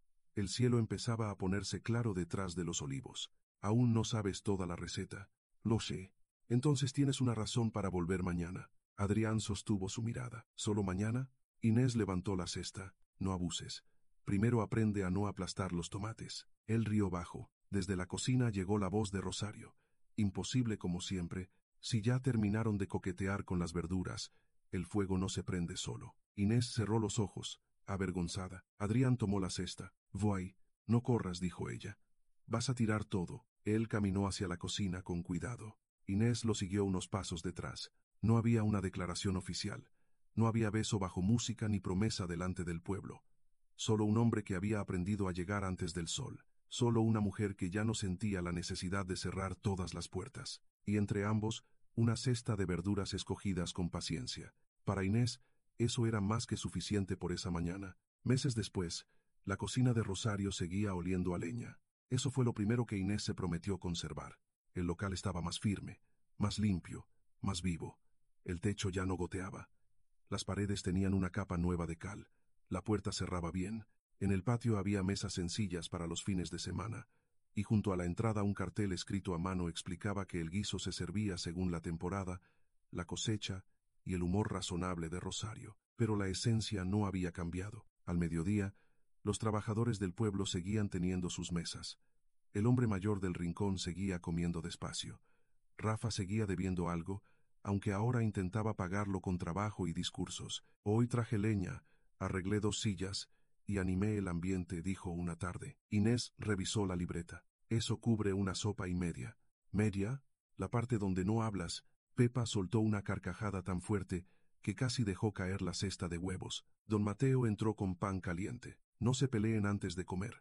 El cielo empezaba a ponerse claro detrás de los olivos. Aún no sabes toda la receta. Lo sé. Entonces tienes una razón para volver mañana. Adrián sostuvo su mirada. ¿Solo mañana? Inés levantó la cesta. No abuses. Primero aprende a no aplastar los tomates. Él rió bajo. Desde la cocina llegó la voz de Rosario. Imposible como siempre. Si ya terminaron de coquetear con las verduras, el fuego no se prende solo. Inés cerró los ojos, avergonzada. Adrián tomó la cesta. Voy. No corras, dijo ella. Vas a tirar todo. Él caminó hacia la cocina con cuidado. Inés lo siguió unos pasos detrás. No había una declaración oficial. No había beso bajo música ni promesa delante del pueblo. Solo un hombre que había aprendido a llegar antes del sol. Solo una mujer que ya no sentía la necesidad de cerrar todas las puertas. Y entre ambos, una cesta de verduras escogidas con paciencia. Para Inés, eso era más que suficiente por esa mañana. Meses después, la cocina de Rosario seguía oliendo a leña. Eso fue lo primero que Inés se prometió conservar. El local estaba más firme, más limpio, más vivo. El techo ya no goteaba. Las paredes tenían una capa nueva de cal. La puerta cerraba bien. En el patio había mesas sencillas para los fines de semana. Y junto a la entrada un cartel escrito a mano explicaba que el guiso se servía según la temporada, la cosecha y el humor razonable de Rosario. Pero la esencia no había cambiado. Al mediodía, los trabajadores del pueblo seguían teniendo sus mesas. El hombre mayor del rincón seguía comiendo despacio. Rafa seguía debiendo algo, aunque ahora intentaba pagarlo con trabajo y discursos. Hoy traje leña, arreglé 2 sillas y animé el ambiente, dijo una tarde. Inés revisó la libreta. Eso cubre una sopa y media. ¿Media? La parte donde no hablas. Pepa soltó una carcajada tan fuerte que casi dejó caer la cesta de huevos. Don Mateo entró con pan caliente. No se peleen antes de comer.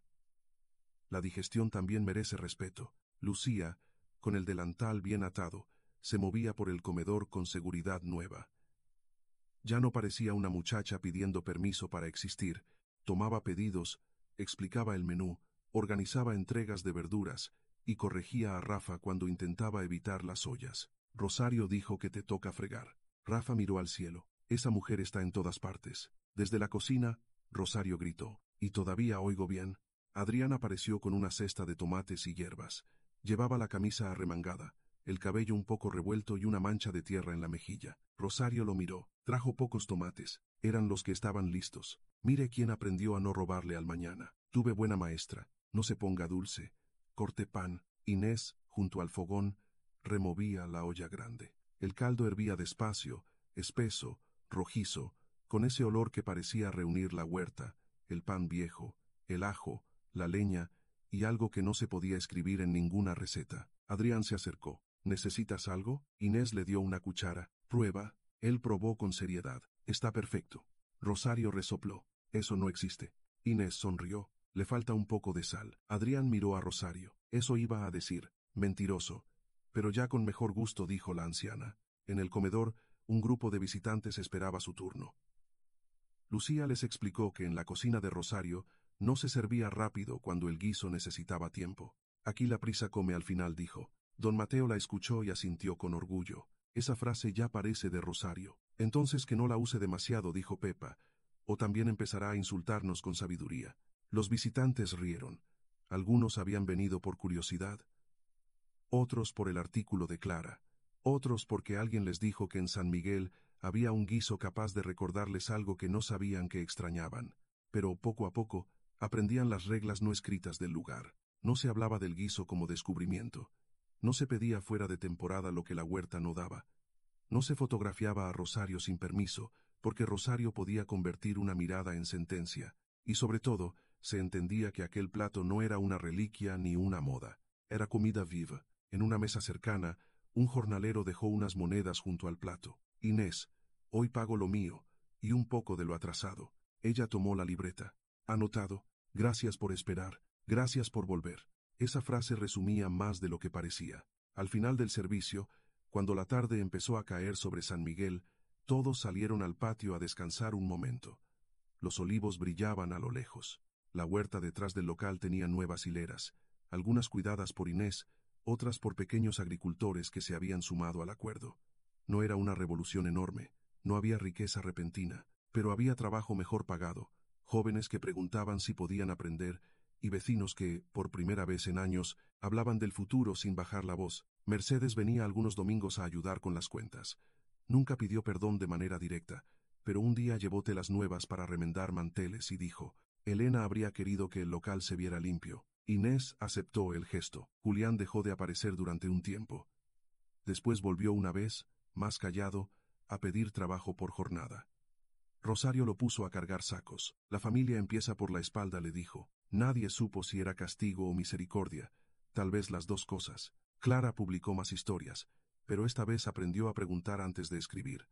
La digestión también merece respeto. Lucía, con el delantal bien atado, se movía por el comedor con seguridad nueva. Ya no parecía una muchacha pidiendo permiso para existir. Tomaba pedidos, explicaba el menú, organizaba entregas de verduras y corregía a Rafa cuando intentaba evitar las ollas. Rosario dijo que te toca fregar. Rafa miró al cielo. Esa mujer está en todas partes. Desde la cocina, Rosario gritó. ¿Y todavía oigo bien? Adrián apareció con una cesta de tomates y hierbas. Llevaba la camisa arremangada. el cabello un poco revuelto y una mancha de tierra en la mejilla. Rosario lo miró. Trajo pocos tomates. Eran los que estaban listos. Mire quién aprendió a no robarle al mañana. Tuve buena maestra. No se ponga dulce. Corte pan. Inés, junto al fogón, removía la olla grande. El caldo hervía despacio, espeso, rojizo, con ese olor que parecía reunir la huerta, el pan viejo, el ajo, la leña y algo que no se podía escribir en ninguna receta. Adrián se acercó. ¿Necesitas algo? Inés le dio una cuchara. Prueba. Él probó con seriedad. Está perfecto. Rosario resopló. Eso no existe. Inés sonrió. Le falta un poco de sal. Adrián miró a Rosario. Eso iba a decir. Mentiroso. Pero ya con mejor gusto, dijo la anciana. En el comedor, un grupo de visitantes esperaba su turno. Lucía les explicó que en la cocina de Rosario no se servía rápido cuando el guiso necesitaba tiempo. Aquí la prisa come al final, dijo. Don Mateo la escuchó y asintió con orgullo. Esa frase ya parece de Rosario. Entonces que no la use demasiado, dijo Pepa, o también empezará a insultarnos con sabiduría. Los visitantes rieron. Algunos habían venido por curiosidad, otros por el artículo de Clara, otros porque alguien les dijo que en San Miguel había un guiso capaz de recordarles algo que no sabían que extrañaban. Pero poco a poco aprendían las reglas no escritas del lugar. No se hablaba del guiso como descubrimiento. No se pedía fuera de temporada lo que la huerta no daba. No se fotografiaba a Rosario sin permiso, porque Rosario podía convertir una mirada en sentencia. Y sobre todo, se entendía que aquel plato no era una reliquia ni una moda. Era comida viva. En una mesa cercana, un jornalero dejó unas monedas junto al plato. Inés, hoy pago lo mío, y un poco de lo atrasado. Ella tomó la libreta. Anotado. Gracias por esperar. Gracias por volver. Esa frase resumía más de lo que parecía. Al final del servicio, cuando la tarde empezó a caer sobre San Miguel, todos salieron al patio a descansar un momento. Los olivos brillaban a lo lejos. La huerta detrás del local tenía nuevas hileras, algunas cuidadas por Inés, otras por pequeños agricultores que se habían sumado al acuerdo. No era una revolución enorme, no había riqueza repentina, pero había trabajo mejor pagado, jóvenes que preguntaban si podían aprender, y vecinos que, por primera vez en años, hablaban del futuro sin bajar la voz. Mercedes venía algunos domingos a ayudar con las cuentas. Nunca pidió perdón de manera directa, pero un día llevó telas nuevas para remendar manteles y dijo, Elena habría querido que el local se viera limpio. Inés aceptó el gesto. Julián dejó de aparecer durante un tiempo. Después volvió una vez, más callado, a pedir trabajo por jornada. Rosario lo puso a cargar sacos. La familia empieza por la espalda, le dijo. Nadie supo si era castigo o misericordia, tal vez las dos cosas. Clara publicó más historias, pero esta vez aprendió a preguntar antes de escribir.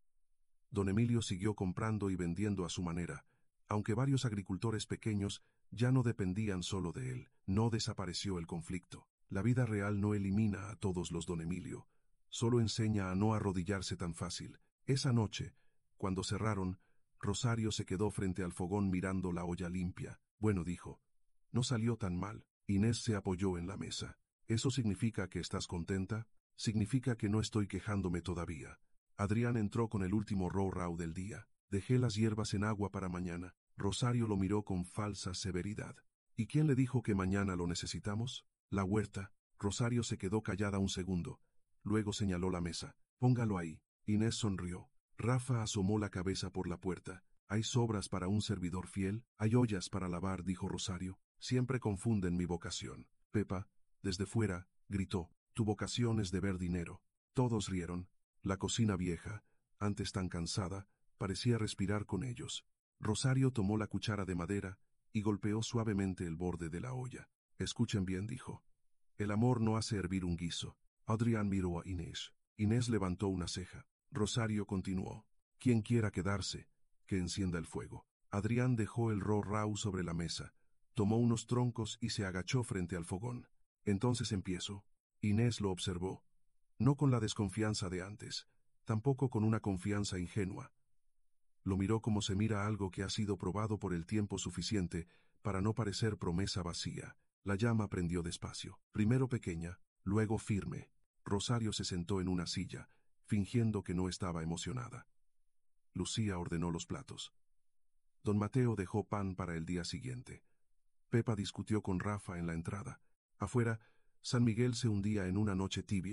Don Emilio siguió comprando y vendiendo a su manera, aunque varios agricultores pequeños ya no dependían solo de él. No desapareció el conflicto. La vida real no elimina a todos los Don Emilio, solo enseña a no arrodillarse tan fácil. Esa noche, cuando cerraron, Rosario se quedó frente al fogón mirando la olla limpia. Bueno, dijo, no salió tan mal. Inés se apoyó en la mesa. ¿Eso significa que estás contenta? Significa que no estoy quejándome todavía. Adrián entró con el último row del día. Dejé las hierbas en agua para mañana. Rosario lo miró con falsa severidad. ¿Y quién le dijo que mañana lo necesitamos? La huerta. Rosario se quedó callada un segundo. Luego señaló la mesa. Póngalo ahí. Inés sonrió. Rafa asomó la cabeza por la puerta. ¿Hay sobras para un servidor fiel? Hay ollas para lavar, dijo Rosario. Siempre confunden mi vocación. Pepa, desde fuera, gritó. Tu vocación es de ver dinero. Todos rieron. La cocina vieja, antes tan cansada, parecía respirar con ellos. Rosario tomó la cuchara de madera y golpeó suavemente el borde de la olla. Escuchen bien, dijo. El amor no hace hervir un guiso. Adrián miró a Inés. Inés levantó una ceja. Rosario continuó. Quien quiera quedarse, que encienda el fuego. Adrián dejó el row sobre la mesa, tomó unos troncos y se agachó frente al fogón. Entonces empiezo. Inés lo observó. No con la desconfianza de antes, tampoco con una confianza ingenua. Lo miró como se mira algo que ha sido probado por el tiempo suficiente para no parecer promesa vacía. La llama prendió despacio, primero pequeña, luego firme. Rosario se sentó en una silla, fingiendo que no estaba emocionada. Lucía ordenó los platos. Don Mateo dejó pan para el día siguiente. Pepa discutió con Rafa en la entrada. Afuera, San Miguel se hundía en una noche tibia,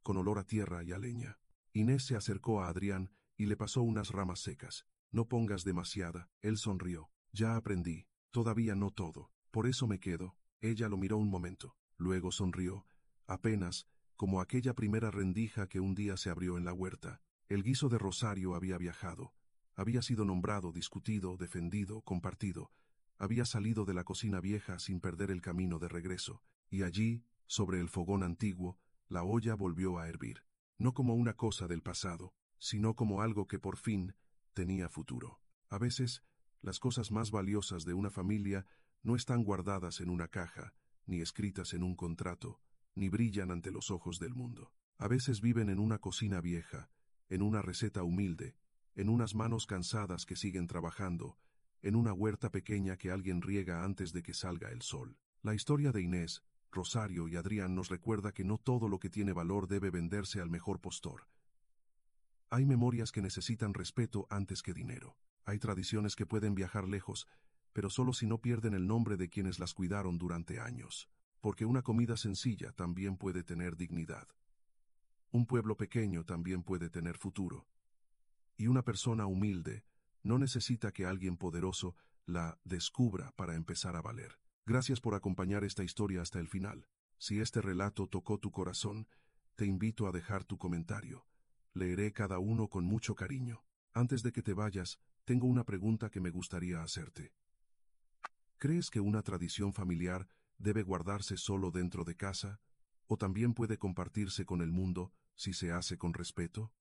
con olor a tierra y a leña. Inés se acercó a Adrián y le pasó unas ramas secas. No pongas demasiada, él sonrió. Ya aprendí, todavía no todo, por eso me quedo. Ella lo miró un momento, luego sonrió, apenas, como aquella primera rendija que un día se abrió en la huerta. El guiso de Rosario había viajado, había sido nombrado, discutido, defendido, compartido, había salido de la cocina vieja sin perder el camino de regreso, y allí, sobre el fogón antiguo, la olla volvió a hervir, no como una cosa del pasado, sino como algo que por fin tenía futuro. A veces, las cosas más valiosas de una familia no están guardadas en una caja, ni escritas en un contrato, ni brillan ante los ojos del mundo. A veces viven en una cocina vieja, en una receta humilde, en unas manos cansadas que siguen trabajando, en una huerta pequeña que alguien riega antes de que salga el sol. La historia de Inés, Rosario y Adrián nos recuerda que no todo lo que tiene valor debe venderse al mejor postor. Hay memorias que necesitan respeto antes que dinero. Hay tradiciones que pueden viajar lejos, pero solo si no pierden el nombre de quienes las cuidaron durante años. Porque una comida sencilla también puede tener dignidad. Un pueblo pequeño también puede tener futuro. Y una persona humilde no necesita que alguien poderoso la descubra para empezar a valer. Gracias por acompañar esta historia hasta el final. Si este relato tocó tu corazón, te invito a dejar tu comentario. Leeré cada uno con mucho cariño. Antes de que te vayas, tengo una pregunta que me gustaría hacerte. ¿Crees que una tradición familiar debe guardarse solo dentro de casa, o también puede compartirse con el mundo si se hace con respeto?